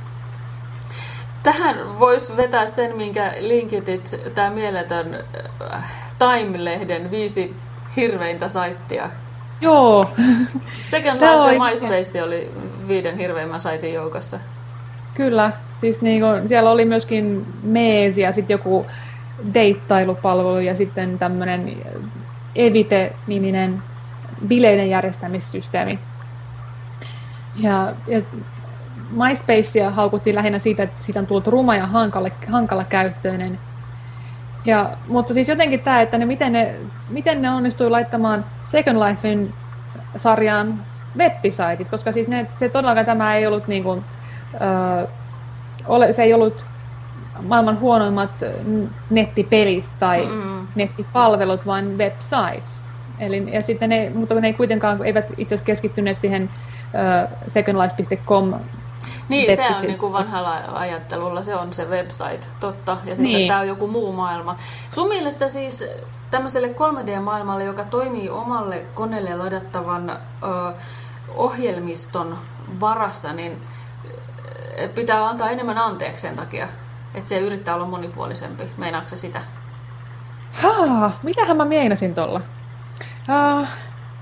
Tähän voisi vetää sen, minkä linkitit, tämä mieletön Time-lehden viisi hirveintä saittia. Joo. Second Life ja MySpace oli viiden hirveimmän saitin joukossa. Kyllä. Siis niinku, siellä oli myöskin Meesi ja sitten joku deittailupalvelu ja sitten tämmöinen Evite-niminen bileiden järjestämissysteemi. Ja, ja MySpacea haukuttiin lähinnä siitä, että siitä on tullut ruma ja hankala, hankala käyttöinen. Ja, mutta siis jotenkin tämä, että ne, miten, ne, miten ne onnistui laittamaan Second Lifein sarjaan web-saitit, koska siis ne, se todellakaan tämä ei ollut niin kuin, ö, ole, se ei ollut maailman huonoimmat nettipelit tai mm. nettipalvelut, vaan websites. Eli, ja sitten ne, mutta ne ei kuitenkaan eivät itse asiassa keskittyneet siihen ö, secondlife piste com. Niin, se on niin kuin vanhalla ajattelulla, se on se website, totta, ja sitten niin. Tämä on joku muu maailma. Sun mielestä siis tämmöiselle kolme D-maailmalle, joka toimii omalle koneelle ladattavan ö, ohjelmiston varassa, niin pitää antaa enemmän anteeksi sen takia, että se yrittää olla monipuolisempi. Meinaatko sä sitä? Haa, mitähän mä meinasin tuolla? Uh...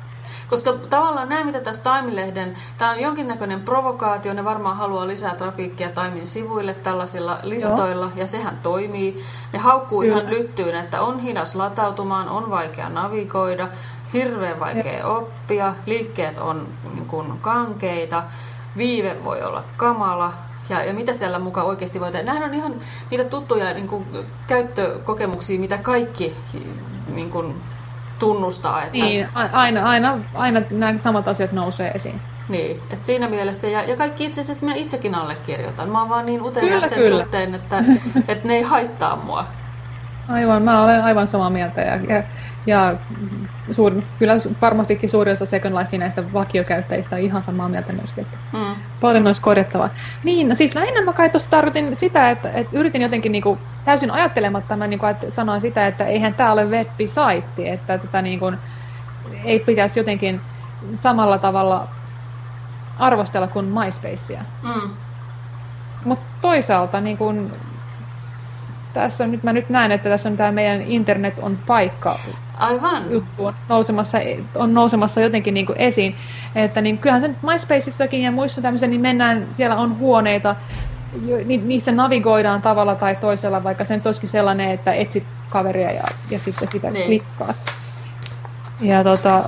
Koska tavallaan nämä, mitä tässä Time-lehden, tämä on jonkinnäköinen provokaatio, ne varmaan haluaa lisää trafiikkia Timen sivuille tällaisilla listoilla, Joo. ja sehän toimii. Ne haukkuu Kyllä. ihan lyttyyn, että on hidas latautumaan, on vaikea navigoida, hirveän vaikea Joo. oppia, liikkeet on niin kuin kankeita, viive voi olla kamala. Ja, ja mitä siellä mukaan oikeasti voi tehdä? Nämähän on ihan niitä tuttuja niin kuin, käyttökokemuksia, mitä kaikki niin kuin, tunnustaa. Että... Niin, aina, aina, aina nämä samat asiat nousee esiin. Niin, että siinä mielessä, ja, ja kaikki itse asiassa minä itsekin allekirjoitan. Mä oon vaan niin utelias sen kyllä. suhteen, että, että ne ei haittaa mua. Aivan, mä olen aivan samaa mieltä. Ja, ja, ja suur, kyllä varmastikin suurin osa Second Lifein näistä vakiokäyttäjistä on ihan samaa mieltä myöskin. Mm. Paljon olisi korjattavaa. Niin, no siis lähinnä mä kai tuossa tarkoitin sitä, että, että yritin jotenkin niinku täysin ajattelematta, mä niinku, että sanoin sitä, että eihän tämä ole web-saitti, että tätä niinku, ei pitäisi jotenkin samalla tavalla arvostella kuin MySpacea. Mm. Mutta toisaalta niin kun, tässä nyt mä nyt näen, että tässä on tämä meidän internet on paikka. Aivan. Juttu on nousemassa, on nousemassa jotenkin niin kuin esiin. Että niin, kyllähän se nyt MySpaceissakin ja muissa tämmöisissä, niin mennään, siellä on huoneita, ni, niissä navigoidaan tavalla tai toisella, vaikka se nyt olisikin sellainen, että etsit kaveria ja, ja sitten sitä niin. klikkaat. Ja tota,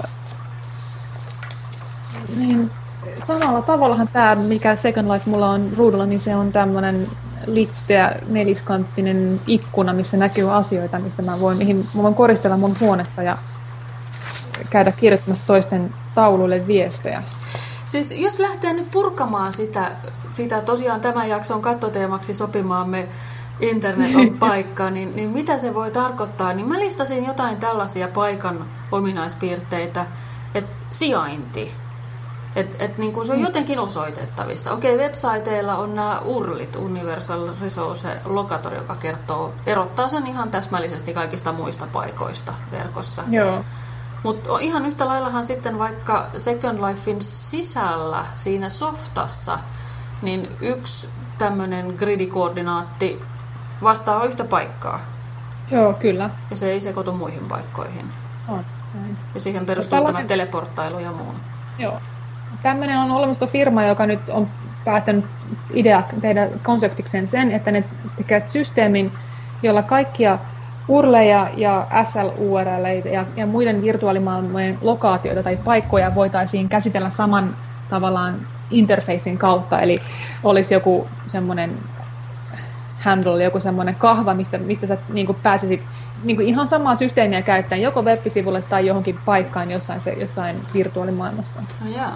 niin, samalla tavallahan tämä, mikä Second Life mulla on ruudulla, niin se on tämmöinen litteä neliskanttinen ikkuna, missä näkyy asioita, mistä mä voin, mihin mä voin koristella mun huonetta ja käydä kirjoittamassa toisten tauluille viestejä. Siis jos lähtee nyt purkamaan sitä, sitä tosiaan tämän jakson kattoteemaksi sopimaamme internet on paikka, niin, niin mitä se voi tarkoittaa? Niin mä listasin jotain tällaisia paikan ominaispiirteitä, että sijainti. Että et, niin se on jotenkin osoitettavissa. Okei, websiteilla on nämä urlit, Universal Resource Locator, joka kertoo, erottaa sen ihan täsmällisesti kaikista muista paikoista verkossa. Joo. Mutta ihan yhtä laillahan sitten vaikka Second Lifein sisällä, siinä softassa, niin yksi tämmöinen gridikoordinaatti vastaa yhtä paikkaa. Joo, kyllä. Ja se ei sekoitu muihin paikkoihin. On, näin. Ja siihen perustuu tällainen... tämä teleporttailu ja muu. Joo. Tämmöinen on olemassa firma, joka nyt on päättänyt idea tehdä konseptikseen sen, että ne tekevät systeemin, jolla kaikkia urleja ja S L U R L ja, ja muiden virtuaalimaailmojen lokaatioita tai paikkoja voitaisiin käsitellä saman tavallaan interfacen kautta. Eli olisi joku semmoinen handle, joku semmoinen kahva, mistä, mistä sä niin kuin pääsisit niin kuin ihan samaa systeemiä käyttäen joko web-sivulle tai johonkin paikkaan jossain, se, jossain virtuaalimaailmassa. No jaa.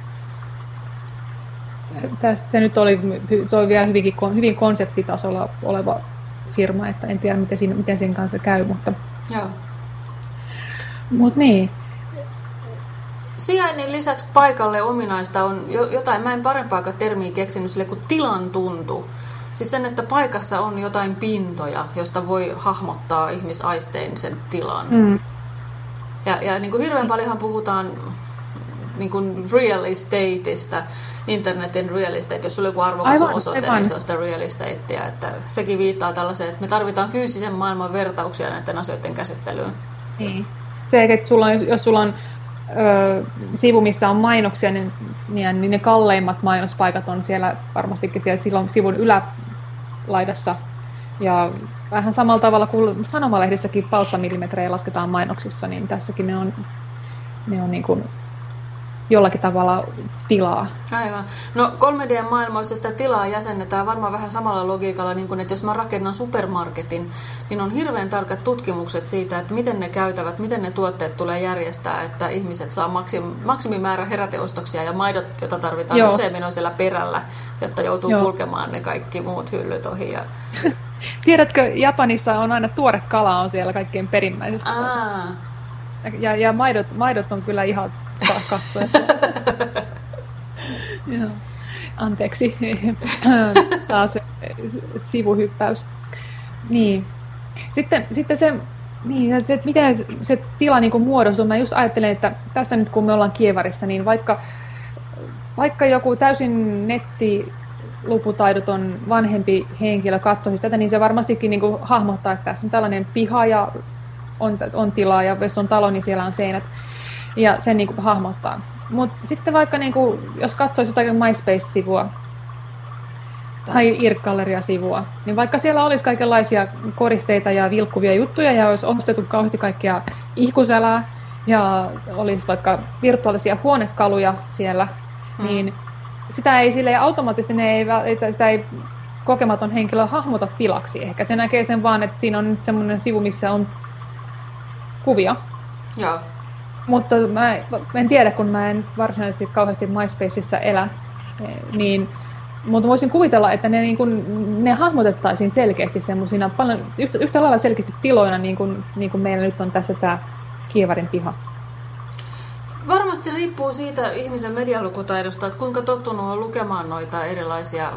Tästä se nyt oli, se oli vielä hyvinkin, hyvin konseptitasolla oleva firma, että en tiedä miten, siinä, miten sen kanssa käy, mutta... Joo. Mut niin. Sijainnin lisäksi paikalle ominaista on jotain, mä en parempaakaan termiä keksinyt sille kuin tilan tuntu. Siis sen, että paikassa on jotain pintoja, josta voi hahmottaa ihmisaistein sen tilan. Mm. Ja, ja niin kuin hirveän paljonhan puhutaan niin kuin real estateista, internetin real estate. Jos sulla on joku arvokas aivan, osoite, aivan. Niin se on sitä real estatea. Että sekin viittaa tällaiseen, että me tarvitaan fyysisen maailman vertauksia näiden asioiden käsittelyyn. Niin. Se, että sulla on, jos sulla on ö, sivu, missä on mainoksia, niin, niin ne kalleimmat mainospaikat on siellä varmastikin siellä silloin sivun ylälaidassa. Ja vähän samalla tavalla kuin sanomalehdissäkin palstamillimetrejä lasketaan mainoksissa, niin tässäkin ne on, ne on niin kuin jollakin tavalla tilaa. Aivan. No kolme D-maailmoissa sitä tilaa jäsennetään varmaan vähän samalla logiikalla, niin kuin että jos mä rakennan supermarketin, niin on hirveän tarkat tutkimukset siitä, että miten ne käytävät, miten ne tuotteet tulee järjestää, että ihmiset saa maksim, maksimimäärä heräteostoksia ja maidot, joita tarvitaan Joo. useammin on siellä perällä, jotta joutuu Joo. kulkemaan ne kaikki muut hyllyt ohi. Ja... Tiedätkö, Japanissa on aina tuore kala on siellä kaikkein perimmäisessä. Ja, ja maidot, maidot on kyllä ihan katsoja. Anteeksi. Taas sivuhyppäys. Niin. Sitten, sitten se, niin, että miten se tila niin kuin muodostuu. Mä just ajattelen, että tässä nyt kun me ollaan Kievarissa, niin vaikka, vaikka joku täysin nettiluputaidoton vanhempi henkilö katsoisi tätä, niin se varmastikin niin kuin hahmottaa, että tässä on tällainen piha ja on, on tilaa ja jos on talo, niin siellä on seinät. ja sen niin kuin hahmottaa. Mutta sitten vaikka niin kuin, jos katsoisi jotain MySpace-sivua tai IRC-galleria-sivua, niin vaikka siellä olisi kaikenlaisia koristeita ja vilkkuvia juttuja ja olisi ostettu kauheasti kaikkia ihkusälää ja olisi vaikka virtuaalisia huonekaluja siellä, hmm. niin sitä ei silleen automaattisesti, ne ei, sitä ei kokematon henkilö hahmota tilaksi. Ehkä se näkee sen vaan, että siinä on nyt semmoinen sivu, missä on kuvia. Joo. Mutta mä en tiedä, kun mä en varsinaisesti kauheasti MySpaceissa elä, niin, mutta voisin kuvitella, että ne, niin kun, ne hahmotettaisiin selkeästi semmoisina paljon yhtä, yhtä lailla selkeästi tiloina, niin kuin, niin kuin meillä nyt on tässä tämä Kievarin piha. Varmasti riippuu siitä ihmisen medialukutaidosta, että kuinka tottunut on lukemaan noita erilaisia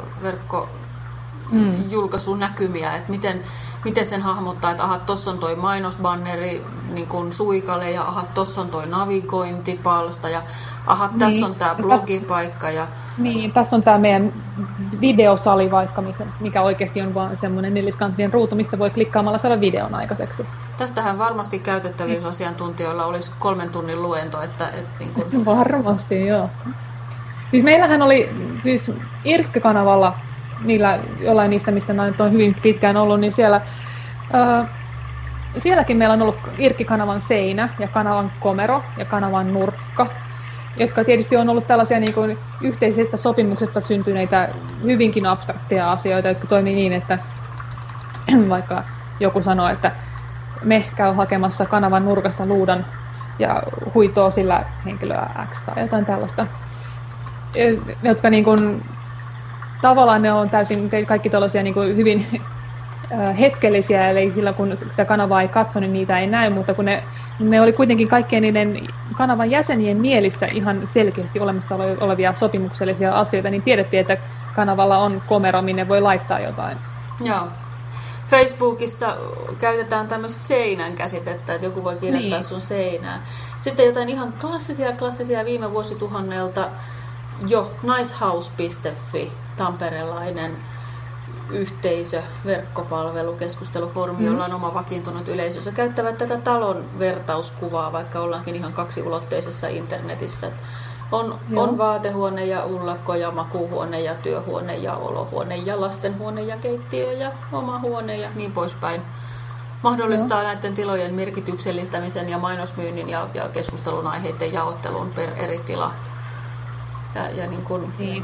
verkkojulkaisunäkymiä, että miten, miten sen hahmottaa, että aha, tossa on toi mainosbanneri, niin kuin suikale, ja aha, tossa on toi navigointipalsta, ja aha, niin. Tässä on tää blogipaikka. Ja... Niin, tässä on tää meidän videosali vaikka, mikä, mikä oikeasti on vaan semmoinen neliskanttinen ruutu, mistä voi klikkaamalla saada videon aikaiseksi. Tästähän varmasti käytettävyysasiantuntijoilla olisi kolmen tunnin luento, että... että niin kuin... Varmasti, joo. Siis meillähän oli siis IRC-kanavalla, niillä jollain niistä, mistä mä nyt olen hyvin pitkään ollut, niin siellä, ää, sielläkin meillä on ollut IRC-kanavan seinä ja kanavan komero ja kanavan nurkka, jotka tietysti on ollut tällaisia niin kuin yhteisestä sopimuksesta syntyneitä hyvinkin abstrakteja asioita, jotka toimii niin, että vaikka joku sanoo, että me käy hakemassa kanavan nurkasta luudan ja huitoo sillä henkilöä X tai jotain tällaista, jotka niin kuin, tavallaan ne on täysin kaikki tällaisia niin kuin hyvin hetkellisiä, eli sillä kun sitä kanavaa ei katso, niin niitä ei näy, mutta kun ne, ne oli kuitenkin kaikkien niiden kanavan jäsenien mielissä ihan selkeästi olemassa olevia sopimuksellisia asioita, niin tiedettiin, että kanavalla on komero, minne voi laittaa jotain. Joo. Facebookissa käytetään tämmöistä seinän käsitettä, että joku voi kirjoittaa niin. sun seinään. Sitten jotain ihan klassisia, klassisia viime vuosituhannelta jo nicehouse piste fi, tamperelainen yhteisö, verkkopalvelu, keskustelufoorumi, mm. jolla on oma vakiintunut yleisönsä, käyttävät tätä talon vertauskuvaa, vaikka ollaankin ihan kaksiulotteisessa internetissä. On, on vaatehuone ja ullakko ja makuuhuone ja työhuone ja olohuone ja lastenhuone ja keittiö ja oma huone ja niin poispäin. Mahdollistaa Joo. näiden tilojen merkityksellistämisen ja mainosmyynnin ja, ja keskustelun aiheiden jaottelun per eri tila. Ja, ja niin kuin, niin.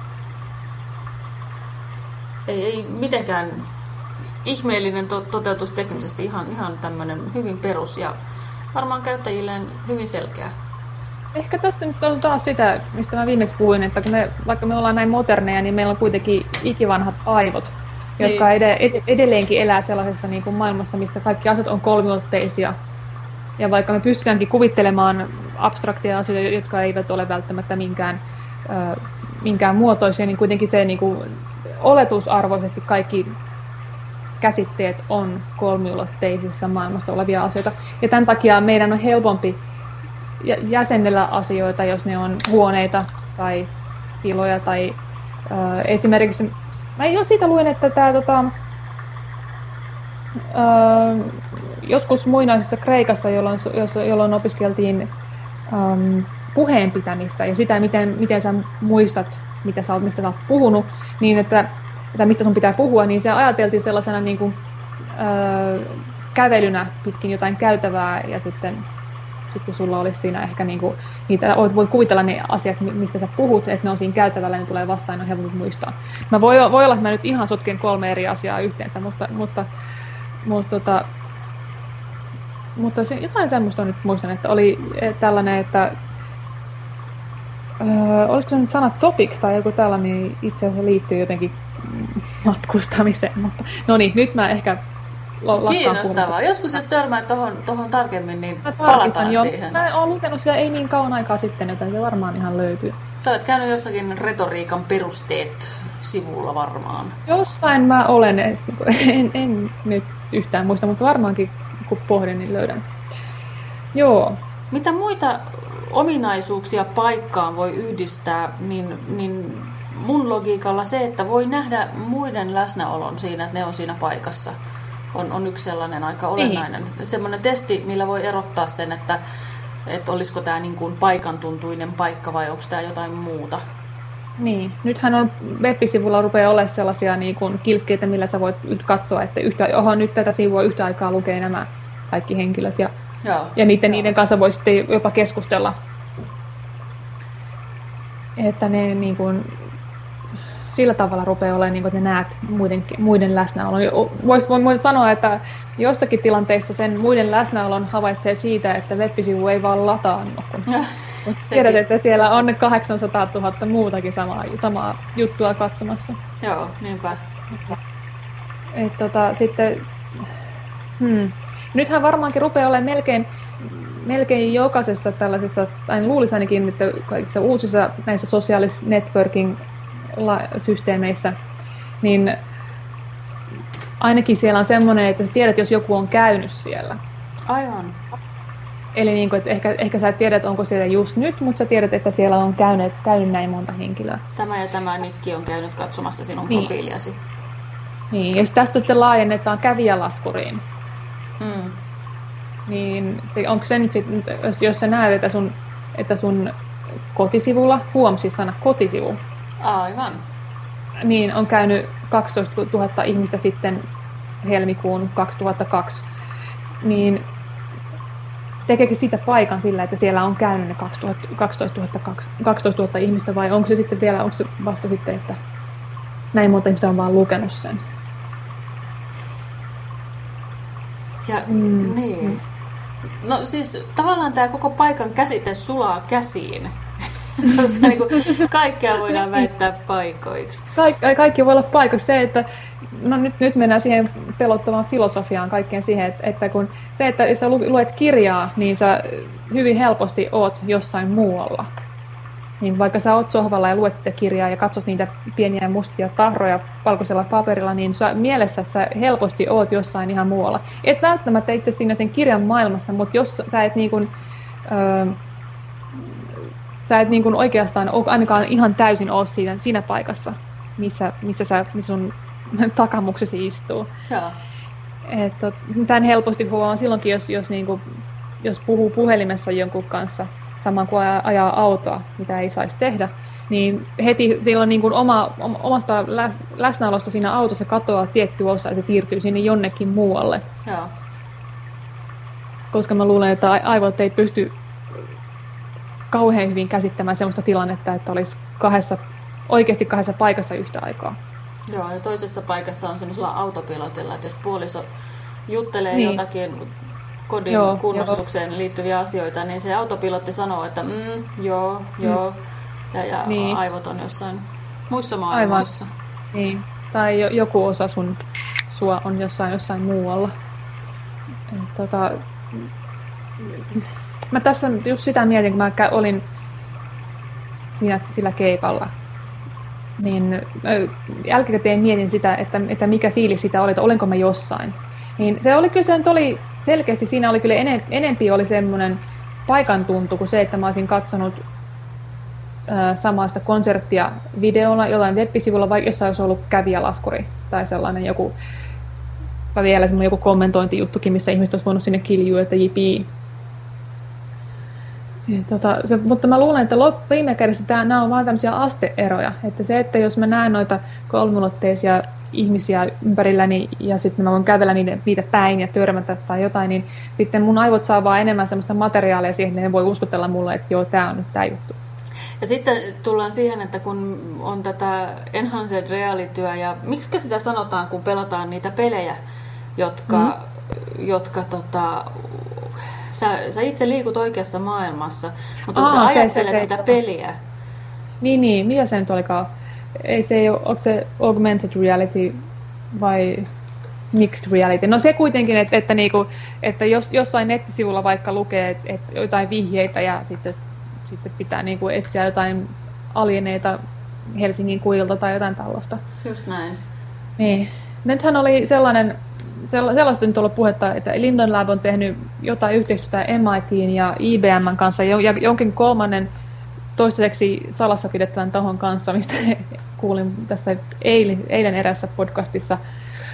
Ei, ei mitenkään ihmeellinen to, toteutus teknisesti, ihan, ihan tämmöinen hyvin perus ja varmaan käyttäjilleen hyvin selkeä. Ehkä tässä nyt on taas sitä, mistä mä viimeksi puhuin, että kun me, vaikka me ollaan näin moderneja, niin meillä on kuitenkin ikivanhat aivot, niin. jotka ed- ed- edelleenkin elää sellaisessa niin kuin maailmassa, missä kaikki asiat on kolmiulotteisia. Ja vaikka me pystytäänkin kuvittelemaan abstrakteja asioita, jotka eivät ole välttämättä minkään, äh, minkään muotoisia, niin kuitenkin se niin kuin oletusarvoisesti kaikki käsitteet on kolmiulotteisissa maailmassa olevia asioita. Ja tämän takia meidän on helpompi jäsennellä asioita, jos ne on huoneita tai tiloja tai äh, esimerkiksi, mä jo siitä luin, että tää, tota, äh, joskus muinaisessa Kreikassa, jolloin, jolloin opiskeltiin ähm, puheen pitämistä ja sitä, miten, miten sä muistat, mitä sä oot, mistä sä oot puhunut, niin että, että mistä sun pitää puhua, niin se ajateltiin sellaisena niin kuin, äh, kävelynä pitkin jotain käytävää ja sitten sitten sulla olisi siinä ehkä niinku, niitä, voit kuvitella ne asiat, mistä sä puhut, että ne on siinä käytävällä ja ne tulee vastaan, on helpompi muistaa. Mä voi, voi olla, että mä nyt ihan sotken kolme eri asiaa yhteensä, mutta, mutta, mutta, tota, mutta se, jotain semmoista nyt muistan, että oli tällainen, että öö, oliko se nyt sana topic tai joku tällainen, itse asiassa liittyy jotenkin matkustamiseen, mutta no niin, nyt mä ehkä kiinnostavaa. Joskus jos törmää tohon, tohon tarkemmin, niin palataan jo siihen. Mä oon lukenut sitä ei niin kauan aikaa sitten, joten se varmaan ihan löytyy. Sä olet käynyt jossakin retoriikan perusteet sivulla varmaan. Jossain mä olen, en, en nyt yhtään muista, mutta varmaankin kun pohdin, niin löydän. Joo. Mitä muita ominaisuuksia paikkaan voi yhdistää, niin, niin mun logiikalla se, että voi nähdä muiden läsnäolon siinä, että ne on siinä paikassa. On, on yksi sellainen aika olennainen. Niin. Semmoinen testi, millä voi erottaa sen, että että olisiko tämä niin kuin paikan tuntuinen paikka vai onko tämä jotain muuta. Niin, nythän on web-sivulla rupeaa olemaan sellaisia niin kuin kilkkeitä, millä sä voit katsoa, että yhtä, oho, nyt tätä sivua yhtä aikaa lukee nämä kaikki henkilöt ja, Joo, ja niiden, joo. niiden kanssa voi sitten jopa keskustella. Että ne niin kuin, sillä tavalla rupeaa olemaan, niin kuin, että ne näet muiden, muiden läsnäolon. Voisi voi sanoa, että jossakin tilanteissa sen muiden läsnäolon havaitsee siitä, että web-sivu ei vaan lataa. Kun tiedät, että siellä on kahdeksansataatuhatta muutakin samaa, samaa juttua katsomassa. Joo, niinpä. Et, tota, sitten, hmm. Nythän varmaankin rupeaa olemaan melkein, melkein jokaisessa tällaisessa, aina luulisi ainakin, että kaikissa uusissa näissä social networking systeemeissä, niin ainakin siellä on semmoinen, että tiedät, jos joku on käynyt siellä. Aivan. Eli niin kuin, että ehkä, ehkä sä et tiedä, että onko siellä just nyt, mutta sä tiedät, että siellä on käynyt, käynyt näin monta henkilöä. Tämä ja tämä Nikki on käynyt katsomassa sinun Niin. profiiliasi. Niin, jos tästä sitten laajennetaan kävijälaskuriin, Hmm. niin onko se nyt sitten, jos, jos sä näet, että sun, että sun kotisivulla, huom siis sana kotisivu, Aivan. niin on käynyt kaksitoistatuhatta ihmistä sitten helmikuun kaksituhattakaksi, niin tekeekö siitä paikan sillä, että siellä on käynyt ne kaksitoistatuhatta ihmistä vai onko se sitten vielä, onko se vasta sitten, että näin monta ihmistä on vaan lukenut sen? Ja, Mm. niin. No siis tavallaan tämä koko paikan käsite sulaa käsiin, koska niinku kaikkea voidaan väittää paikoiksi. Kaikki, kaikki voi olla paikaksi. Se, että, no nyt, nyt mennään siihen pelottavaan filosofiaan kaikkeen siihen, että, että kun se, että jos sä luet kirjaa, niin sä hyvin helposti oot jossain muualla. Niin vaikka sä oot sohvalla ja luet sitä kirjaa ja katsot niitä pieniä mustia tahroja valkoisella paperilla, niin sä, mielessä sä helposti oot jossain ihan muualla. Et välttämättä itse siinä sen kirjan maailmassa, mutta jos sä et niin kuin, öö, sä et niin kuin oikeastaan ole ainakaan ihan täysin ole siinä, siinä paikassa, missä, missä, sä, missä sun takamuksesi istuu. Joo. Että tämän helposti huomaa silloinkin, jos, jos, niin kuin, jos puhuu puhelimessa jonkun kanssa, saman kuin ajaa, ajaa autoa, mitä ei saisi tehdä, niin heti silloin niin kuin oma, omasta läsnäolosta siinä autossa katoaa tietty osa ja se siirtyy sinne jonnekin muualle. Joo. Koska mä luulen, että aivot ei pysty kauhean hyvin käsittämään sellaista tilannetta, että olisi kahdessa, oikeasti kahdessa paikassa yhtä aikaa. Joo, ja toisessa paikassa on semmoisella autopilotilla, että jos puoliso juttelee Niin. jotakin kodin Joo, kunnostukseen jo. liittyviä asioita, niin se autopilotti sanoo, että mm, joo, joo, ja, ja Niin. aivot on jossain muissa maailmoissa. Niin. Tai jo, joku osa sun sua on jossain jossain muualla. Et, tota, mä tässä just sitä mietin, kun mä olin siinä, sillä keikalla, niin jälkikäteen mietin sitä, että, että mikä fiilis sitä oli, että olenko mä jossain. Niin se oli kyllä, se nyt oli selkeästi, siinä oli kyllä enem, enempi oli semmoinen paikan tuntu kuin se, että mä olisin katsonut ää, samaista konserttia videolla jollain web-sivulla, vaikka jossain olisi ollut kävijälaskuri tai sellainen joku, tai vielä joku kommentointijuttukin, missä ihmiset olisi voinut sinne kiljua, että jipii. Tota, se, mutta mä luulen, että lop, viime kädessä tää, nämä on vaan tämmöisiä asteeroja. Että se, että jos mä näen noita kolmiulotteisia ihmisiä ympärilläni ja sitten mä voin kävellä niitä, niitä päin ja törmätä tai jotain, niin sitten mun aivot saa vaan enemmän semmoista materiaalia siihen, että ne voi uskotella mulle, että joo, tää on nyt tää juttu. Ja sitten tullaan siihen, että kun on tätä enhanced realityä ja miksi sitä sanotaan, kun pelataan niitä pelejä, jotka, mm. jotka tota, sä, sä itse liikut oikeassa maailmassa, mutta kun Aa, sä ajattelet se, se, sitä peliä. Niin, niin, mitä se nyt olikaan? Ei se ei ole, onko se augmented reality vai mixed reality? No se kuitenkin, että, että, niinku, että jos jossain nettisivulla vaikka lukee että, että jotain vihjeitä ja sitten, sitten pitää niinku etsiä jotain alieneita Helsingin kuilta tai jotain tällaista. Just näin. Niin. Nythän oli sellainen, sellaista nyt ollut puhetta, että Linden Lab on tehnyt jotain yhteistyötä M I T:n ja I B M:n kanssa ja jonkin kolmannen toistaiseksi salassa pidettävän tahon kanssa, mistä kuulin tässä eilen, eilen erässä podcastissa.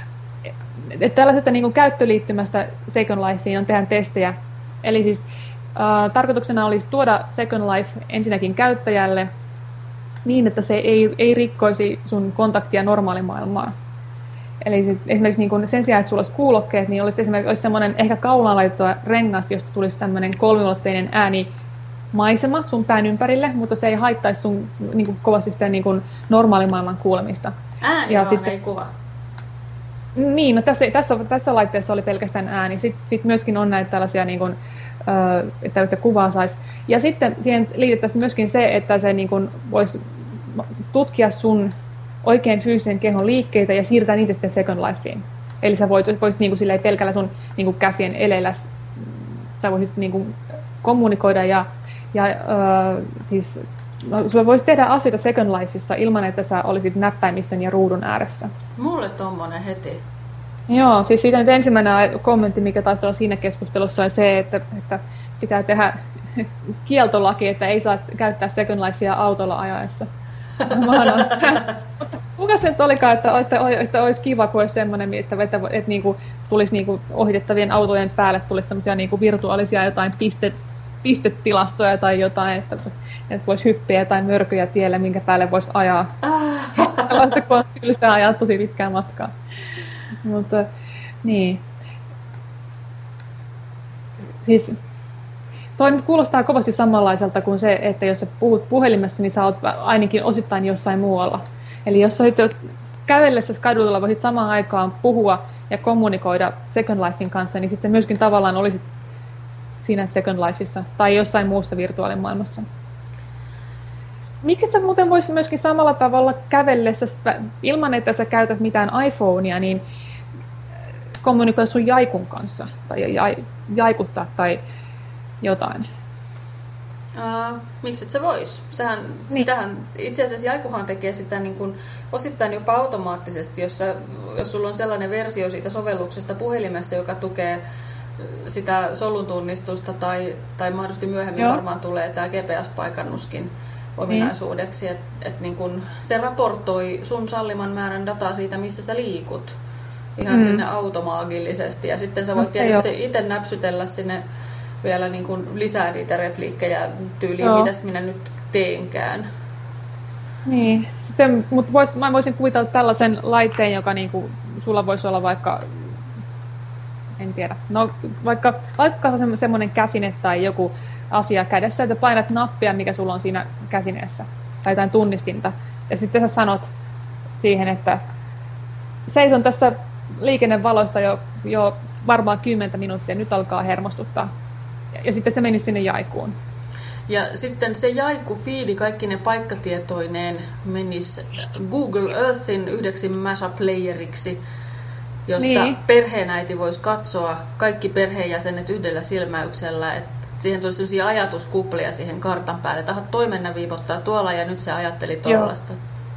Että tällaisesta niin kuin käyttöliittymästä Second Lifeen on tehdään testejä. Eli siis Uh, tarkoituksena olisi tuoda Second Life ensinnäkin käyttäjälle niin, että se ei, ei rikkoisi sun kontaktia normaalimaailmaan. Eli sit, esimerkiksi niin kun sen sijaan, että sulla olisi kuulokkeet, niin olisi esimerkiksi olisi semmoinen ehkä kaulaan laitettua rengas, josta tulisi tämmöinen kolmiulotteinen äänimaisema sun pään ympärille, mutta se ei haittaisi sun niin kun, kovasti sitä niin kun normaalimaailman kuulemista. Ääni vaan sitten, ei kuva. Niin, no tässä, tässä, tässä laitteessa oli pelkästään ääni. Sitten sit myöskin on näitä tällaisia, niin kun, että, että kuvaa saisi. Ja sitten siihen liitettäisiin myöskin se, että se niin kun, voisi tutkia sun oikein fyysisen kehon liikkeitä ja siirtää niitä sitten Second Lifeen. Eli sä voit, voisit niin kuin pelkällä sun niin kuin käsien eleillä, sä voisit niin kuin kommunikoida ja, ja äh, siis no, sulla voisi tehdä asioita Second Lifeissa ilman, että sä olisit näppäimistön ja ruudun ääressä. Mulle tommonen heti. Joo, siis siitä nyt ensimmäinen kommentti, mikä taisi olla siinä keskustelussa, on se, että, että pitää tehdä kieltolaki, että ei saa käyttää Second Lifea autolla ajaessa. Kuka se nyt olikaan, että, että, että olisi kiva, kun olisi semmoinen, että, että, että niinku, tulisi niinku ohitettavien autojen päälle tulisi semmoisia niinku virtuaalisia jotain piste, pistetilastoja tai jotain, että, että voisi hyppiä jotain mörkyjä tielle, minkä päälle voisi ajaa. Tällaista, kun on tylsää ajaa tosi pitkää matkaa. Mutta, niin. Siis, toi nyt kuulostaa kovasti samanlaiselta kuin se, että jos sä puhut puhelimessa, niin sä oot ainakin osittain jossain muualla. Eli jos sä kävellessä kadulla voisit samaan aikaan puhua ja kommunikoida Second Lifein kanssa, niin sitten myöskin tavallaan olisit siinä Second Lifeissa tai jossain muussa virtuaalimaailmassa. Miksi sä muuten voisi myöskin samalla tavalla kävellessä, ilman että sä käytät mitään iPhonea, niin kommunikoida sun jaikun kanssa tai jaikuttaa tai jotain? Uh, miksi et se vois? Sähän, niin. Sitähän, itse asiassa Jaikuhan tekee sitä niin kuin osittain jopa automaattisesti, jos, sä, jos sulla on sellainen versio siitä sovelluksesta puhelimessa, joka tukee sitä solun tunnistusta tai, tai mahdollisesti myöhemmin Joo. varmaan tulee tämä G P S-paikannuskin ominaisuudeksi, että et niin kun se raportoi sun salliman määrän dataa siitä, missä sä liikut ihan mm. sinne automaagillisesti ja sitten sä voit no, tietysti itse näpsytellä sinne vielä niin kuin lisää niitä repliikkejä tyyliin, Joo. mitäs minä nyt teenkään. Niin, sitten, mutta vois, mä voisin kuvitella tällaisen laitteen, joka niin kuin, sulla voisi olla vaikka, en tiedä, no vaikka, vaikka semmoinen käsine tai joku asia kädessä, että painat nappia, mikä sulla on siinä käsineessä, tai jotain tunnistinta, ja sitten sä sanot siihen, että seison tässä liikennevaloista jo, jo varmaan kymmentä minuuttia, nyt alkaa hermostuttaa. Ja sitten se meni sinne jaikuun. Ja sitten se jaiku-fiidi, kaikki ne paikkatietoineen, menisi Google Earthin yhdeksi mashup-playeriksi, josta niin. perheenäiti voisi katsoa kaikki perheenjäsenet yhdellä silmäyksellä. Et siihen tuli sellaisia ajatuskuplia siihen kartan päälle, että toi mennä viipottaa tuolla ja nyt se ajatteli tuollaista.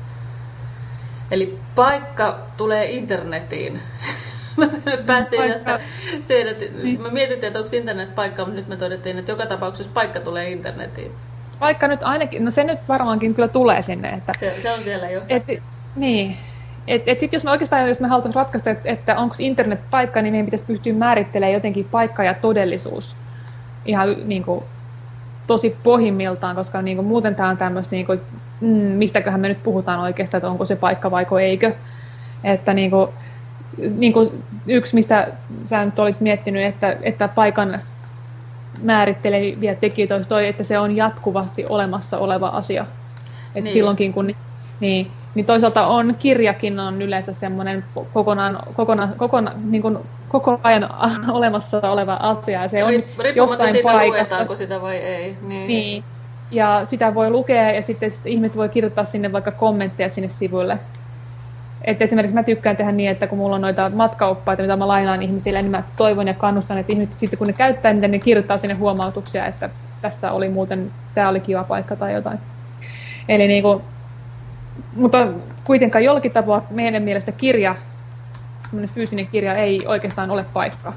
Eli paikka tulee internetiin. Me päästiin paikka. Tästä siihen, että niin. me mietittiin, että onko internetpaikka, mutta nyt me todettiin, että joka tapauksessa paikka tulee internetiin. Paikka nyt ainakin, no se nyt varmaankin kyllä tulee sinne. Että, se, se on siellä jo. Et, niin. Että et sitten jos me oikeastaan, jos me halutaan ratkaista, että, että onko internetpaikka, niin meidän pitäisi pystyä määrittelemään jotenkin paikka ja todellisuus. Ihan niin kuin, tosi pohjimmiltaan, koska niin kuin, muuten tämä on tämmöistä, niin kuin, mm, mistäköhän me nyt puhutaan oikeastaan, että onko se paikka vaiko eikö. Että niin kuin, niin kuin yksi, mistä sä nyt olit miettinyt, että, että paikan määritteleviä tekijöitä olisi toi, että se on jatkuvasti olemassa oleva asia. Että niin. silloinkin kun, niin, niin toisaalta on, kirjakin on yleensä semmoinen kokonaan, kokonaan, kokonaan niin kuin koko ajan olemassa oleva asia. Ja se on riippumatta siitä, paikassa. Luetaanko sitä vai ei. Niin. Niin. Ja sitä voi lukea ja sitten, sitten ihmiset voi kirjoittaa sinne vaikka kommentteja sinne sivuille. Et esimerkiksi mä tykkään tehdä niin, että kun mulla on noita matkaoppaita, mitä mä lainaan ihmisille, niin mä toivon ja kannustan, että ihmiset sitten kun ne käyttää niitä, ne kirjoittaa sinne huomautuksia, että tässä oli muuten, tää oli kiva paikka tai jotain. Eli niinku, mutta kuitenkaan jollakin tapaa meidän mielestä kirja, semmoinen fyysinen kirja ei oikeastaan ole paikka.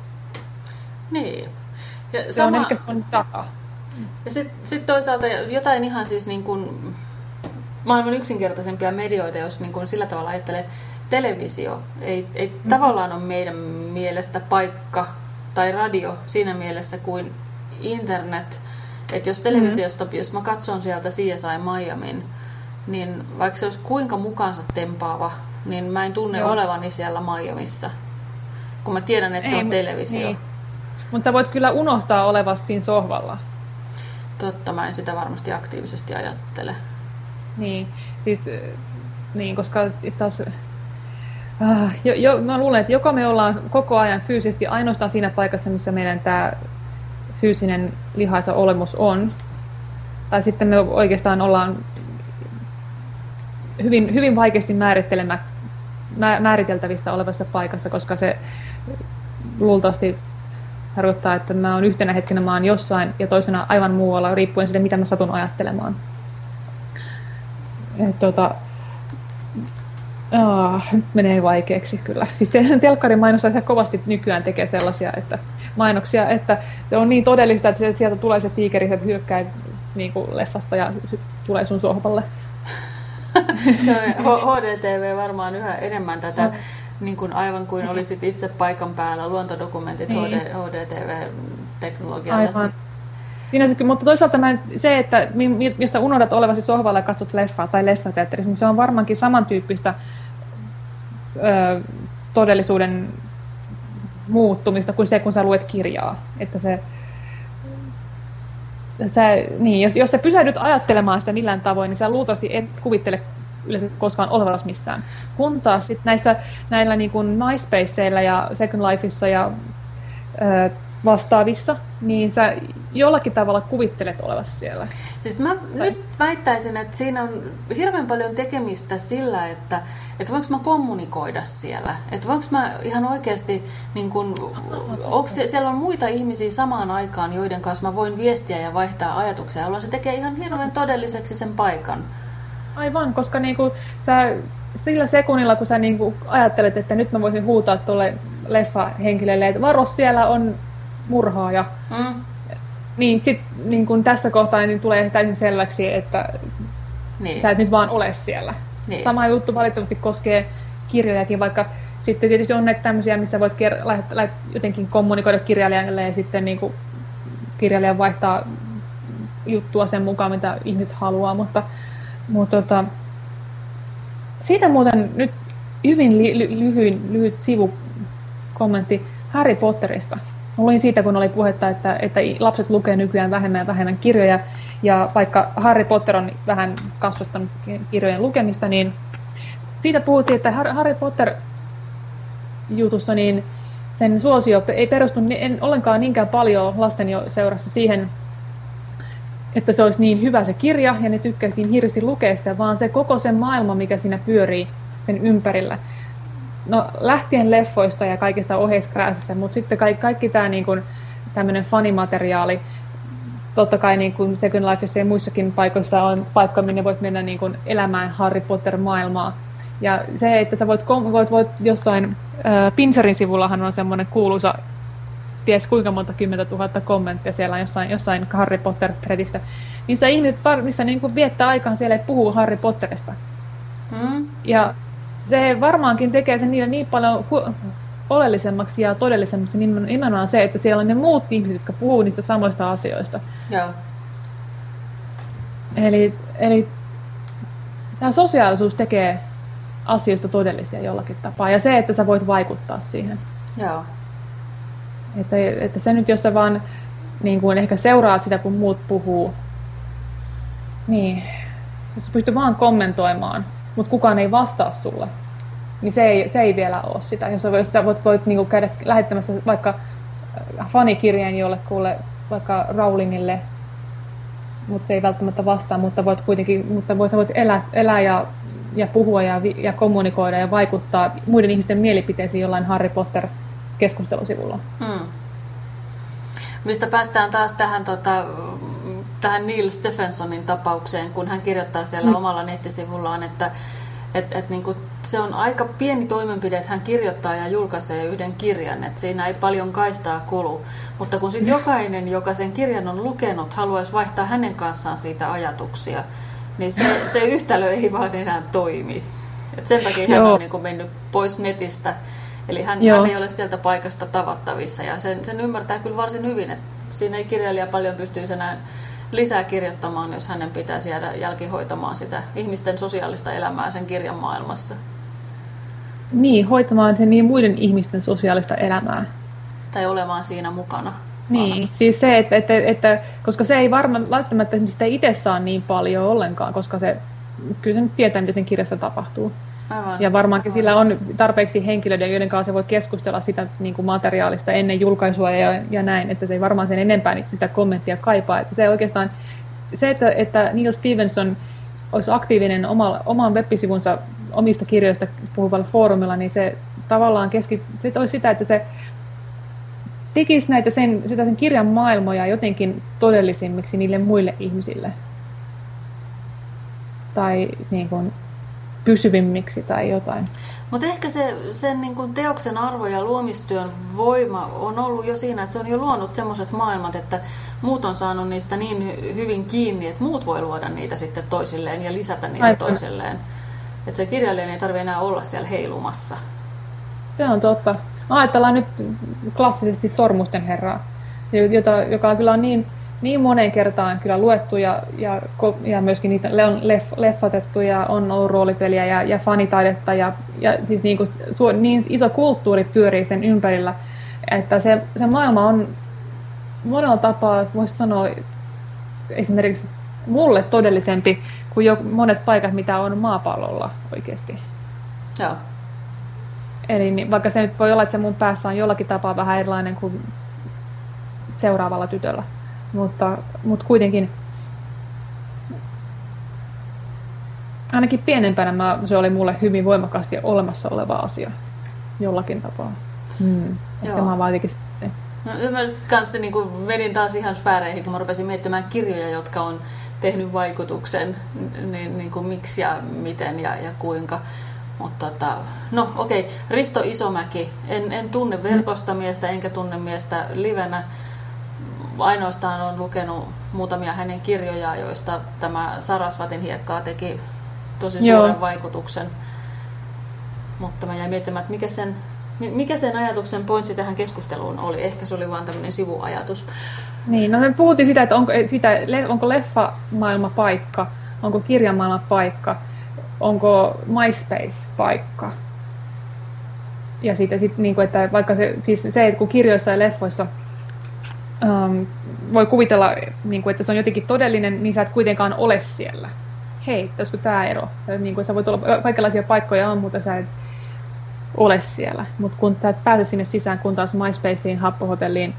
Niin. Ja se sama... on ehkä semmoinen data. Ja sitten sit toisaalta jotain ihan siis niin kuin maailman yksinkertaisempia medioita, jos niin kuin sillä tavalla ajattelee, televisio ei, ei mm. tavallaan ole meidän mielestä paikka tai radio siinä mielessä kuin internet, että jos televisiosta, mm-hmm. jos mä katson sieltä C S I Miamin, niin vaikka se olisi kuinka mukaansa tempaava, niin mä en tunne Joo. olevani siellä Miamissa, kun mä tiedän, että Ei, se on televisio. Niin. Mutta sä voit kyllä unohtaa olevasi siinä sohvalla. Totta, mä en sitä varmasti aktiivisesti ajattele. Niin, siis, niin koska taas, äh, jo, jo, mä luulen, että joko me ollaan koko ajan fyysisesti ainoastaan siinä paikassa, missä meidän tämä fyysinen lihaisa olemus on, tai sitten me oikeastaan ollaan hyvin, hyvin vaikeasti määrittelemä, määriteltävissä olevassa paikassa, koska se luultavasti tarkoittaa, että mä oon yhtenä hetkenä mä oon jossain ja toisena aivan muualla, riippuen siitä, mitä mä satun ajattelemaan. Et, tota, aah, nyt menee vaikeaksi kyllä. Siis telkkarin mainos ihan kovasti nykyään tekee sellaisia että mainoksia, että se on niin todellista, että sieltä tulee se tiikeri, että hyökkää niin kuin leffasta ja tulee sun sohvalle. H D T V varmaan yhä enemmän tätä, no. niin kuin aivan kuin olisit itse paikan päällä, luontodokumentit niin. H D T V-teknologialle. Aivan. Siinä, mutta toisaalta mä, se, että jos sä unohdat olevasi sohvalla ja katsot leffaa tai leffateatterissa, niin se on varmaankin samantyyppistä ö, todellisuuden muuttumista kuin se, kun sä luet kirjaa. Että se, sä, niin, jos, jos sä pysähdyt ajattelemaan sitä millään tavoin, niin sä luultavasti et kuvittele yleensä koskaan olevasi missään. Kun taas sit näissä, näillä niin kuin MySpaceilla ja Second Lifeissa ja ö, vastaavissa, niin sä jollakin tavalla kuvittelet olevasi siellä. Siis mä tai... nyt väittäisin, että siinä on hirveän paljon tekemistä sillä, että, että voinko mä kommunikoida siellä. Että voinko mä ihan oikeasti, niin kun, onko se, siellä on muita ihmisiä samaan aikaan, joiden kanssa mä voin viestiä ja vaihtaa ajatuksia, jolloin se tekee ihan hirveän todelliseksi sen paikan. Aivan, koska niinku, sä, sillä sekunnilla, kun sä niinku ajattelet, että nyt mä voisin huutaa tuolle leffahenkilölle, että varo, siellä on murhaaja. Mm. Niin sit niin kun tässä kohtaa niin tulee täysin selväksi, että niin. sä et nyt vaan ole siellä. Niin. Sama juttu valitettavasti koskee kirjojakin, vaikka sitten tietysti on näitä tämmöisiä, missä voit ker- lähet, lähet, jotenkin kommunikoida kirjailijalle ja sitten niin kuin kirjailija vaihtaa juttua sen mukaan, mitä ihmiset haluaa, mutta, mutta tota, siitä muuten nyt hyvin li- ly- lyhyin, lyhyt sivukommentti Harry Potterista. Luin siitä, kun oli puhetta, että, että lapset lukee nykyään vähemmän ja vähemmän kirjoja, ja vaikka Harry Potter on vähän kasvattanut kirjojen lukemista, niin siitä puhuttiin, että Harry Potter-jutussa niin sen suosio ei perustu en ollenkaan niinkään paljon lasten jo seurassa siihen, että se olisi niin hyvä se kirja, ja ne tykkäisi niin hirveästi lukea sitä, vaan se koko sen maailma, mikä siinä pyörii sen ympärillä. No, lähtien leffoista ja kaikista oheiskrääsistä, mutta sitten kaikki, kaikki tämä niin kuin, tämmöinen fanimateriaali, totta kai niin kuin Second Lifeissa ja muissakin paikoissa on paikka, minne voit mennä niin kuin elämään Harry Potter-maailmaa. Ja se, että sä voit, voit, voit jossain, äh, Pinserin sivullahan on semmoinen kuuluisa, ties kuinka monta kymmentä tuhatta kommenttia siellä jossain, jossain Harry Potter-threadissä, missä ihmiset missä niin kuin viettää aikaan siellä ja puhuu Harry Potterista. Hmm. Ja se varmaankin tekee sen niille niin paljon hu- oleellisemmaksi ja todellisemmaksi nimenomaan se, että siellä on ne muut ihmiset, jotka puhuu niistä samoista asioista. Joo. Eli, eli tämä sosiaalisuus tekee asioista todellisia jollakin tapaa. Ja se, että sä voit vaikuttaa siihen. Joo. Että, että se nyt, jos sä vaan niin kuin ehkä seuraat sitä, kun muut puhuu, niin jos sä pystyt vaan kommentoimaan, mutta kukaan ei vastaa sulle, niin se ei, se ei vielä ole sitä. Jos sä voit, sä voit, voit niinku käydä lähettämässä vaikka fanikirjeen jollekulle, vaikka Rowlingille, mutta se ei välttämättä vastaa, mutta voit kuitenkin mutta voit, voit elää, elää ja, ja puhua ja, ja kommunikoida ja vaikuttaa muiden ihmisten mielipiteisiin jollain Harry Potter-keskustelusivulla. Hmm. Mistä päästään taas tähän, tota, tähän Neil Stephensonin tapaukseen, kun hän kirjoittaa siellä hmm. omalla nettisivullaan, että et, et, niin kuin, se on aika pieni toimenpide, että hän kirjoittaa ja julkaisee yhden kirjan, että siinä ei paljon kaistaa kulu. Mutta kun sitten jokainen, joka sen kirjan on lukenut, haluaisi vaihtaa hänen kanssaan siitä ajatuksia, niin se, se yhtälö ei vaan enää toimi. Et sen takia hän Joo. on niin kuin mennyt pois netistä. Eli hän, hän ei ole sieltä paikasta tavattavissa ja sen, sen ymmärtää kyllä varsin hyvin, että siinä ei kirjailija paljon pystyisi enää lisää kirjoittamaan, jos hänen pitäisi jäädä jälkihoitamaan sitä ihmisten sosiaalista elämää sen kirjan maailmassa. Niin, hoitamaan sen niin muiden ihmisten sosiaalista elämää. Tai olemaan siinä mukana. Niin, siis se, että, että, että koska se ei varmaan välttämättä sitä itse saa niin paljon ollenkaan, koska se, kyllä se nyt tietää, mitä sen kirjassa tapahtuu. Aivan. Ja varmaankin sillä on tarpeeksi henkilöitä, joiden kanssa se voi keskustella sitä niin kuin materiaalista ennen julkaisua ja, ja näin, että se ei varmaan sen enempää sitä kommenttia kaipaa. Että se oikeastaan, se, että, että Neil Stephenson olisi aktiivinen oma, oman web-sivunsa omista kirjoista puhuvalla foorumilla, niin se tavallaan keski, se olisi sitä, että se tekisi näitä sen, sitä sen kirjan maailmoja jotenkin todellisimmiksi niille muille ihmisille. Tai niin kuin pysyvimmiksi tai jotain. Mutta ehkä se, sen niin kuin teoksen arvo ja luomistyön voima on ollut jo siinä, että se on jo luonut semmoiset maailmat, että muut on saanut niistä niin hyvin kiinni, että muut voi luoda niitä sitten toisilleen ja lisätä niitä Aivan. toisilleen. Että se kirjailija ei tarvitse enää olla siellä heilumassa. Se on totta. Ajatellaan nyt klassisesti Sormusten herraa, jota, joka kyllä on niin, niin moneen kertaan kyllä luettu ja, ja, ja myöskin niitä on leff, leffatettu ja on ollut roolipeliä ja, ja fanitaidetta ja, ja siis niin, kuin, niin iso kulttuuri pyörii sen ympärillä, että se, se maailma on monella tapaa, voisi sanoa esimerkiksi mulle todellisempi kuin jo monet paikat, mitä on maapallolla oikeasti. Joo. Eli niin, vaikka se nyt voi olla, että se mun päässä on jollakin tapaa vähän erilainen kuin seuraavalla tytöllä. Mutta, mutta kuitenkin ainakin pienempänä mä, se oli mulle hyvin voimakkaasti olemassa oleva asia jollakin tapaa. Hmm. Ehkä mä vaan se. No, mä kanssa niin kuin menin taas ihan sfääreihin, kun mä rupesin miettimään kirjoja, jotka on tehnyt vaikutuksen, niin, niin kuin miksi ja miten ja, ja kuinka. Mutta tota, no okei, okay. Risto Isomäki. En, en tunne verkosta miestä enkä tunne miestä livenä. Ainoastaan olen lukenut muutamia hänen kirjoja, joista tämä Sarasvatin hiekkaa teki tosi Joo. suuren vaikutuksen. Mutta mä jäin miettimään, että mikä sen, mikä sen ajatuksen pointsi tähän keskusteluun oli. Ehkä se oli vain tämmöinen sivuajatus. Niin, no me puhuttiin sitä, että onko, sitä, onko leffamaailma paikka, onko kirjamaailma paikka, onko MySpace-paikka. Ja sitten, sit, niin kuin, että vaikka se, siis se, että kun kirjoissa ja leffoissa um, voi kuvitella, niin kuin, että se on jotenkin todellinen, niin sä et kuitenkaan ole siellä. Hei, olisiko tämä ero? Niin kuin, sä voit olla kaikenlaisia paikkoja on, mutta sä et ole siellä. Mutta kun sä et pääse sinne sisään, kun taas MySpaceen, Happohotelliin,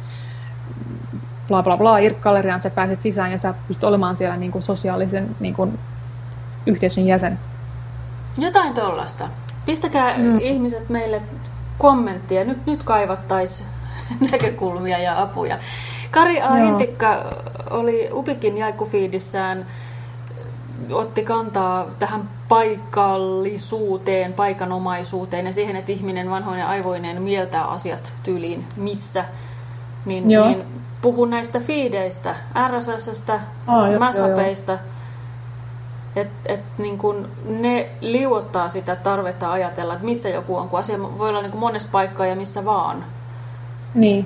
bla bla bla, Irk-galleriaan sä pääset sisään ja sä pystyt olemaan siellä niin kuin sosiaalisen niin kuin yhteisön jäsen. Jotain tollasta. Pistäkää mm. ihmiset meille kommenttia. Nyt, nyt kaivattaisiin näkökulmia ja apuja. Kari A. Hintikka oli Upikin jaikufiidissään, otti kantaa tähän paikallisuuteen, paikanomaisuuteen ja siihen, että ihminen vanhoinen aivoineen mieltää asiat tyyliin missä. Niin, niin puhun näistä fiideistä, R S S:stä, ah, Massapeista. Että et, niin kun ne liuottaa sitä tarvetta ajatella, että missä joku on, kun asia voi olla niin monessa paikkaa ja missä vaan. Niin.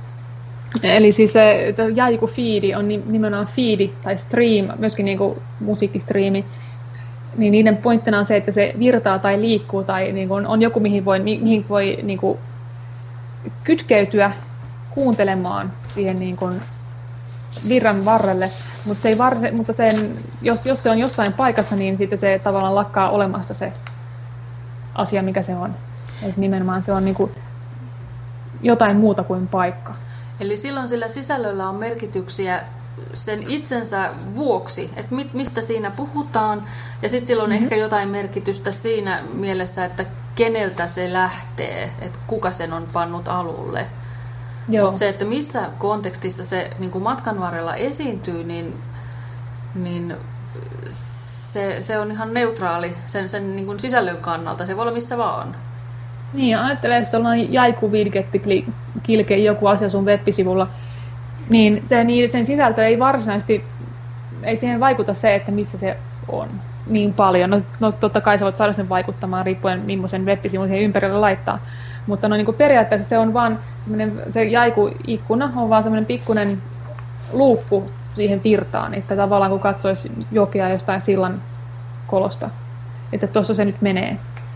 Eli siis se jaiku-fiidi on nimenomaan fiidi tai stream, myöskin niin kuin musiikkistriimi. Niin niiden pointtina on se, että se virtaa tai liikkuu tai niin kuin on joku, mihin voi, mihin voi niin kuin kytkeytyä kuuntelemaan siihen niin kuin virran varrelle, mutta, se ei var, mutta sen, jos, jos se on jossain paikassa, niin sitten se tavallaan lakkaa olemasta se asia, mikä se on. Et nimenomaan se on niin kuin jotain muuta kuin paikka. Eli silloin sillä sisällöllä on merkityksiä sen itsensä vuoksi, että mistä siinä puhutaan, ja sitten sillä on mm-hmm. ehkä jotain merkitystä siinä mielessä, että keneltä se lähtee, että kuka sen on pannut alulle. Mutta se, että missä kontekstissa se niin kuin matkan varrella esiintyy, niin, niin se, se on ihan neutraali sen, sen niin kuin sisällön kannalta. Se voi olla missä vaan. Niin, ajattele, jos ollaan jaiku-widgetti kilke joku asia sun web-sivulla, niin, se, niin sen sisältö ei varsinaisesti, ei siihen vaikuta se, että missä se on niin paljon. No, no totta kai sä voit saada sen vaikuttamaan riippuen millaisen web-sivun siihen ympärille laittaa. Mutta no, niin kuin periaatteessa se on vaan se jaiku-ikkuna on vaan semmoinen pikkuinen luukku siihen virtaan, että tavallaan kun katsoisi jokea jostain sillan kolosta, että tuossa se nyt menee.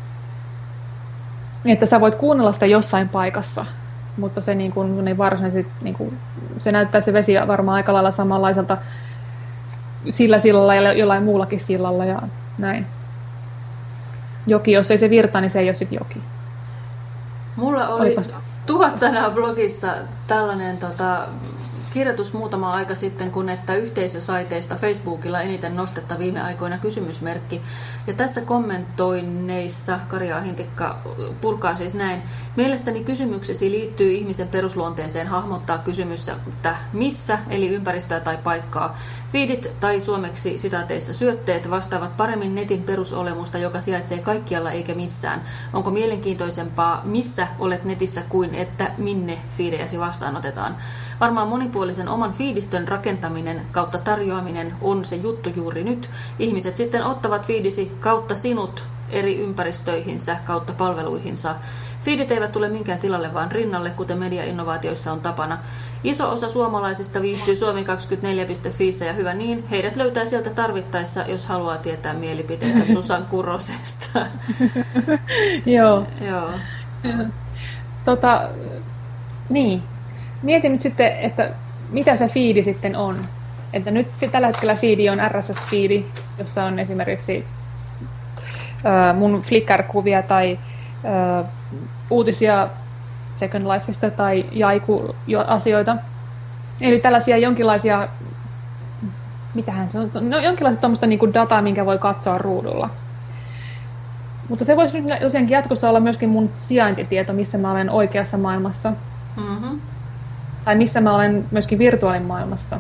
Että sä voit kuunnella sitä jossain paikassa, mutta se, niin kuin, niin varsinaisesti, niin kuin, se näyttää se vesi varmaan aika lailla samanlaiselta sillä sillalla ja jollain muullakin sillalla ja näin. Joki, jos ei se virtaa, niin se ei ole sitten joki. Mulla oli Olipas. tuhat sanaa blogissa tällainen tota, kirjoitus muutama aika sitten, kun että yhteisösaiteista Facebookilla eniten nostetta viime aikoina kysymysmerkki. Ja tässä kommentoinneissa Kari Ahintikka purkaa siis näin. Mielestäni kysymyksesi liittyy ihmisen perusluonteeseen hahmottaa kysymys, että missä, eli ympäristöä tai paikkaa. Feedit tai suomeksi sitaateissa syötteet vastaavat paremmin netin perusolemusta, joka sijaitsee kaikkialla eikä missään. Onko mielenkiintoisempaa, missä olet netissä kuin että minne feedejäsi vastaanotetaan? Varmaan monipuolisen oman fiidistön rakentaminen kautta tarjoaminen on se juttu juuri nyt. Ihmiset sitten ottavat fiidisi kautta sinut eri ympäristöihinsä kautta palveluihinsa. Feedit eivät tule minkään tilalle vaan rinnalle, kuten mediainnovaatioissa on tapana. Iso osa suomalaisista viihtyy Suomi kaksikymmentäneljä piste fiissä ja hyvä niin. Heidät löytää sieltä tarvittaessa, jos haluaa tietää mielipiteitä Susan Kurosesta. Joo. Joo. Tota, niin. Mietin nyt sitten, että mitä se feedi sitten on. Että nyt tällä hetkellä feedi on R S S-feedi, jossa on esimerkiksi äh, mun Flickr-kuvia tai äh, uutisia Second Lifeista tai Jaiku-asioita. Eli tällaisia jonkinlaisia, mitähän se on, no, jonkinlaista tuommoista niin kuin dataa, minkä voi katsoa ruudulla. Mutta se voisi nyt tosiaankin jatkossa olla myöskin mun sijaintitieto, missä mä olen oikeassa maailmassa. Mm-hmm. Tai missä mä olen myöskin virtuaalimaailmassa.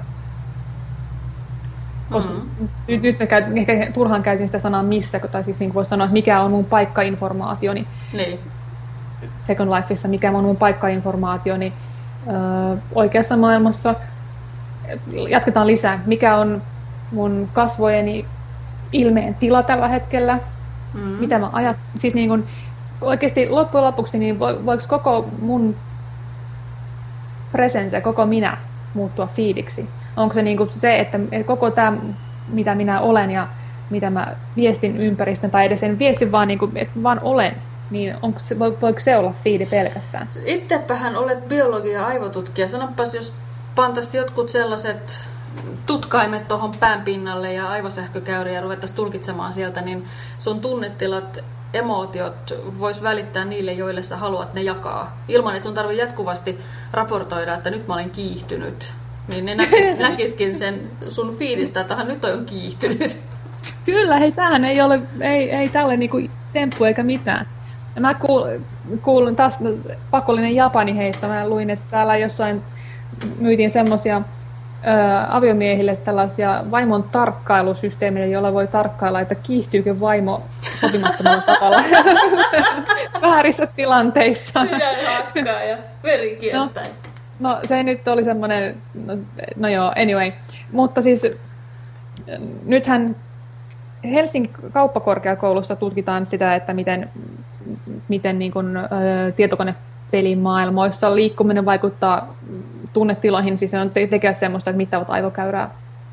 Koska mm-hmm. nyt, nyt mä käyt, ehkä turhaan käytin sitä sanaa missä, tai siis niin voisi sanoa, että mikä on mun paikkainformaationi. Niin. Second Lifeissa, mikä on mun paikkainformaationi öö, oikeassa maailmassa. Jatketaan lisää. Mikä on mun kasvojeni ilmeen tila tällä hetkellä? Mm-hmm. Mitä mä ajat... Siis niin kun, oikeasti loppujen lopuksi, niin vo, voiko koko mun presence, koko minä muuttua feediksi? Onko se niin kuin se, että koko tämä, mitä minä olen ja mitä mä viestin ympäristön, tai edes en viesti, vaan, niin kuin, että vaan olen, niin onko se, voiko se olla feedi pelkästään? Itsepähän olet biologia ja aivotutkija. Sanopas, jos pantaisi jotkut sellaiset tutkaimet tuohon pään pinnalle ja aivosähkökäyriä ja ruvettaisiin tulkitsemaan sieltä, niin sun tunnetilat, emootiot vois välittää niille, joille sä haluat ne jakaa. Ilman, että sun tarvii jatkuvasti raportoida, että nyt mä olen kiihtynyt. Niin ne näkis, näkiskin sen sun fiilistä, että nyt on kiihtynyt. Kyllä, hei, tämähän ei ole, ei, ei tälle niinku temppu eikä mitään. Mä kuulin, kuulin taas pakollinen Japani heistä. Mä luin, että täällä jossain myytiin semmosia aviomiehille tällaisia vaimon tarkkailusysteemejä, joilla voi tarkkailla, että kiihtyykö vaimo sopimattomalla tavalla väärissä tilanteissa. Sydän hakkaa ja veri kiertäen. No, no se nyt oli semmoinen, no, no joo, anyway. Mutta siis nythän Helsingin kauppakorkeakoulussa tutkitaan sitä, että miten, miten niin kuin, ä, tietokonepelimaailmoissa liikkuminen vaikuttaa tunnetiloihin, siis on te- tekevät semmoista, että mittaavat aivokäyrää.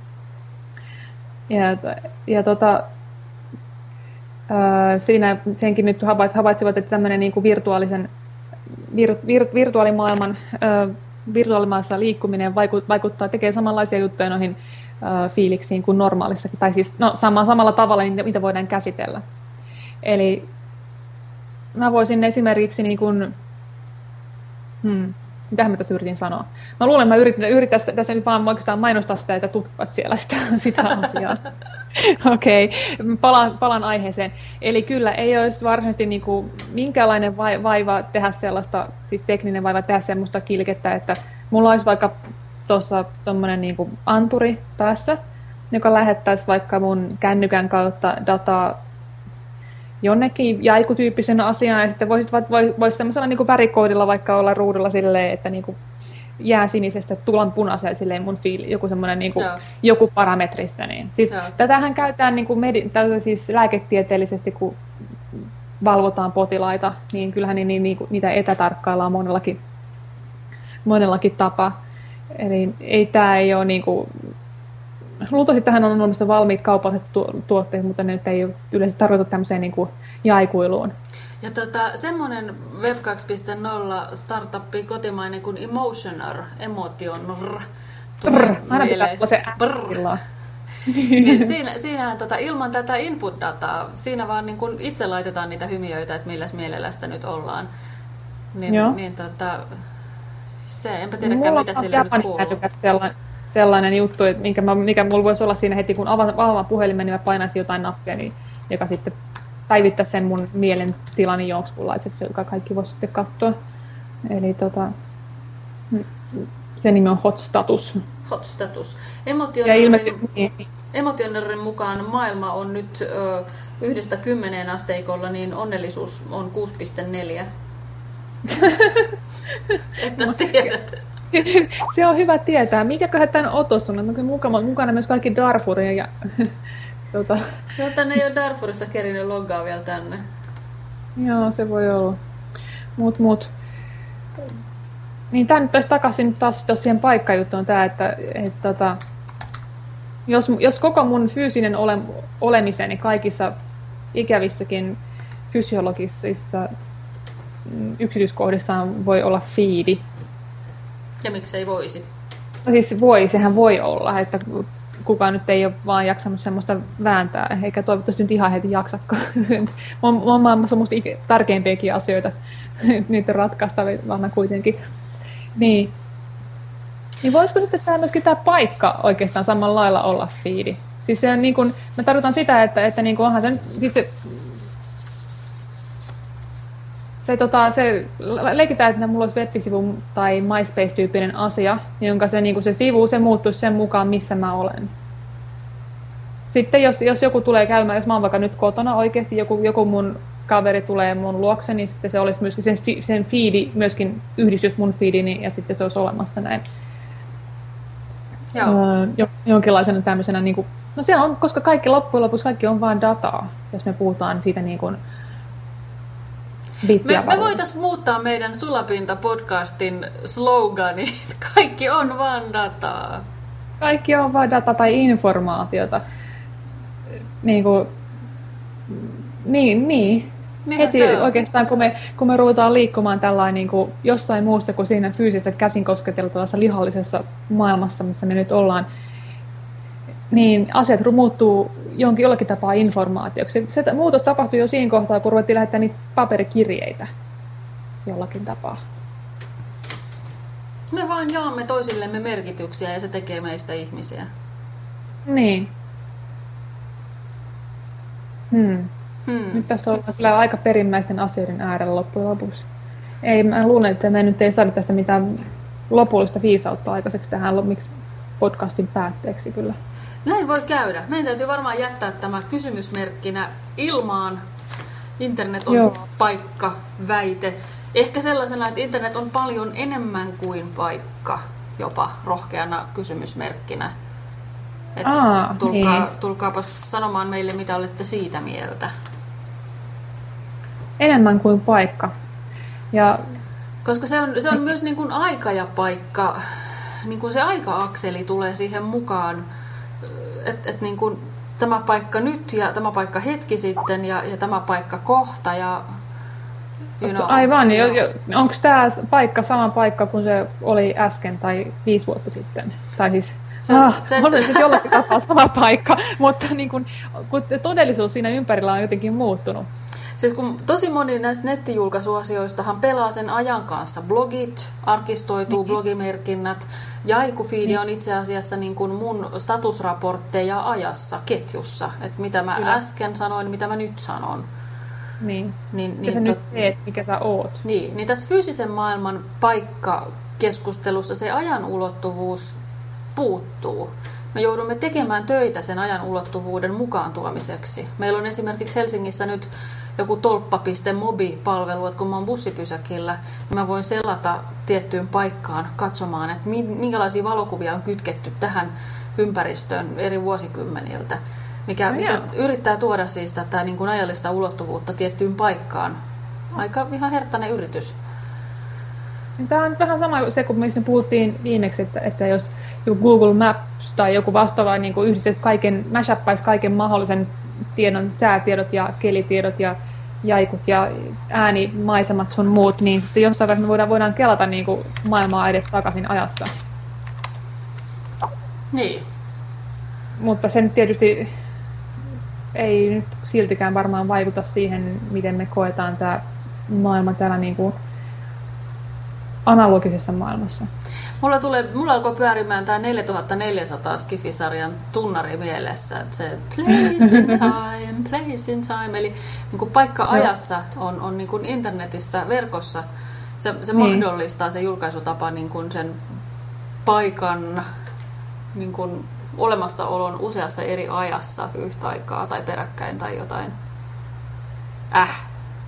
Ja, ja tota, ää, siinä senkin nyt havaitsivat, että tämmöinen niin kuin virtuaalisen, vir, vir, virtuaalimaailman, ää, virtuaalimaailmassa liikkuminen vaikuttaa, tekee samanlaisia juttuja noihin ää, fiiliksiin kuin normaalissakin, tai siis no, sama, samalla tavalla niitä, niitä voidaan käsitellä. Eli mä voisin esimerkiksi niin kuin, hmm, mitä mä tässä yritin sanoa? Mä luulen, että mä yritän, yritän tässä nyt vaan oikeastaan mainostaa sitä, että tutkivat siellä sitä, sitä asiaa. Okei, okay. palaan, palaan aiheeseen. Eli kyllä ei olisi varsinaisesti niin kuin minkäänlainen vaiva tehdä sellaista, siis tekninen vaiva tehdä semmoista kilkettä, että mulla olisi vaikka tuossa tommonen niin kuin anturi päässä, joka lähettäisi vaikka mun kännykän kautta dataa jonnekin jaikutyyppisen asiaan, ja sitten voisi vois, vois semmoisella niin kuin värikoodilla vaikka olla ruudulla silleen, että niin kuin jää sinisestä tulan punaiseen silleen mun fiili, joku semmoinen niin kuin, joku parametrista. Niin. Siis tätähän käytetään niin kuin medi, siis lääketieteellisesti, kun valvotaan potilaita, niin kyllähän niin, niin, niin, niitä etätarkkaillaan monellakin, monellakin tapaa. Eli ei, tämä ei ole niin kuin, luultavasti tähän on olemassa valmiit kaupalliset tuotteet, mutta ne nyt ei yleensä tarkoita tämmöiseen niin kuin jaikuiluun. Ja tota, semmoinen Web kaksi piste nolla startuppi kotimainen kuin Emotioner, Emotioner, Brr, aina pitää olla se Brr. Niin siinä, siinähän tota, ilman tätä input-dataa, siinä vaan niin kun itse laitetaan niitä hymiöitä, että milläs mielellä sitä nyt ollaan. Niin, niin tota, se, enpä tiedäkään mitä sille nyt kuuluu. Sellainen, sellainen juttu, että minkä mä, mikä mulla voisi olla siinä heti, kun avaan, avaan puhelimen, niin mä painaisin jotain nappia, niin, joka sitten päivittää sen mun mielentilani jonksunlaiseksi, joka kaikki voisi sitten katsoa. Eli tota, se nimi on Hot Status. Hot Status. Emotionerin, niin. Emotionerin mukaan maailma on nyt ö, yhdestä kymmeneen asteikolla, niin onnellisuus on kuusi pilkku neljä. Että tiedät. Se on hyvä tietää. Mikäköhän tämän otos on? Onko mukana, mukana myös kaikki Darfuria ja tota. Se on tänne jo Darfurissa kerinyt loggaa vielä tänne. Joo, se voi olla. Mut, mut. Niin tää nyt olisi takaisin taas siihen paikkajuttuun tää, että et, tota, jos, jos koko mun fyysinen ole, olemiseni kaikissa ikävissäkin fysiologisissa yksityiskohdissaan voi olla fiidi. Ja miksei voisi? No siis voi, sehän voi olla, että kukaan nyt ei ole vaan jaksanut semmoista vääntää, eikä toivottavasti nyt ihan heti jaksakaan. On maailmassa musta tärkeimpiäkin asioita, niitä ratkaistavana kuitenkin. Niin. Niin voisiko sitten tämä myöskin tämä paikka oikeastaan samalla lailla olla fiidi? Siis se on niin kuin, mä tarkoitan sitä, että, että niin kuin onhan se, siis se, se, tota, se leikitään, että mulla olisi web-sivu tai MySpace-tyyppinen asia, jonka se, niin kuin se sivu, se muuttuisi sen mukaan, missä mä olen. Sitten jos, jos joku tulee käymään, jos mä oon vaikka nyt kotona oikeasti, joku, joku mun kaveri tulee mun luokse, niin sitten se olisi myöskin sen, sen feedi, myöskin yhdistys mun feedini, ja sitten se olisi olemassa näin. Joo. Öö, jonkinlaisena tämmöisenä, niin kuin, no se on, koska kaikki loppujen lopuksi kaikki on vain dataa, jos me puhutaan siitä niin kuin Me, me voitaisiin muuttaa meidän Sulapinta-podcastin slogani, että kaikki on vaan dataa. Kaikki on vain dataa tai informaatiota. Niin kuin, niin, niin. Heti oikeastaan, kun me, kun me ruvetaan liikkumaan tällainen niin kuin jossain muussa kuin siinä fyysisessä käsin kosketeltavassa lihallisessa maailmassa, missä me nyt ollaan, niin asiat muuttuu jonkin jollakin tapaa informaatioksi. Se muutos tapahtui jo siinä kohtaa, kun ruvettiin lähettää niitä paperikirjeitä jollakin tapaa. Me vaan jaamme toisillemme merkityksiä ja se tekee meistä ihmisiä. Niin. Hmm. Hmm. Nyt tässä ollaan kyllä aika perimmäisten asioiden äärellä loppujen lopuksi. Ei, mä luulen, että me nyt ei saada tästä mitään lopullista viisautta aikaiseksi tähän miksi podcastin päätteeksi kyllä. Näin voi käydä. Meidän täytyy varmaan jättää tämä kysymysmerkkinä ilmaan. Internet on Joo. paikka, väite. Ehkä sellaisena, että internet on paljon enemmän kuin paikka, jopa rohkeana kysymysmerkkinä. Et Aa, tulkaa, niin. Tulkaapas sanomaan meille, mitä olette siitä mieltä. Enemmän kuin paikka. Ja koska se on, se on myös niin kuin aika ja paikka, niin kuin se aika-akseli tulee siihen mukaan, että et niin kuin tämä paikka nyt ja tämä paikka hetki sitten ja, ja tämä paikka kohta. Ja, you know, aivan, jo, jo, onko tämä paikka sama paikka kuin se oli äsken tai viisi vuotta sitten? Tai siis Se, ah, se, on se, se jollakin tapaa sama paikka, mutta niin kun, kun todellisuus siinä ympärillä on jotenkin muuttunut. Siis kun tosi moni näistä nettijulkaisuasioistahan pelaa sen ajan kanssa. Blogit, arkistoituu, mm-hmm. blogimerkinnät. Jaikufiidi on itse asiassa niin kuin mun statusraportteja ajassa, ketjussa. Että mitä mä Kyllä. äsken sanoin, mitä mä nyt sanon. Niin, niin, niin sä tot... nyt teet, mikä sä oot. Niin, niin tässä fyysisen maailman paikkakeskustelussa se ajan ulottuvuus puuttuu. Me joudumme tekemään töitä sen ajan ulottuvuuden mukaan tuomiseksi. Meillä on esimerkiksi Helsingissä nyt joku tolppa piste mobi-palvelu, että kun mä oon bussipysäkillä, niin mä voin selata tiettyyn paikkaan katsomaan, että minkälaisia valokuvia on kytketty tähän ympäristöön eri vuosikymmeniltä, mikä, no mikä yrittää tuoda siis tätä niin kuin ajallista ulottuvuutta tiettyyn paikkaan. Aika ihan herttainen yritys. Tämä on vähän sama se, kun mistä puhuttiin viimeksi, että, että jos joku Google Maps tai joku vastaava niin yhdistät kaiken, mashappaisi kaiken mahdollisen tiedon, säätiedot ja kelitiedot ja jaikut ja äänimaisemat sun muut, niin sitten jossain vaiheessa me voidaan, voidaan kelata niin kuin maailmaa edes takaisin ajassa. Niin. Mutta se nyt tietysti ei nyt siltikään varmaan vaikuta siihen, miten me koetaan tämä maailma täällä niin kuin analogisessa maailmassa. Mulla, tulee, mulla alkoi pyörimään tämä neljätuhattaneljäsataa Skifi-sarjan tunnari mielessä, että se place in time, place in time, eli niin kuin paikka ajassa on, on niin kuin internetissä, verkossa, se, se niin. mahdollistaa se julkaisutapa niin kuin sen paikan niin kuin olemassaolon useassa eri ajassa yhtä aikaa tai peräkkäin tai jotain. Äh.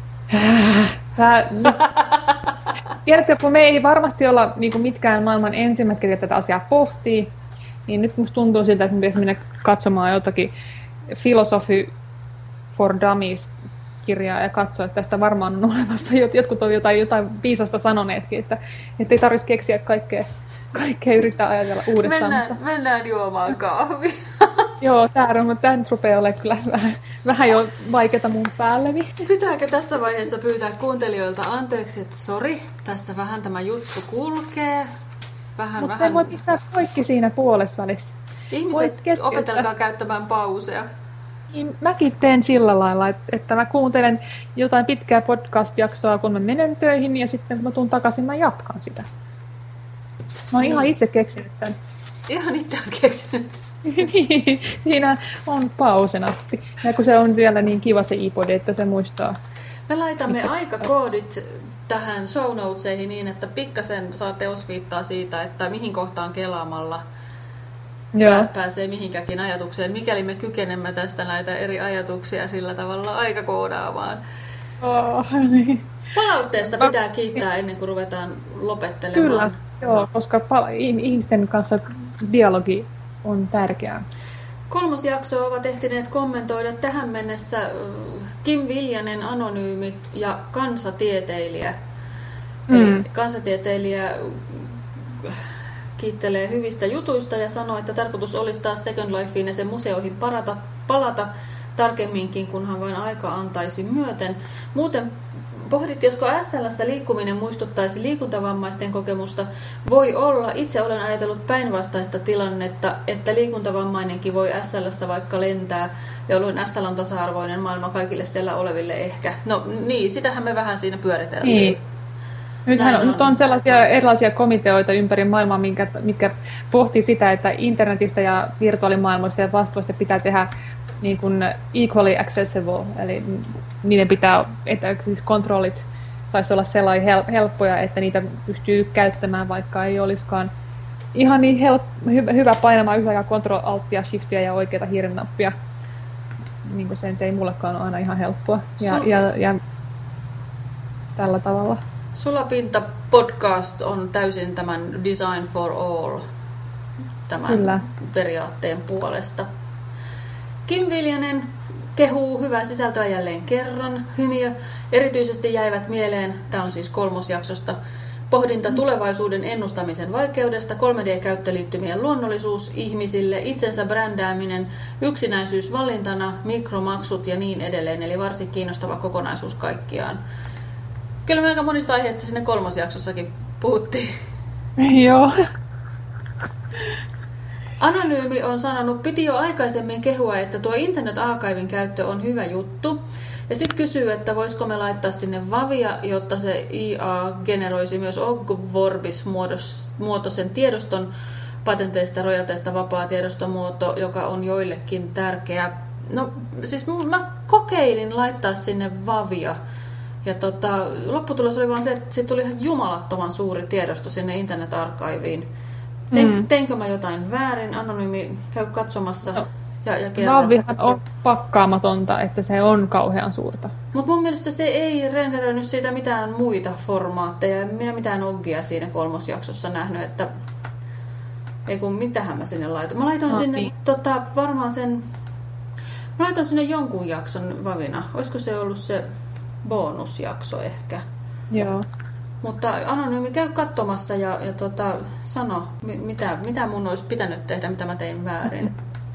Äh. Tiedätkö, kun me ei varmasti olla niin kuin mitkään maailman ensimmäiset, ketkä tätä asiaa pohtii, niin nyt musta tuntuu siltä, että me pitäisi mennä katsomaan jotakin Philosophy for Dummies-kirjaa ja katsoa, että tästä varmaan on olemassa. Jotkut on jotain, jotain viisasta sanoneetkin, että ei tarvitsisi keksiä kaikkea, kaikkea yrittää ajatella uudestaan. Mennään, mutta... mennään juomaan kahvia. Joo, tämä nyt rupeaa olemaan kyllä vähän, vähän jo vaikeata mun päälleni. Pitääkö tässä vaiheessa pyytää kuuntelijoilta anteeksi, että sori, tässä vähän tämä juttu kulkee. Vähän, Mutta vähän... voi pistää kaikki siinä puolessa välissä. Ihmiset, opetelkaa käyttämään pauseja. Niin, mäkin teen sillä lailla, että, että mä kuuntelen jotain pitkää podcast-jaksoa, kun mä menen töihin, ja sitten kun mä tuun takaisin, mä jatkan sitä. Mä oon niin. ihan itse keksinyt tämän. Ihan itse oot keksinyt. Niin, siinä on pausenappi. Ja kun se on vielä niin kiva se iPod, että se muistaa. Me laitamme aikakoodit tähän show notesihin niin, että pikkasen saatte osviittaa siitä, että mihin kohtaan kelaamalla Joo. pääsee mihinkäkin ajatukseen. Mikäli me kykenemme tästä näitä eri ajatuksia sillä tavalla aikakoodaamaan. Oh, niin. Palautteesta pitää kiittää ennen kuin ruvetaan lopettelemaan. Kyllä, joo, koska ihmisten kanssa dialogi on tärkeää. Kolmosjaksoa ovat ehtineet kommentoida tähän mennessä Kim Viljanen, anonyymi ja kansatieteilijä. Mm. Eli kansatieteilijä kiittelee hyvistä jutuista ja sanoo, että tarkoitus olisi taas Second Lifeen ja sen museoihin parata, palata tarkemminkin, kunhan vain aika antaisi myöten. Muuten pohdit, josko S L:ssä liikkuminen muistuttaisi liikuntavammaisten kokemusta. Voi olla. Itse olen ajatellut päinvastaista tilannetta, että liikuntavammainenkin voi S L:ssä vaikka lentää, jolloin S L on tasa-arvoinen maailma kaikille siellä oleville ehkä. No niin, sitähän me vähän siinä pyöriteltiin. Niin. Nythän on. Nyt on sellaisia erilaisia komiteoita ympäri maailmaa, minkä, mitkä pohtii sitä, että internetistä ja virtuaalimaailmoista ja vastaavasti pitää tehdä niin kuin equally accessible, eli niiden pitää, että siis kontrollit saisi olla sellainen helppoja, että niitä pystyy käyttämään, vaikka ei olisikaan ihan niin help, hy, hyvä painamaan yhä Ctrl-Altia, Shiftiä ja oikeita hiirennappia. Niin kuin se nyt ei mullekaan ole aina ihan helppoa. Ja, Sul... ja, ja tällä tavalla. Sulapinta podcast on täysin tämän Design for All tämän Kyllä. periaatteen puolesta. Kim Viljanen kehuu hyvää sisältöä jälleen kerran. Hymiö erityisesti jäivät mieleen, tämä on siis kolmosjaksosta, pohdinta tulevaisuuden ennustamisen vaikeudesta, kolme D-käyttöliittymien luonnollisuus ihmisille, itsensä brändääminen, yksinäisyys valintana, mikromaksut ja niin edelleen. Eli varsin kiinnostava kokonaisuus kaikkiaan. Kyllä me aika monista aiheista sinne kolmosjaksossakin puhuttiin. Joo. Anonyymi on sanonut, piti jo aikaisemmin kehua, että tuo Internet Archiven käyttö on hyvä juttu. Ja sitten kysyy, että voisiko me laittaa sinne Vavia, jotta se I A generoisi myös Ogvorbis-muotoisen tiedoston patenteista, rojalteista vapaa tiedostomuoto, joka on joillekin tärkeä. No siis mä kokeilin laittaa sinne Vavia. Ja tota, lopputulos oli vaan se, että siitä tuli ihan jumalattoman suuri tiedosto sinne Internet Archiveen. Tein, mm. Teinkö mä jotain väärin? Anonyymi, käy katsomassa no, ja, ja kerro. Vavihan on pakkaamatonta, että se on kauhean suurta. Mutta mun mielestä se ei renderöinyt siitä mitään muita formaatteja. En minä mitään oggia siinä kolmosjaksossa nähnyt, että ei kun mitähän mä sinne laitoin. Mä laitoin no, sinne niin. tota, varmaan sen, mä laitoin sinne jonkun jakson Vavina. Olisiko se ollut se bonusjakso ehkä? Joo. Mutta Anonyymi, käy katsomassa ja, ja tota, sano, mitä, mitä mun olisi pitänyt tehdä, mitä mä tein väärin.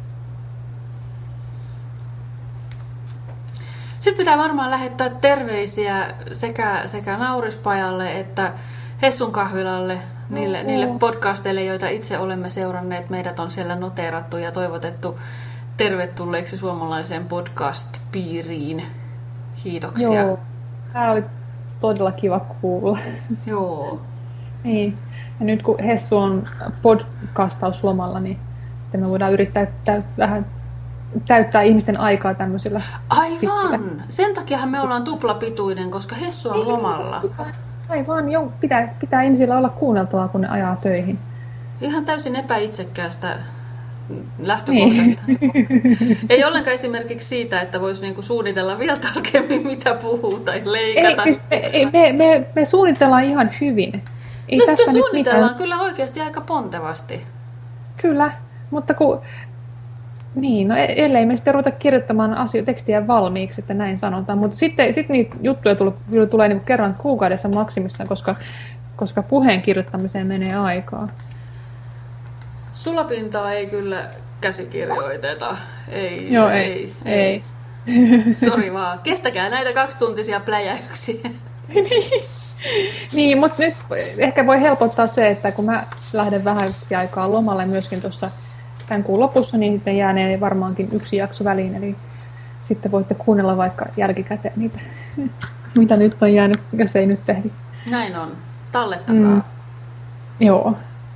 Sitten pitää varmaan lähettää terveisiä sekä, sekä Naurispajalle että Hessun kahvilalle, niille, no, niille podcasteille, joita itse olemme seuranneet. Meidät on siellä noteerattu ja toivotettu tervetulleeksi suomalaiseen podcast-piiriin. Kiitoksia. Joo, tämä oli todella kiva kuulla. Joo. Niin. Ja nyt kun Hessu on podcastauslomalla, niin sitten me voidaan yrittää tä- vähän täyttää ihmisten aikaa tämmöisillä. Aivan! Sen takiahan me ollaan tuplapituinen, koska Hessu on lomalla. Aivan, joo, pitää, pitää ihmisillä olla kuunneltavaa, kun ne ajaa töihin. Ihan täysin epäitsekkäästä lähtökohdasta. Niin. Ei ollenkaan esimerkiksi siitä, että voisi niinku suunnitella vielä tarkemmin, mitä puhuu tai leikata. Ei, ei, me, me, me suunnitellaan ihan hyvin. Ei no sitten suunnitellaan mitään... kyllä oikeasti aika pontevasti. Kyllä, mutta kun... Niin, no ellei me sitten ruveta kirjoittamaan asio- tekstiä valmiiksi, että näin sanotaan. Mutta sitten sit niitä juttuja tulee, tulee niinku kerran kuukaudessa maksimissaan, koska, koska puheen kirjoittamiseen menee aikaa. Sulapintaa ei kyllä käsikirjoiteta. Ei, Joo, ei. ei. ei. Sori vaan. Kestäkää näitä kaksituntisia pläjäyksiä. Niin, mutta nyt ehkä voi helpottaa se, että kun mä lähden vähän aikaa lomalle myöskin tuossa tämän kuun lopussa, niin sitten jäänee varmaankin yksi jakso väliin. Eli sitten voitte kuunnella vaikka jälkikäteen niitä, mitä nyt on jäänyt, jos ei nyt tehty. Näin on. Tallettakaa. Mm. Joo.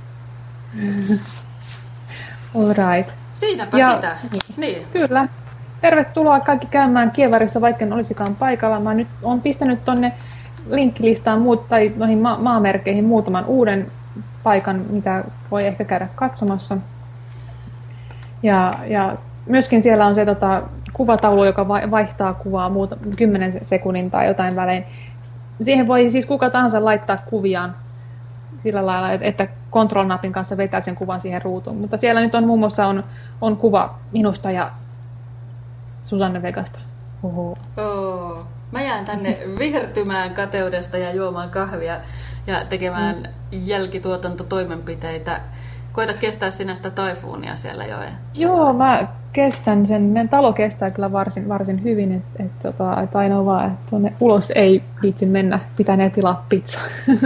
All right. Siinäpä ja, sitä. Niin. Niin. Kyllä. Tervetuloa kaikki käymään Kievarissa, vaikka en olisikaan paikalla. Mä nyt olen pistänyt tonne linkkilistaan muut, tai noihin ma- maamerkeihin muutaman uuden paikan, mitä voi ehkä käydä katsomassa. Ja, ja myöskin siellä on se tota, kuvataulu, joka vaihtaa kuvaa muuta, kymmenen sekunnin tai jotain välein. Siihen voi siis kuka tahansa laittaa kuviaan sillä lailla, että control-napin kanssa vetää sen kuvan siihen ruutuun. Mutta siellä nyt on muun muassa on, on kuva minusta ja Susanne Vegasta. Oho. Oh. Mä jään tänne vihertymään kateudesta ja juomaan kahvia ja tekemään mm. jälkituotantotoimenpiteitä. Koita kestää sinä sitä taifuunia siellä jo. Joo, mä kestän sen. Meidän talo kestää kyllä varsin, varsin hyvin. Että et, tota, et ainoa vaan, että tuonne ulos ei viitsi mennä. Pitänee tilaa pizza.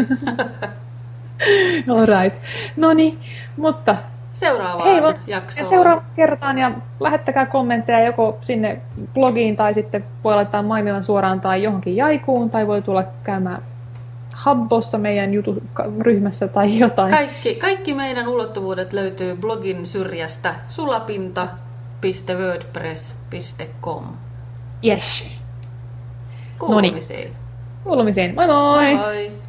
All right. No niin, mutta... Seuraavaan hei, jaksoon. Seuraavaan kertaan ja lähettäkää kommentteja joko sinne blogiin tai sitten voi laittaa Mainilan suoraan tai johonkin jaikuun tai voi tulla käymään Habbossa meidän juturyhmässä tai jotain. Kaikki, kaikki meidän ulottuvuudet löytyy blogin syrjästä sulapinta piste wordpress piste com. Yes. Kuulumisiin. Kuulumisiin. Moi moi! Moi moi!